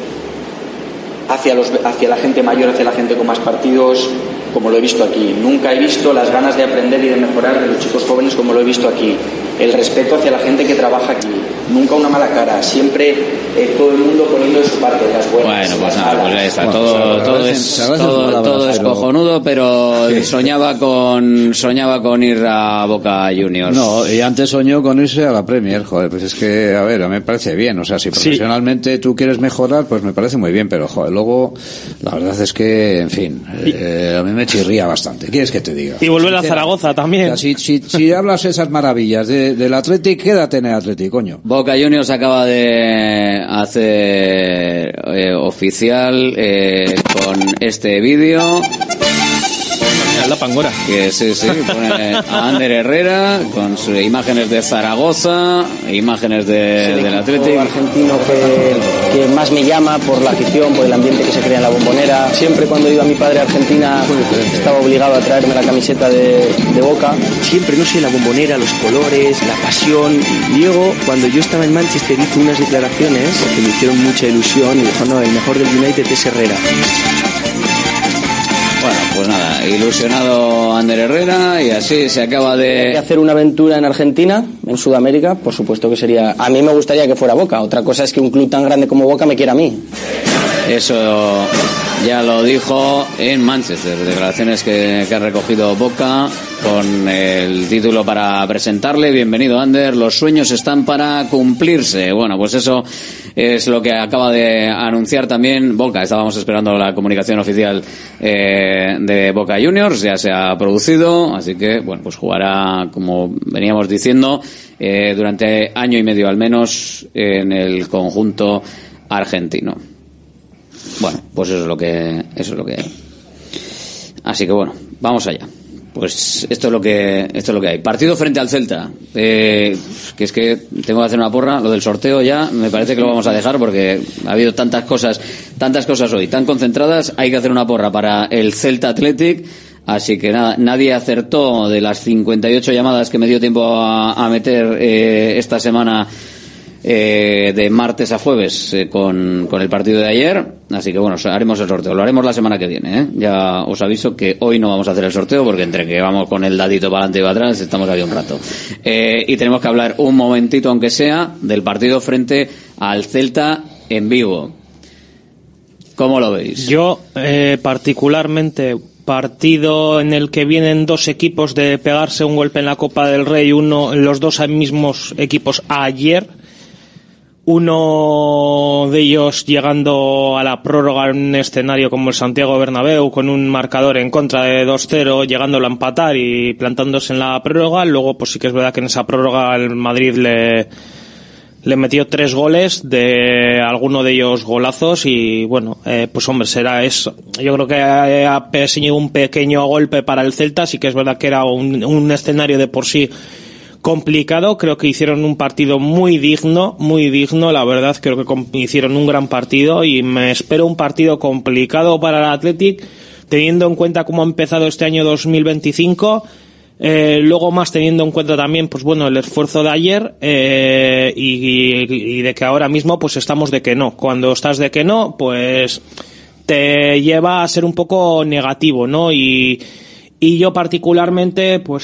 hacia, los, hacia la gente mayor, hacia la gente con más partidos, como lo he visto aquí. Nunca he visto las ganas de aprender y de mejorar de los chicos jóvenes como lo he visto aquí. El respeto hacia la gente que trabaja aquí. Nunca una mala cara. Siempre eh, todo el mundo poniendo de su parte, las buenas. Bueno, pues nada, pues ya está. Bueno, todo, todo es, todo, todo es cojonudo, pero soñaba con soñaba con ir a Boca Juniors. No, y antes soñó con irse a la Premier, joder, pues es que, a ver, a mí me parece bien. O sea, si profesionalmente sí. tú quieres mejorar, pues me parece muy bien, pero joder, luego, la verdad es que, en fin, eh, a mí me chirría bastante. ¿Qué quieres que te diga? Y volver a Zaragoza también. O sea, si, si, si hablas esas maravillas de, del Athletic, quédate en el Athletic, coño. Boca Juniors acaba de hacer eh, oficial eh, con este vídeo. la Pangora. Que sí, sí, pone a Ander Herrera con sus imágenes de Zaragoza, imágenes de, del Atlético argentino que, que más me llama por la afición, por el ambiente que se crea en la Bombonera. Siempre cuando iba mi padre a Argentina estaba obligado a traerme la camiseta de, de Boca. Siempre, no sé, la Bombonera, los colores, la pasión. Diego, cuando yo estaba en Manchester, hizo unas declaraciones que me hicieron mucha ilusión y dijo, no, el mejor del United es Herrera. Bueno, pues nada, ilusionado Ander Herrera y así se acaba de... hacer una aventura en Argentina, en Sudamérica, por supuesto que sería... A mí me gustaría que fuera Boca, otra cosa es que un club tan grande como Boca me quiera a mí. Eso ya lo dijo en Manchester, declaraciones que, que ha recogido Boca con el título para presentarle. Bienvenido, Ander, los sueños están para cumplirse. Bueno, pues eso es lo que acaba de anunciar también Boca. Estábamos esperando la comunicación oficial eh, de Boca Juniors, ya se ha producido, así que bueno, pues jugará, como veníamos diciendo, eh, durante año y medio al menos en el conjunto argentino. Bueno, pues eso es lo que eso es lo que hay. Así que bueno, vamos allá. Pues esto es lo que esto es lo que hay. Partido frente al Celta. Eh, que es que tengo que hacer una porra. Lo del sorteo ya me parece que lo vamos a dejar porque ha habido tantas cosas, tantas cosas hoy, tan concentradas. Hay que hacer una porra para el Celta Athletic. Así que nada, nadie acertó de las cincuenta y ocho llamadas que me dio tiempo a, a meter eh, esta semana. Eh, de martes a jueves eh, con, con el partido de ayer, así que bueno, haremos el sorteo, lo haremos la semana que viene, ¿eh? Ya os aviso que hoy no vamos a hacer el sorteo porque entre que vamos con el dadito para adelante y para atrás estamos aquí un rato, eh, y tenemos que hablar un momentito aunque sea del partido frente al Celta en Vigo. ¿Cómo lo veis? Yo eh, particularmente partido en el que vienen dos equipos de pegarse un golpe en la Copa del Rey, uno, los dos mismos equipos ayer. Uno de ellos llegando a la prórroga en un escenario como el Santiago Bernabéu con un marcador en contra de dos cero, llegándolo a empatar y plantándose en la prórroga. Luego pues sí que es verdad que en esa prórroga el Madrid le, le metió tres goles, de alguno de ellos golazos y bueno, eh, pues hombre, será eso. Yo creo que ha sido un pequeño golpe para el Celta, sí que es verdad que era un, un escenario de por sí complicado. Creo que hicieron un partido muy digno, muy digno, la verdad, creo que hicieron un gran partido y me espero un partido complicado para el Athletic, teniendo en cuenta cómo ha empezado este año dos mil veinticinco, eh, luego más teniendo en cuenta también, pues bueno, el esfuerzo de ayer, eh, y, y, y de que ahora mismo pues estamos de que no. Cuando estás de que no, pues te lleva a ser un poco negativo, ¿no? Y Y yo particularmente, pues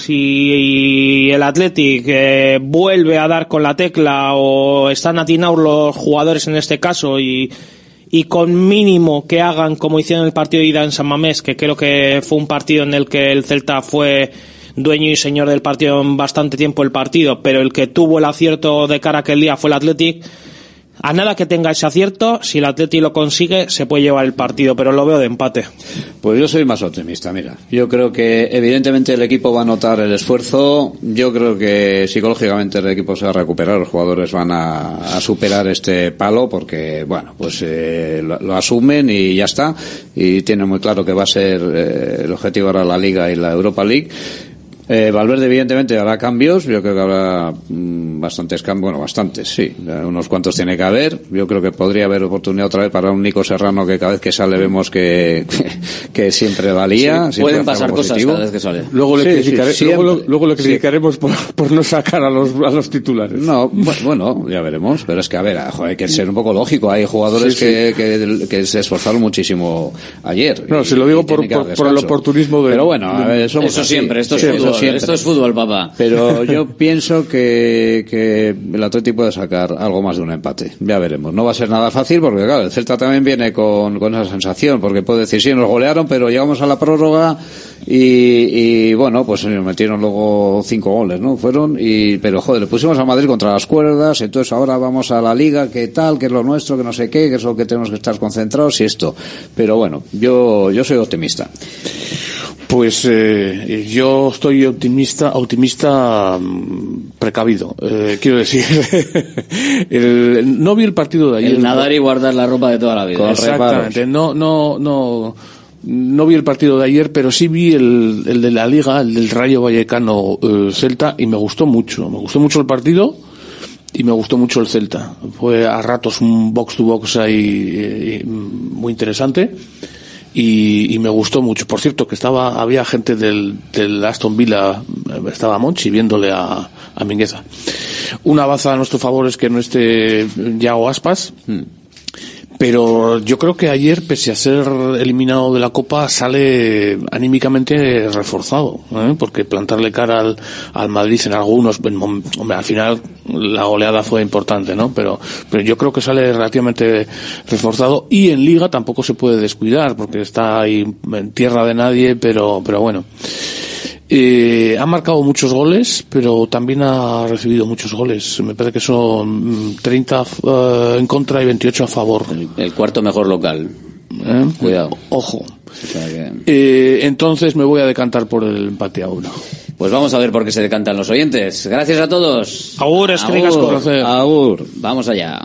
si el Athletic eh, vuelve a dar con la tecla o están atinados los jugadores en este caso y, y con mínimo que hagan como hicieron el partido de ida en San Mamés, que creo que fue un partido en el que el Celta fue dueño y señor del partido en bastante tiempo el partido, pero el que tuvo el acierto de cara aquel día fue el Athletic. A nada que tenga ese acierto, si el Atleti lo consigue, se puede llevar el partido, pero lo veo de empate. Pues yo soy más optimista, mira. Yo creo que evidentemente el equipo va a notar el esfuerzo. Yo creo que psicológicamente el equipo se va a recuperar, los jugadores van a, a superar este palo porque, bueno, pues eh, lo, lo asumen y ya está. Y tienen muy claro que va a ser eh, el objetivo ahora la Liga y la Europa League. Eh, Valverde evidentemente hará cambios, yo creo que habrá mmm, bastantes cambios, bueno, bastantes, sí, unos cuantos tiene que haber. Yo creo que podría haber oportunidad otra vez para un Nico Serrano que cada vez que sale vemos que que, que siempre valía. Sí, pueden pasar cosas positivo. Cada vez que sale. Luego le, sí, criticaré, sí, luego, lo, luego le criticaremos sí. por, por no sacar a los a los titulares. No, bueno, ya veremos, pero es que a ver, joder, hay que ser un poco lógico, hay jugadores sí, sí. Que, que, que se esforzaron muchísimo ayer. No, se lo digo por, por, por el oportunismo de... Pero bueno, a ver, eso así. siempre, esto sí, es fútbol. Siempre. Esto es fútbol, papá. Pero yo pienso que, que el Atlético puede sacar algo más de un empate. Ya veremos. No va a ser nada fácil porque, claro, el Celta también viene con, con esa sensación, porque puede decir, sí, nos golearon, pero llegamos a la prórroga y, y bueno, pues nos metieron luego cinco goles, ¿no? Fueron, y, pero joder, le pusimos a Madrid contra las cuerdas, entonces ahora vamos a la Liga, ¿qué tal? ¿Qué es lo nuestro? ¿Qué no sé qué? ¿Qué es lo que tenemos que estar concentrados? Y esto. Pero bueno, yo, yo soy optimista. Pues eh, yo estoy optimista, optimista precavido. Eh, quiero decir, el, no vi el partido de ayer. El nadar y guardar la ropa de toda la vida. Exactamente. No, no, no. no vi el partido de ayer, pero sí vi el, el de la Liga, el del Rayo Vallecano eh, Celta, y me gustó mucho. Me gustó mucho el partido y me gustó mucho el Celta. Fue a ratos un box to box ahí eh, muy interesante. Y, y me gustó mucho. Por cierto, que estaba, había gente del, del Aston Villa, estaba Monchi viéndole a, a Mingueza. Una baza a nuestro favor es que no esté Yago Aspas. Hmm. Pero yo creo que ayer, pese a ser eliminado de la Copa, sale anímicamente reforzado, ¿eh? Porque plantarle cara al, al Madrid en algunos, hombre, al final la goleada fue importante, ¿no? Pero, pero yo creo que sale relativamente reforzado, y en Liga tampoco se puede descuidar, porque está ahí en tierra de nadie, pero, pero bueno. Eh, ha marcado muchos goles, pero también ha recibido muchos goles. Me parece que son treinta uh, en contra y veintiocho a favor. El, el cuarto mejor local. ¿Eh? Cuidado. Ojo. O sea que... eh, entonces me voy a decantar por el empate a uno. Pues vamos a ver por qué se decantan los oyentes. Gracias a todos. Agur, es que vengas Agur, conocer. Agur. Vamos allá.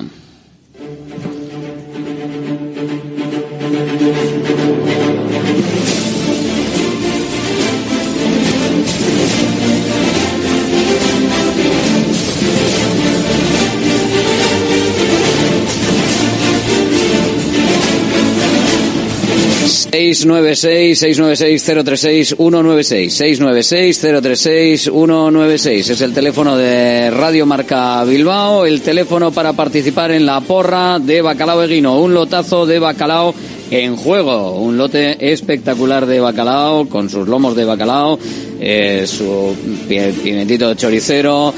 seis nueve seis, seis nueve seis, cero tres seis, uno nueve seis, seis nueve seis, cero tres seis, uno nueve seis. Es el teléfono de Radio Marca Bilbao, el teléfono para participar en la porra de Bacalao Eguino. Un lotazo de bacalao en juego, un lote espectacular de bacalao, con sus lomos de bacalao, eh, su pimentito choricero,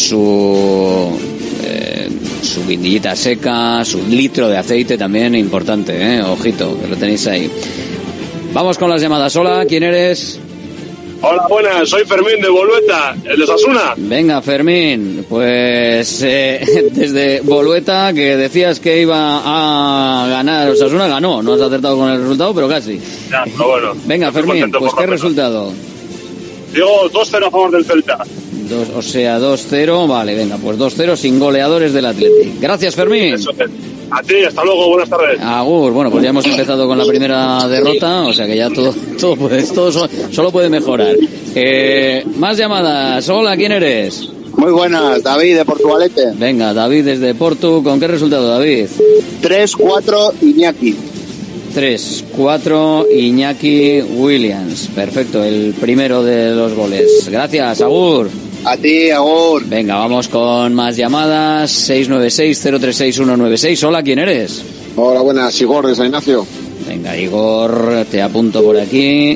su... Eh, su guindillita seca, su litro de aceite también importante, ¿eh? Ojito, que lo tenéis ahí. Vamos con las llamadas. Hola, ¿quién eres? Hola, buenas, soy Fermín de Bolueta, el de Osasuna. Venga, Fermín, pues eh, desde Bolueta, que decías que iba a ganar Osasuna, ganó, no has acertado con el resultado, pero casi. Ya, pero bueno. Venga, Fermín, pues ¿qué resultado? Digo dos cero a favor del Celta. Dos, o sea, dos cero, vale, venga, pues dos cero sin goleadores del Athletic. Gracias, Fermín. Eso es. A ti, hasta luego, buenas tardes. Agur, bueno, pues ya hemos empezado con la primera derrota, o sea que ya todo todo, puede, todo so, solo puede mejorar. Eh, más llamadas. Hola, ¿quién eres? Muy buenas, David de Portugalete. Venga, David desde Portu, ¿con qué resultado, David? tres cuatro Iñaki. tres cuatro Iñaki Williams. Perfecto, el primero de los goles. Gracias, Agur. A ti, Agur. Venga, vamos con más llamadas. seis nueve seis, cero tres seis, uno nueve seis. Hola, ¿quién eres? Hola, buenas, Igor de San Ignacio. Venga, Igor, te apunto por aquí.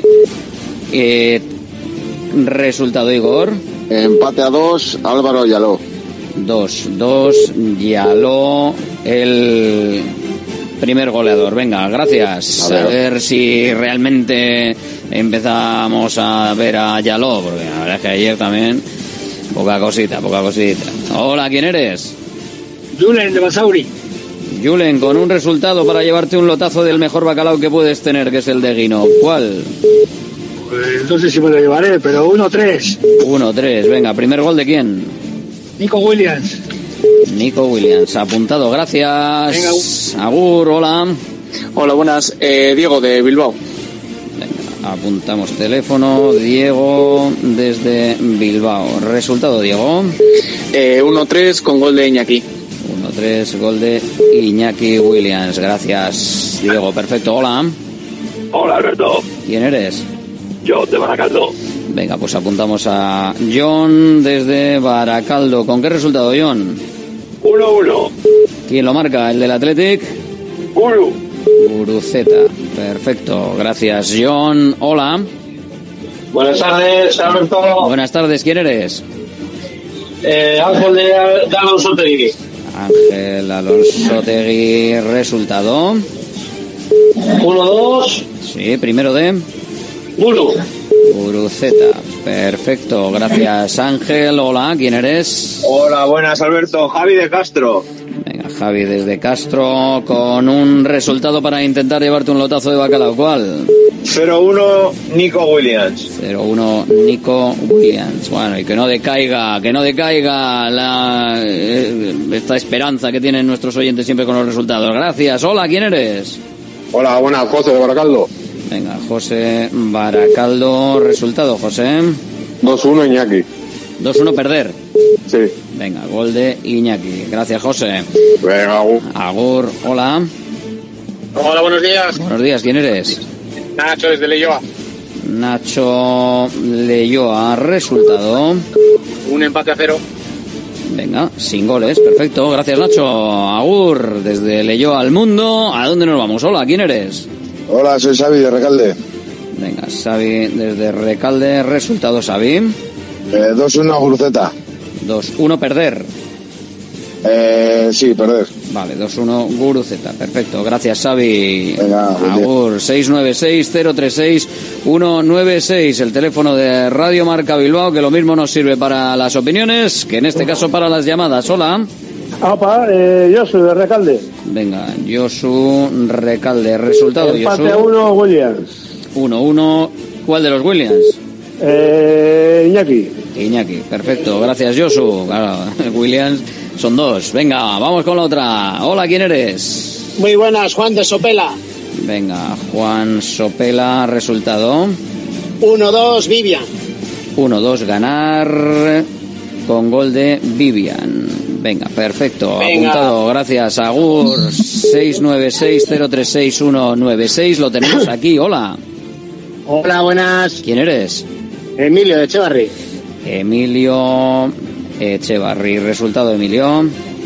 Eh, resultado, Igor. Empate a dos, Álvaro Yaló. dos dos, Yaló, el primer goleador. Venga, gracias. A ver, a ver si realmente empezamos a ver a Yaló, porque la verdad es que ayer también poca cosita, poca cosita. Hola, ¿quién eres? Julen de Basauri. Julen, con un resultado para llevarte un lotazo del mejor bacalao que puedes tener, que es el de Guino. ¿Cuál? Pues no sé si me lo llevaré, pero uno tres. uno tres, venga, ¿primer gol de quién? Nico Williams. Nico Williams, apuntado, gracias. Venga. Agur, hola. Hola, buenas, eh, Diego de Bilbao. Venga, apuntamos teléfono, Diego desde Bilbao. Resultado, Diego. Eh, uno tres con gol de Iñaki. uno tres, gol de Iñaki Williams, gracias, Diego, perfecto, hola. Hola, Alberto. ¿Quién eres? Yo, de Baracaldo. Venga, pues apuntamos a John desde Baracaldo. ¿Con qué resultado, John? uno uno. ¿Quién lo marca? ¿El del Athletic? Guru. Guruceta. Perfecto, gracias, John. Hola. Buenas tardes, Alberto. Buenas tardes, ¿quién eres? Eh, Ángel de, de Alonso Tegui. Ángel Alonso Tegui. Resultado. uno dos. Sí, primero de... Guru. Guruceta. Perfecto, gracias, Ángel. Hola, ¿quién eres? Hola, buenas, Alberto. Javi de Castro. Venga, Javi desde Castro, con un resultado para intentar llevarte un lotazo de bacalao. ¿Cuál? cero uno Nico Williams. cero uno Nico Williams. Bueno, y que no decaiga, que no decaiga la eh, esta esperanza que tienen nuestros oyentes siempre con los resultados. Gracias. Hola, ¿quién eres? Hola, buenas, José de Baracaldo. Venga, José Baracaldo, resultado, José. dos uno Iñaki. dos uno perder. Sí. Venga, gol de Iñaki. Gracias, José. Venga, Agur. Agur, hola. Hola, buenos días. Buenos días, ¿quién eres? Nacho, desde Leyoa. Nacho Leyoa, resultado. Un empate a cero. Venga, sin goles, perfecto. Gracias, Nacho. Agur, desde Leyoa al mundo. ¿A dónde nos vamos? Hola, ¿quién eres? Hola, soy Xavi de Recalde. Venga, Xavi desde Recalde, resultado, Xavi. Eh, dos uno Guruceta. dos uno perder. Eh, sí, perder. Vale, dos uno Guruceta, perfecto. Gracias, Xavi. Venga, Agur, seis nueve seis, cero tres seis, uno nueve seis, el teléfono de Radio Marca Bilbao, que lo mismo nos sirve para las opiniones, que en este caso para las llamadas. Hola. Opa, eh, yo soy de Recalde. Venga, Josu Recalde, resultado. Empate a uno, Williams. uno uno, ¿cuál de los Williams? Eh, Iñaki. Iñaki, perfecto, gracias, Josu. Claro, Williams son dos. Venga, vamos con la otra. Hola, ¿quién eres? Muy buenas, Juan de Sopela. Venga, Juan Sopela, resultado. uno dos, Vivian. uno dos, ganar con gol de Vivian. Venga, perfecto, Venga. Apuntado, gracias. Agur, seis nueve seis, cero tres seis, uno nueve seis, lo tenemos aquí. Hola. Hola, buenas. ¿Quién eres? Emilio de Echevarri. Emilio Echevarri, resultado, Emilio.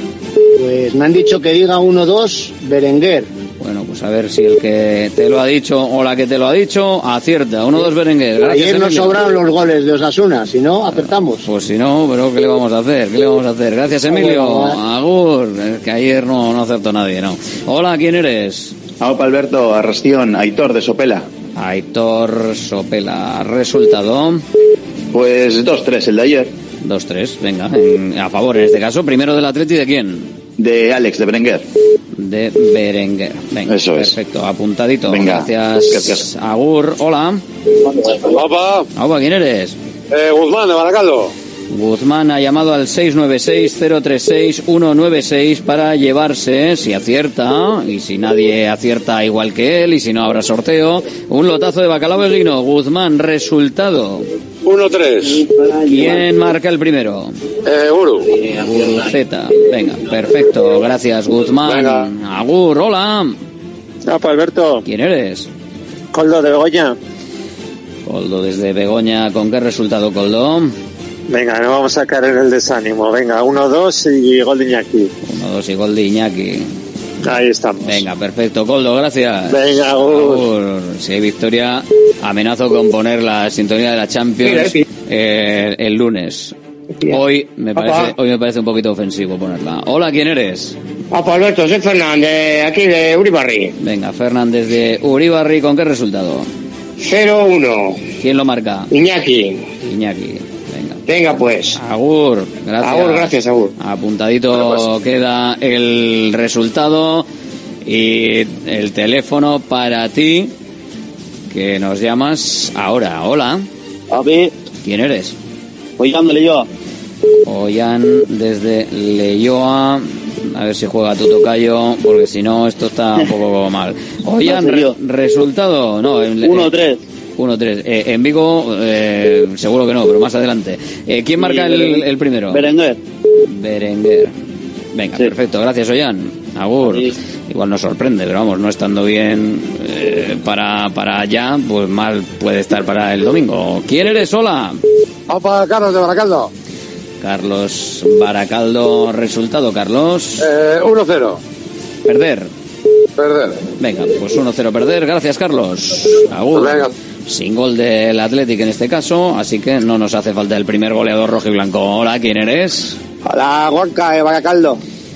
Pues me han dicho que diga uno dos, Berenguer. Bueno, pues a ver si el que te lo ha dicho o la que te lo ha dicho acierta. uno dos Berenguer. Gracias, Ayer nos Emilio. sobraron los goles de Osasuna, si no, acertamos. Pues si no, pero ¿qué le vamos a hacer? ¿Qué le vamos a hacer? Gracias, Emilio. Agur, es que ayer no, no acertó nadie, ¿no? Hola, ¿quién eres? Aupa Alberto, Arrastión, Aitor de Sopela. Aitor Sopela, resultado. Pues dos tres, el de ayer. dos tres, venga, en- a favor en este caso. Primero del Atleti, ¿de quién? De Alex, de Berenguer. De Berenguer. Venga, Eso es. perfecto, apuntadito. Venga, Gracias. gracias. Agur, hola. Opa, Opa, ¿quién eres? eh, Guzmán de Baracaldo. Guzmán ha llamado al seis nueve seis, cero tres seis, uno nueve seis para llevarse, si acierta, y si nadie acierta igual que él, y si no habrá sorteo, un lotazo de bacalao veguino. Guzmán, resultado. uno tres. ¿Quién marca el primero? Eh, Guru. Guruceta. Venga, perfecto. Gracias, Guzmán. Agur, hola. Opa, Alberto. ¿Quién eres? Coldo de Begoña. Coldo desde Begoña. ¿Con qué resultado, Coldo? Venga, no vamos a caer en el desánimo. Venga, uno dos y gol de Iñaki. uno dos y gol de Iñaki. Ahí estamos. Venga, perfecto, Coldo, gracias. Venga, Agur. Agur. Si hay victoria, amenazo con poner la sintonía de la Champions eh, el lunes. Hoy me parece hoy me parece un poquito ofensivo ponerla. Hola, ¿quién eres? Opa, Alberto, soy Fernández, aquí de Uribarri. Venga, Fernández de Uribarri, ¿con qué resultado? cero uno. ¿Quién lo marca? Iñaki. Iñaki. Venga. Venga, pues. Agur, gracias. Agur, gracias, Agur. Apuntadito Bueno, pues. queda el resultado y el teléfono para ti que nos llamas ahora. Hola. A ver, ¿Quién eres? Ollán de Leyoa. Ollán desde Leyoa. A ver si juega tu tocayo, porque si no esto está un poco mal. Ollán, re- resultado, no. uno tres. uno tres. Eh, en Vigo, eh, seguro que no, pero más adelante. Eh, ¿Quién marca Sí, el, Berenguer. el primero? Berenguer. Berenguer. Venga, perfecto. Gracias, Ollán. Agur. Igual nos sorprende, pero vamos, no estando bien eh, para, para allá, pues mal puede estar para el domingo. ¿Quién eres? Hola. Opa, Carlos de Baracaldo. Carlos Baracaldo. Resultado, Carlos. Eh, uno cero. Perder. Perder. Venga, pues uno cero perder. Gracias, Carlos. Agur. Venga. Sin gol del Athletic en este caso, así que no nos hace falta el primer goleador rojo y blanco. Hola, ¿quién eres? Hola, Gorka de Baracaldo.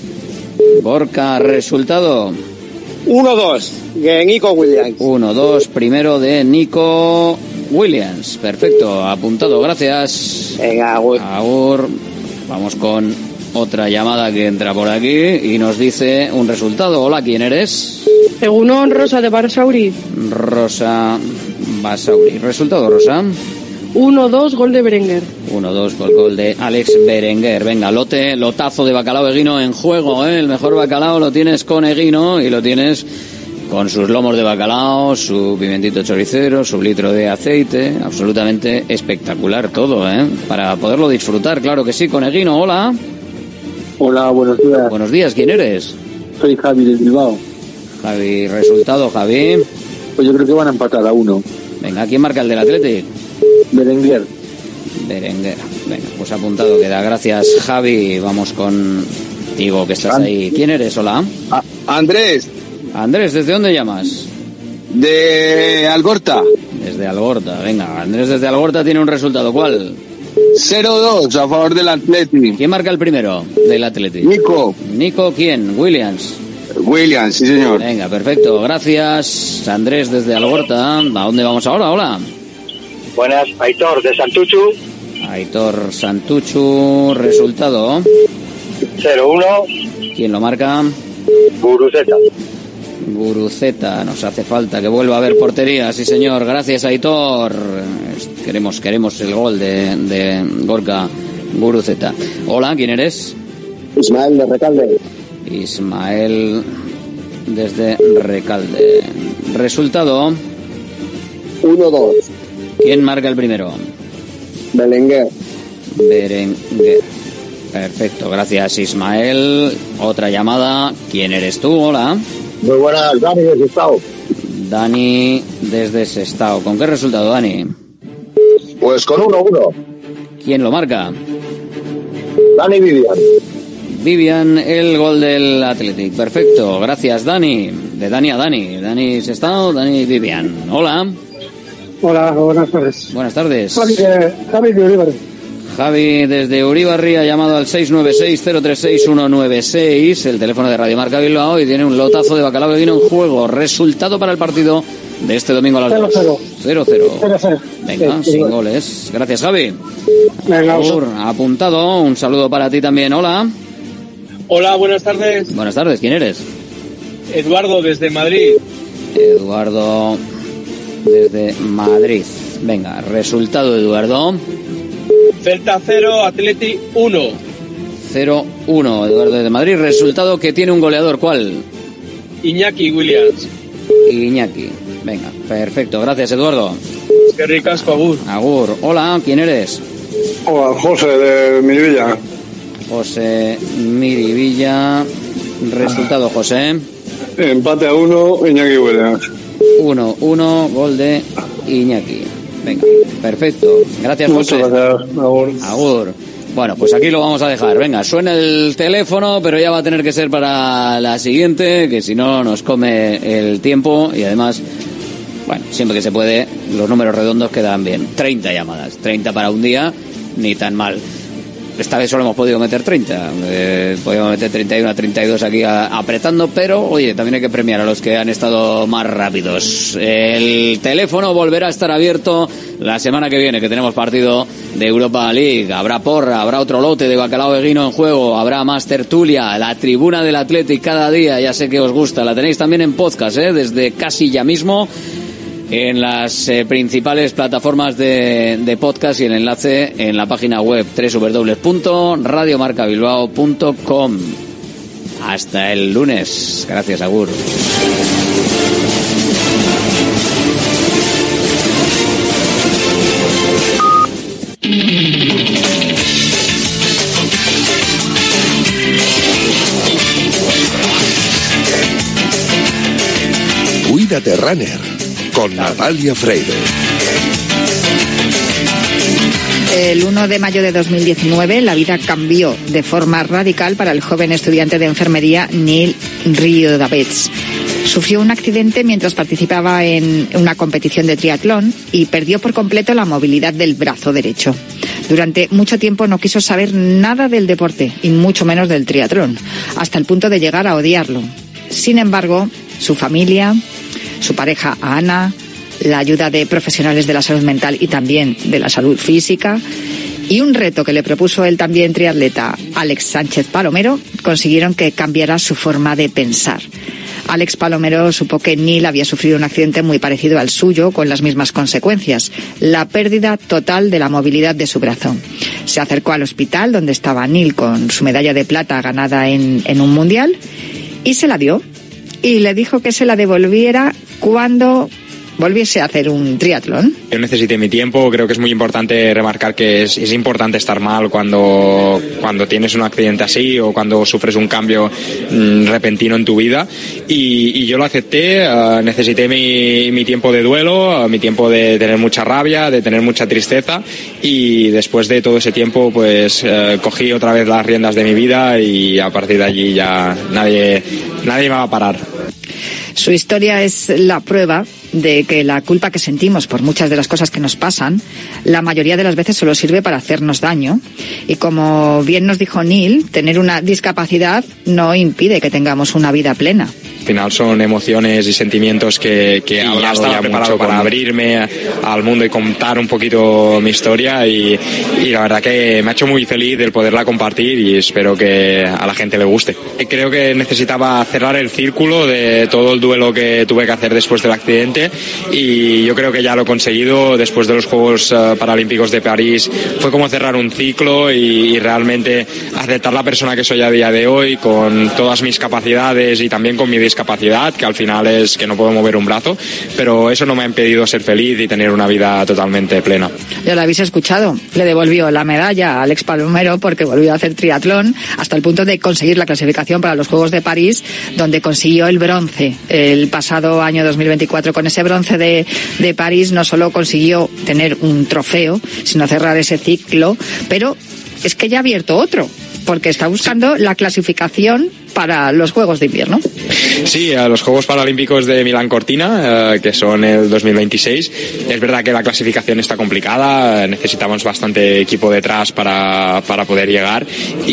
Borca, resultado. uno dos, de Nico Williams. uno dos, primero de Nico Williams. Perfecto, apuntado, gracias. Venga, Agur. Agur. Vamos con otra llamada que entra por aquí y nos dice un resultado. Hola, ¿quién eres? Egunon, Rosa de Basauri. Rosa Basauri. Resultado, Rosa. uno dos, gol de Berenguer. uno dos por gol de Alex Berenguer. Venga, lote, lotazo de bacalao eguino en juego, ¿eh? El mejor bacalao lo tienes con eguino y lo tienes con sus lomos de bacalao, su pimentito choricero, su litro de aceite, absolutamente espectacular todo, ¿eh? Para poderlo disfrutar, claro que sí. Coneguino, hola. Hola, buenos días. Buenos días, ¿quién eres? Soy Javi de Bilbao. Javi, resultado, Javi. Pues yo creo que van a empatar a uno. Venga, ¿quién marca el del Athletic? Berenguer. Berenguer. Venga, pues apuntado queda. Gracias, Javi. Vamos con Digo, que estás ahí. ¿Quién eres? Hola. A- Andrés. Andrés, ¿desde dónde llamas? De Algorta. Desde Algorta, venga. Andrés desde Algorta tiene un resultado. ¿Cuál? cero dos a favor del Athletic. ¿Quién marca el primero del Athletic? Nico. Nico, ¿quién? Williams. Williams, sí señor. Venga, perfecto. Gracias, Andrés desde Algorta. ¿A dónde vamos ahora? Hola. Buenas, Aitor de Santuchu. Aitor Santuchu, resultado. cero uno. ¿Quién lo marca? Guruceta. Guruceta, nos hace falta que vuelva a haber portería, sí señor. Gracias, Aitor. Queremos, queremos el gol de, de Gorka Guruceta. Hola, ¿quién eres? Ismael de Recalde. Ismael desde Recalde. Resultado. uno dos. ¿Quién marca el primero? Berenguer. Berenguer. Perfecto, gracias, Ismael. Otra llamada. ¿Quién eres tú? Hola. Muy buenas, Dani de Sestao. Dani desde Sestao. ¿Con qué resultado, Dani? Pues con uno uno. ¿Quién lo marca? Dani Vivian. Vivian, el gol del Athletic. Perfecto, gracias, Dani. De Dani a Dani. Dani Sestao, Dani Vivian. Hola. Hola, buenas tardes. Buenas tardes. Javi de, Javi de Uribarri. Javi desde Uribarri ha llamado al seis nueve seis, cero tres seis, uno nueve seis, el teléfono de Radio Marca Bilbao, y tiene un lotazo de bacalao de vino en juego. Resultado para el partido de este domingo a las dos. cero cero. Venga, Sí, sin igual. goles. Gracias, Javi. Venga, Agur, apuntado. Un saludo para ti también. Hola. Hola, buenas tardes. Buenas tardes. ¿Quién eres? Eduardo desde Madrid. Eduardo desde Madrid. Venga, resultado, Eduardo. Celta cero, Atleti uno. cero uno, Eduardo desde Madrid. Resultado que tiene un goleador. ¿Cuál? Iñaki Williams. Iñaki. Venga, perfecto. Gracias, Eduardo. Qué ricasco, Agur. Agur. Hola, ¿quién eres? Hola, José de Mirivilla. José Mirivilla. Resultado, José. Empate a uno, Iñaki Williams. uno uno, gol de Iñaki. Venga, perfecto. Gracias, José. Muchas gracias, Agur. Agur. Bueno, pues aquí lo vamos a dejar. Venga, suena el teléfono, pero ya va a tener que ser para la siguiente, que si no nos come el tiempo y además, bueno, siempre que se puede, los números redondos quedan bien. treinta llamadas, treinta para un día, ni tan mal. Esta vez solo hemos podido meter treinta, eh, podíamos meter treinta y uno a treinta y dos aquí a, apretando, pero oye, también hay que premiar a los que han estado más rápidos. El teléfono volverá a estar abierto la semana que viene, que tenemos partido de Europa League. Habrá porra, habrá otro lote de bacalao de guino en juego, habrá más tertulia, la tribuna del Athletic cada día, ya sé que os gusta, la tenéis también en podcast, eh, desde casi ya mismo, en las eh, principales plataformas de, de podcast, y el enlace en la página web doble u doble u doble u punto radio marca bilbao punto com. Hasta el lunes. Gracias, Agur. Cuídate, Runner, con Natalia Freire. El uno de mayo de dos mil diecinueve la vida cambió de forma radical para el joven estudiante de enfermería Neil Riodavets. Sufrió un accidente mientras participaba en una competición de triatlón y perdió por completo la movilidad del brazo derecho. Durante mucho tiempo no quiso saber nada del deporte y mucho menos del triatlón, hasta el punto de llegar a odiarlo. Sin embargo, su familia, su pareja Ana, la ayuda de profesionales de la salud mental y también de la salud física, y un reto que le propuso el también triatleta Alex Sánchez Palomero, consiguieron que cambiara su forma de pensar. Alex Palomero supo que Neil había sufrido un accidente muy parecido al suyo, con las mismas consecuencias, la pérdida total de la movilidad de su brazo. Se acercó al hospital donde estaba Neil con su medalla de plata ganada en, en un mundial y se la dio. y le dijo que se la devolviera cuando volviese a hacer un triatlón. Yo necesité mi tiempo, creo que es muy importante remarcar que es, es importante estar mal cuando, cuando tienes un accidente así o cuando sufres un cambio mmm, repentino en tu vida y, y yo lo acepté, uh, necesité mi, mi tiempo de duelo, uh, mi tiempo de tener mucha rabia, de tener mucha tristeza y después de todo ese tiempo pues uh, cogí otra vez las riendas de mi vida y a partir de allí ya nadie, nadie me va a parar. Su historia es la prueba de que la culpa que sentimos por muchas de las cosas que nos pasan, la mayoría de las veces solo sirve para hacernos daño. Y como bien nos dijo Neil, tener una discapacidad no impide que tengamos una vida plena. Al final son emociones y sentimientos que, que he hablado estaba ya preparado para con... abrirme al mundo y contar un poquito mi historia y, y la verdad que me ha hecho muy feliz el poderla compartir y espero que a la gente le guste. Creo que necesitaba cerrar el círculo de todo el duelo que tuve que hacer después del accidente y yo creo que ya lo he conseguido. Después de los Juegos Paralímpicos de París fue como cerrar un ciclo y, y realmente aceptar la persona que soy a día de hoy con todas mis capacidades y también con mi discapacidad discapacidad, que al final es que no puedo mover un brazo, pero eso no me ha impedido ser feliz y tener una vida totalmente plena. Ya lo habéis escuchado, le devolvió la medalla a Alex Palomero porque volvió a hacer triatlón hasta el punto de conseguir la clasificación para los Juegos de París, donde consiguió el bronce el pasado año dos mil veinticuatro. Con ese bronce de, de París no solo consiguió tener un trofeo, sino cerrar ese ciclo, pero es que ya ha abierto otro, porque está buscando la clasificación para los Juegos de Invierno. Sí, a los Juegos Paralímpicos de Milán Cortina, eh, que son el dos mil veintiséis. Es verdad que la clasificación está complicada, necesitamos bastante equipo detrás para, para poder llegar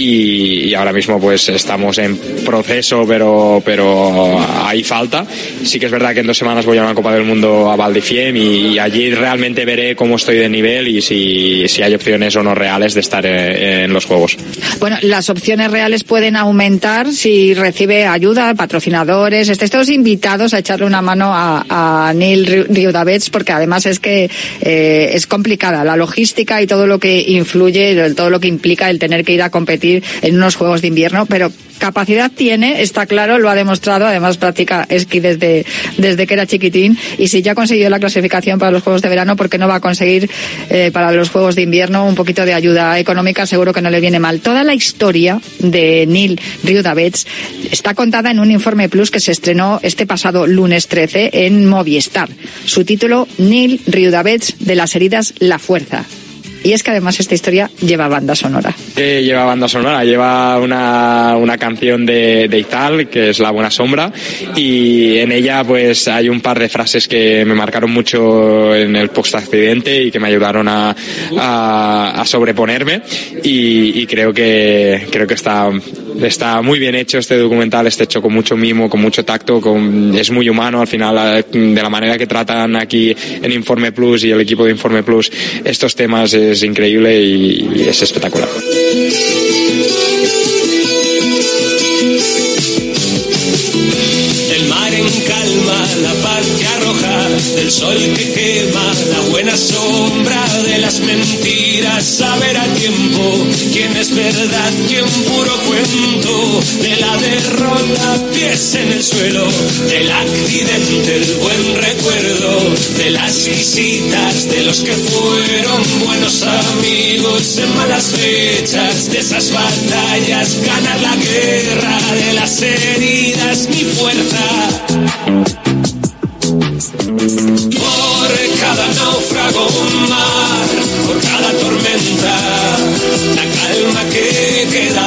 y, y ahora mismo pues estamos en proceso, pero, pero hay falta. Sí que es verdad que en dos semanas voy a una Copa del Mundo a Val di Fiemme y, y allí realmente veré cómo estoy de nivel y si, si hay opciones o no reales de estar en, en los Juegos. Bueno, las opciones reales pueden aumentar si y recibe ayuda, patrocinadores. Estáis todos invitados a echarle una mano a, a Neil Riudavets porque además es que eh, es complicada la logística y todo lo que influye, todo lo que implica el tener que ir a competir en unos Juegos de Invierno, pero capacidad tiene, está claro, lo ha demostrado, además practica esquí desde, desde que era chiquitín y si ya consiguió la clasificación para los Juegos de Verano, ¿por qué no va a conseguir eh, para los Juegos de Invierno un poquito de ayuda económica? Seguro que no le viene mal. Toda la historia de Neil Riudavets está contada en un Informe Plus que se estrenó este pasado lunes trece en Movistar. Su título, Neil Riudavets, de las heridas, la fuerza. Y es que además esta historia lleva banda sonora. Eh, lleva banda sonora, lleva una, una canción de, de Ital, que es La Buena Sombra, y en ella pues hay un par de frases que me marcaron mucho en el post-accidente y que me ayudaron a, a, a sobreponerme y, y creo que creo que está, está muy bien hecho este documental, está hecho con mucho mimo, con mucho tacto, con, es muy humano al final, de la manera que tratan aquí en Informe Plus y el equipo de Informe Plus estos temas es increíble y, y es espectacular. El mar en calma, la paz que arroja, del sol que quema, la buena sombra de las mentiras, saber a tiempo quién es verdad, quién puro cuento, de la derrota, pies en el suelo, del accidente, el buen recuerdo, de las visitas, de los que fueron buenos amigos en malas fechas, de esas batallas, ganar la guerra, de las heridas, mi fuerza. Por cada náufrago un mar, por cada tormenta, la calma que queda.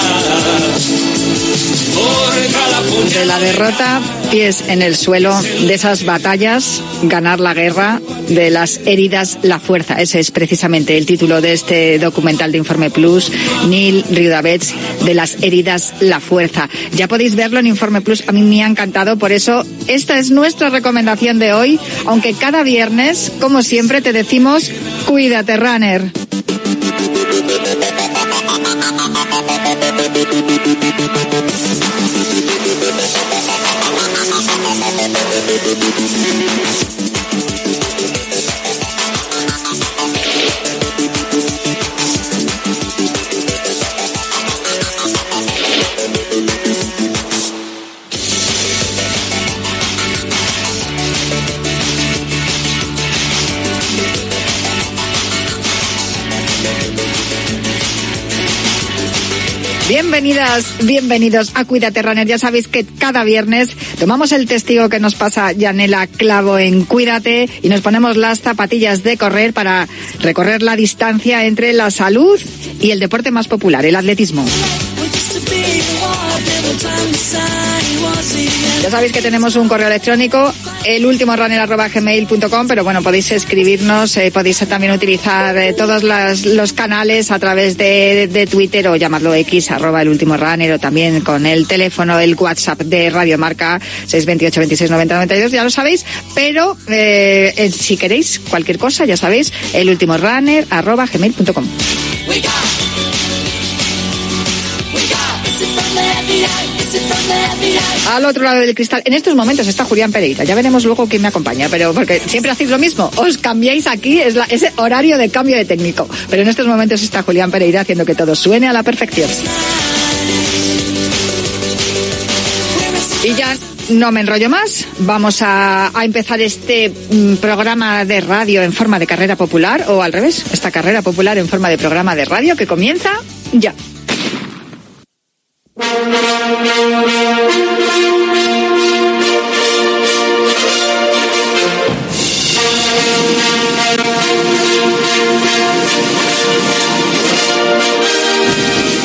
Por cada puñalada. De la derrota, pies en el suelo, de esas batallas, ganar la guerra, de las heridas, la fuerza. Ese es precisamente el título de este documental de Informe Plus, Neil Riudavets, de las heridas, la fuerza. Ya podéis verlo en Informe Plus, a mí me ha encantado, por eso esta es nuestra recomendación de hoy, aunque cada viernes, como siempre, te decimos, cuídate, runner. Bienvenidas, bienvenidos a Cuídate Runner. Ya sabéis que cada viernes tomamos el testigo que nos pasa Yanela Clavo en Cuídate y nos ponemos las zapatillas de correr para recorrer la distancia entre la salud y el deporte más popular, el atletismo. Ya sabéis que tenemos un correo electrónico, el último runner arroba gmail punto com, pero bueno, podéis escribirnos, eh, podéis también utilizar eh, todos las, los canales a través de, de Twitter o llamarlo X, arroba el último runner, o también con el teléfono, el WhatsApp de Radio Marca, seis dos ocho, veintiséis, noventa, noventa y dos, ya lo sabéis, pero eh, eh, si queréis cualquier cosa, ya sabéis, el último runner arroba gmail punto com. Al otro lado del cristal, en estos momentos está Julián Pereira. Ya veremos luego quién me acompaña, pero porque siempre hacéis lo mismo, os cambiáis aquí, es la, ese horario de cambio de técnico. Pero en estos momentos está Julián Pereira haciendo que todo suene a la perfección. Y ya no me enrollo más, vamos a, a empezar este mm, programa de radio en forma de carrera popular, o al revés, esta carrera popular en forma de programa de radio que comienza ya.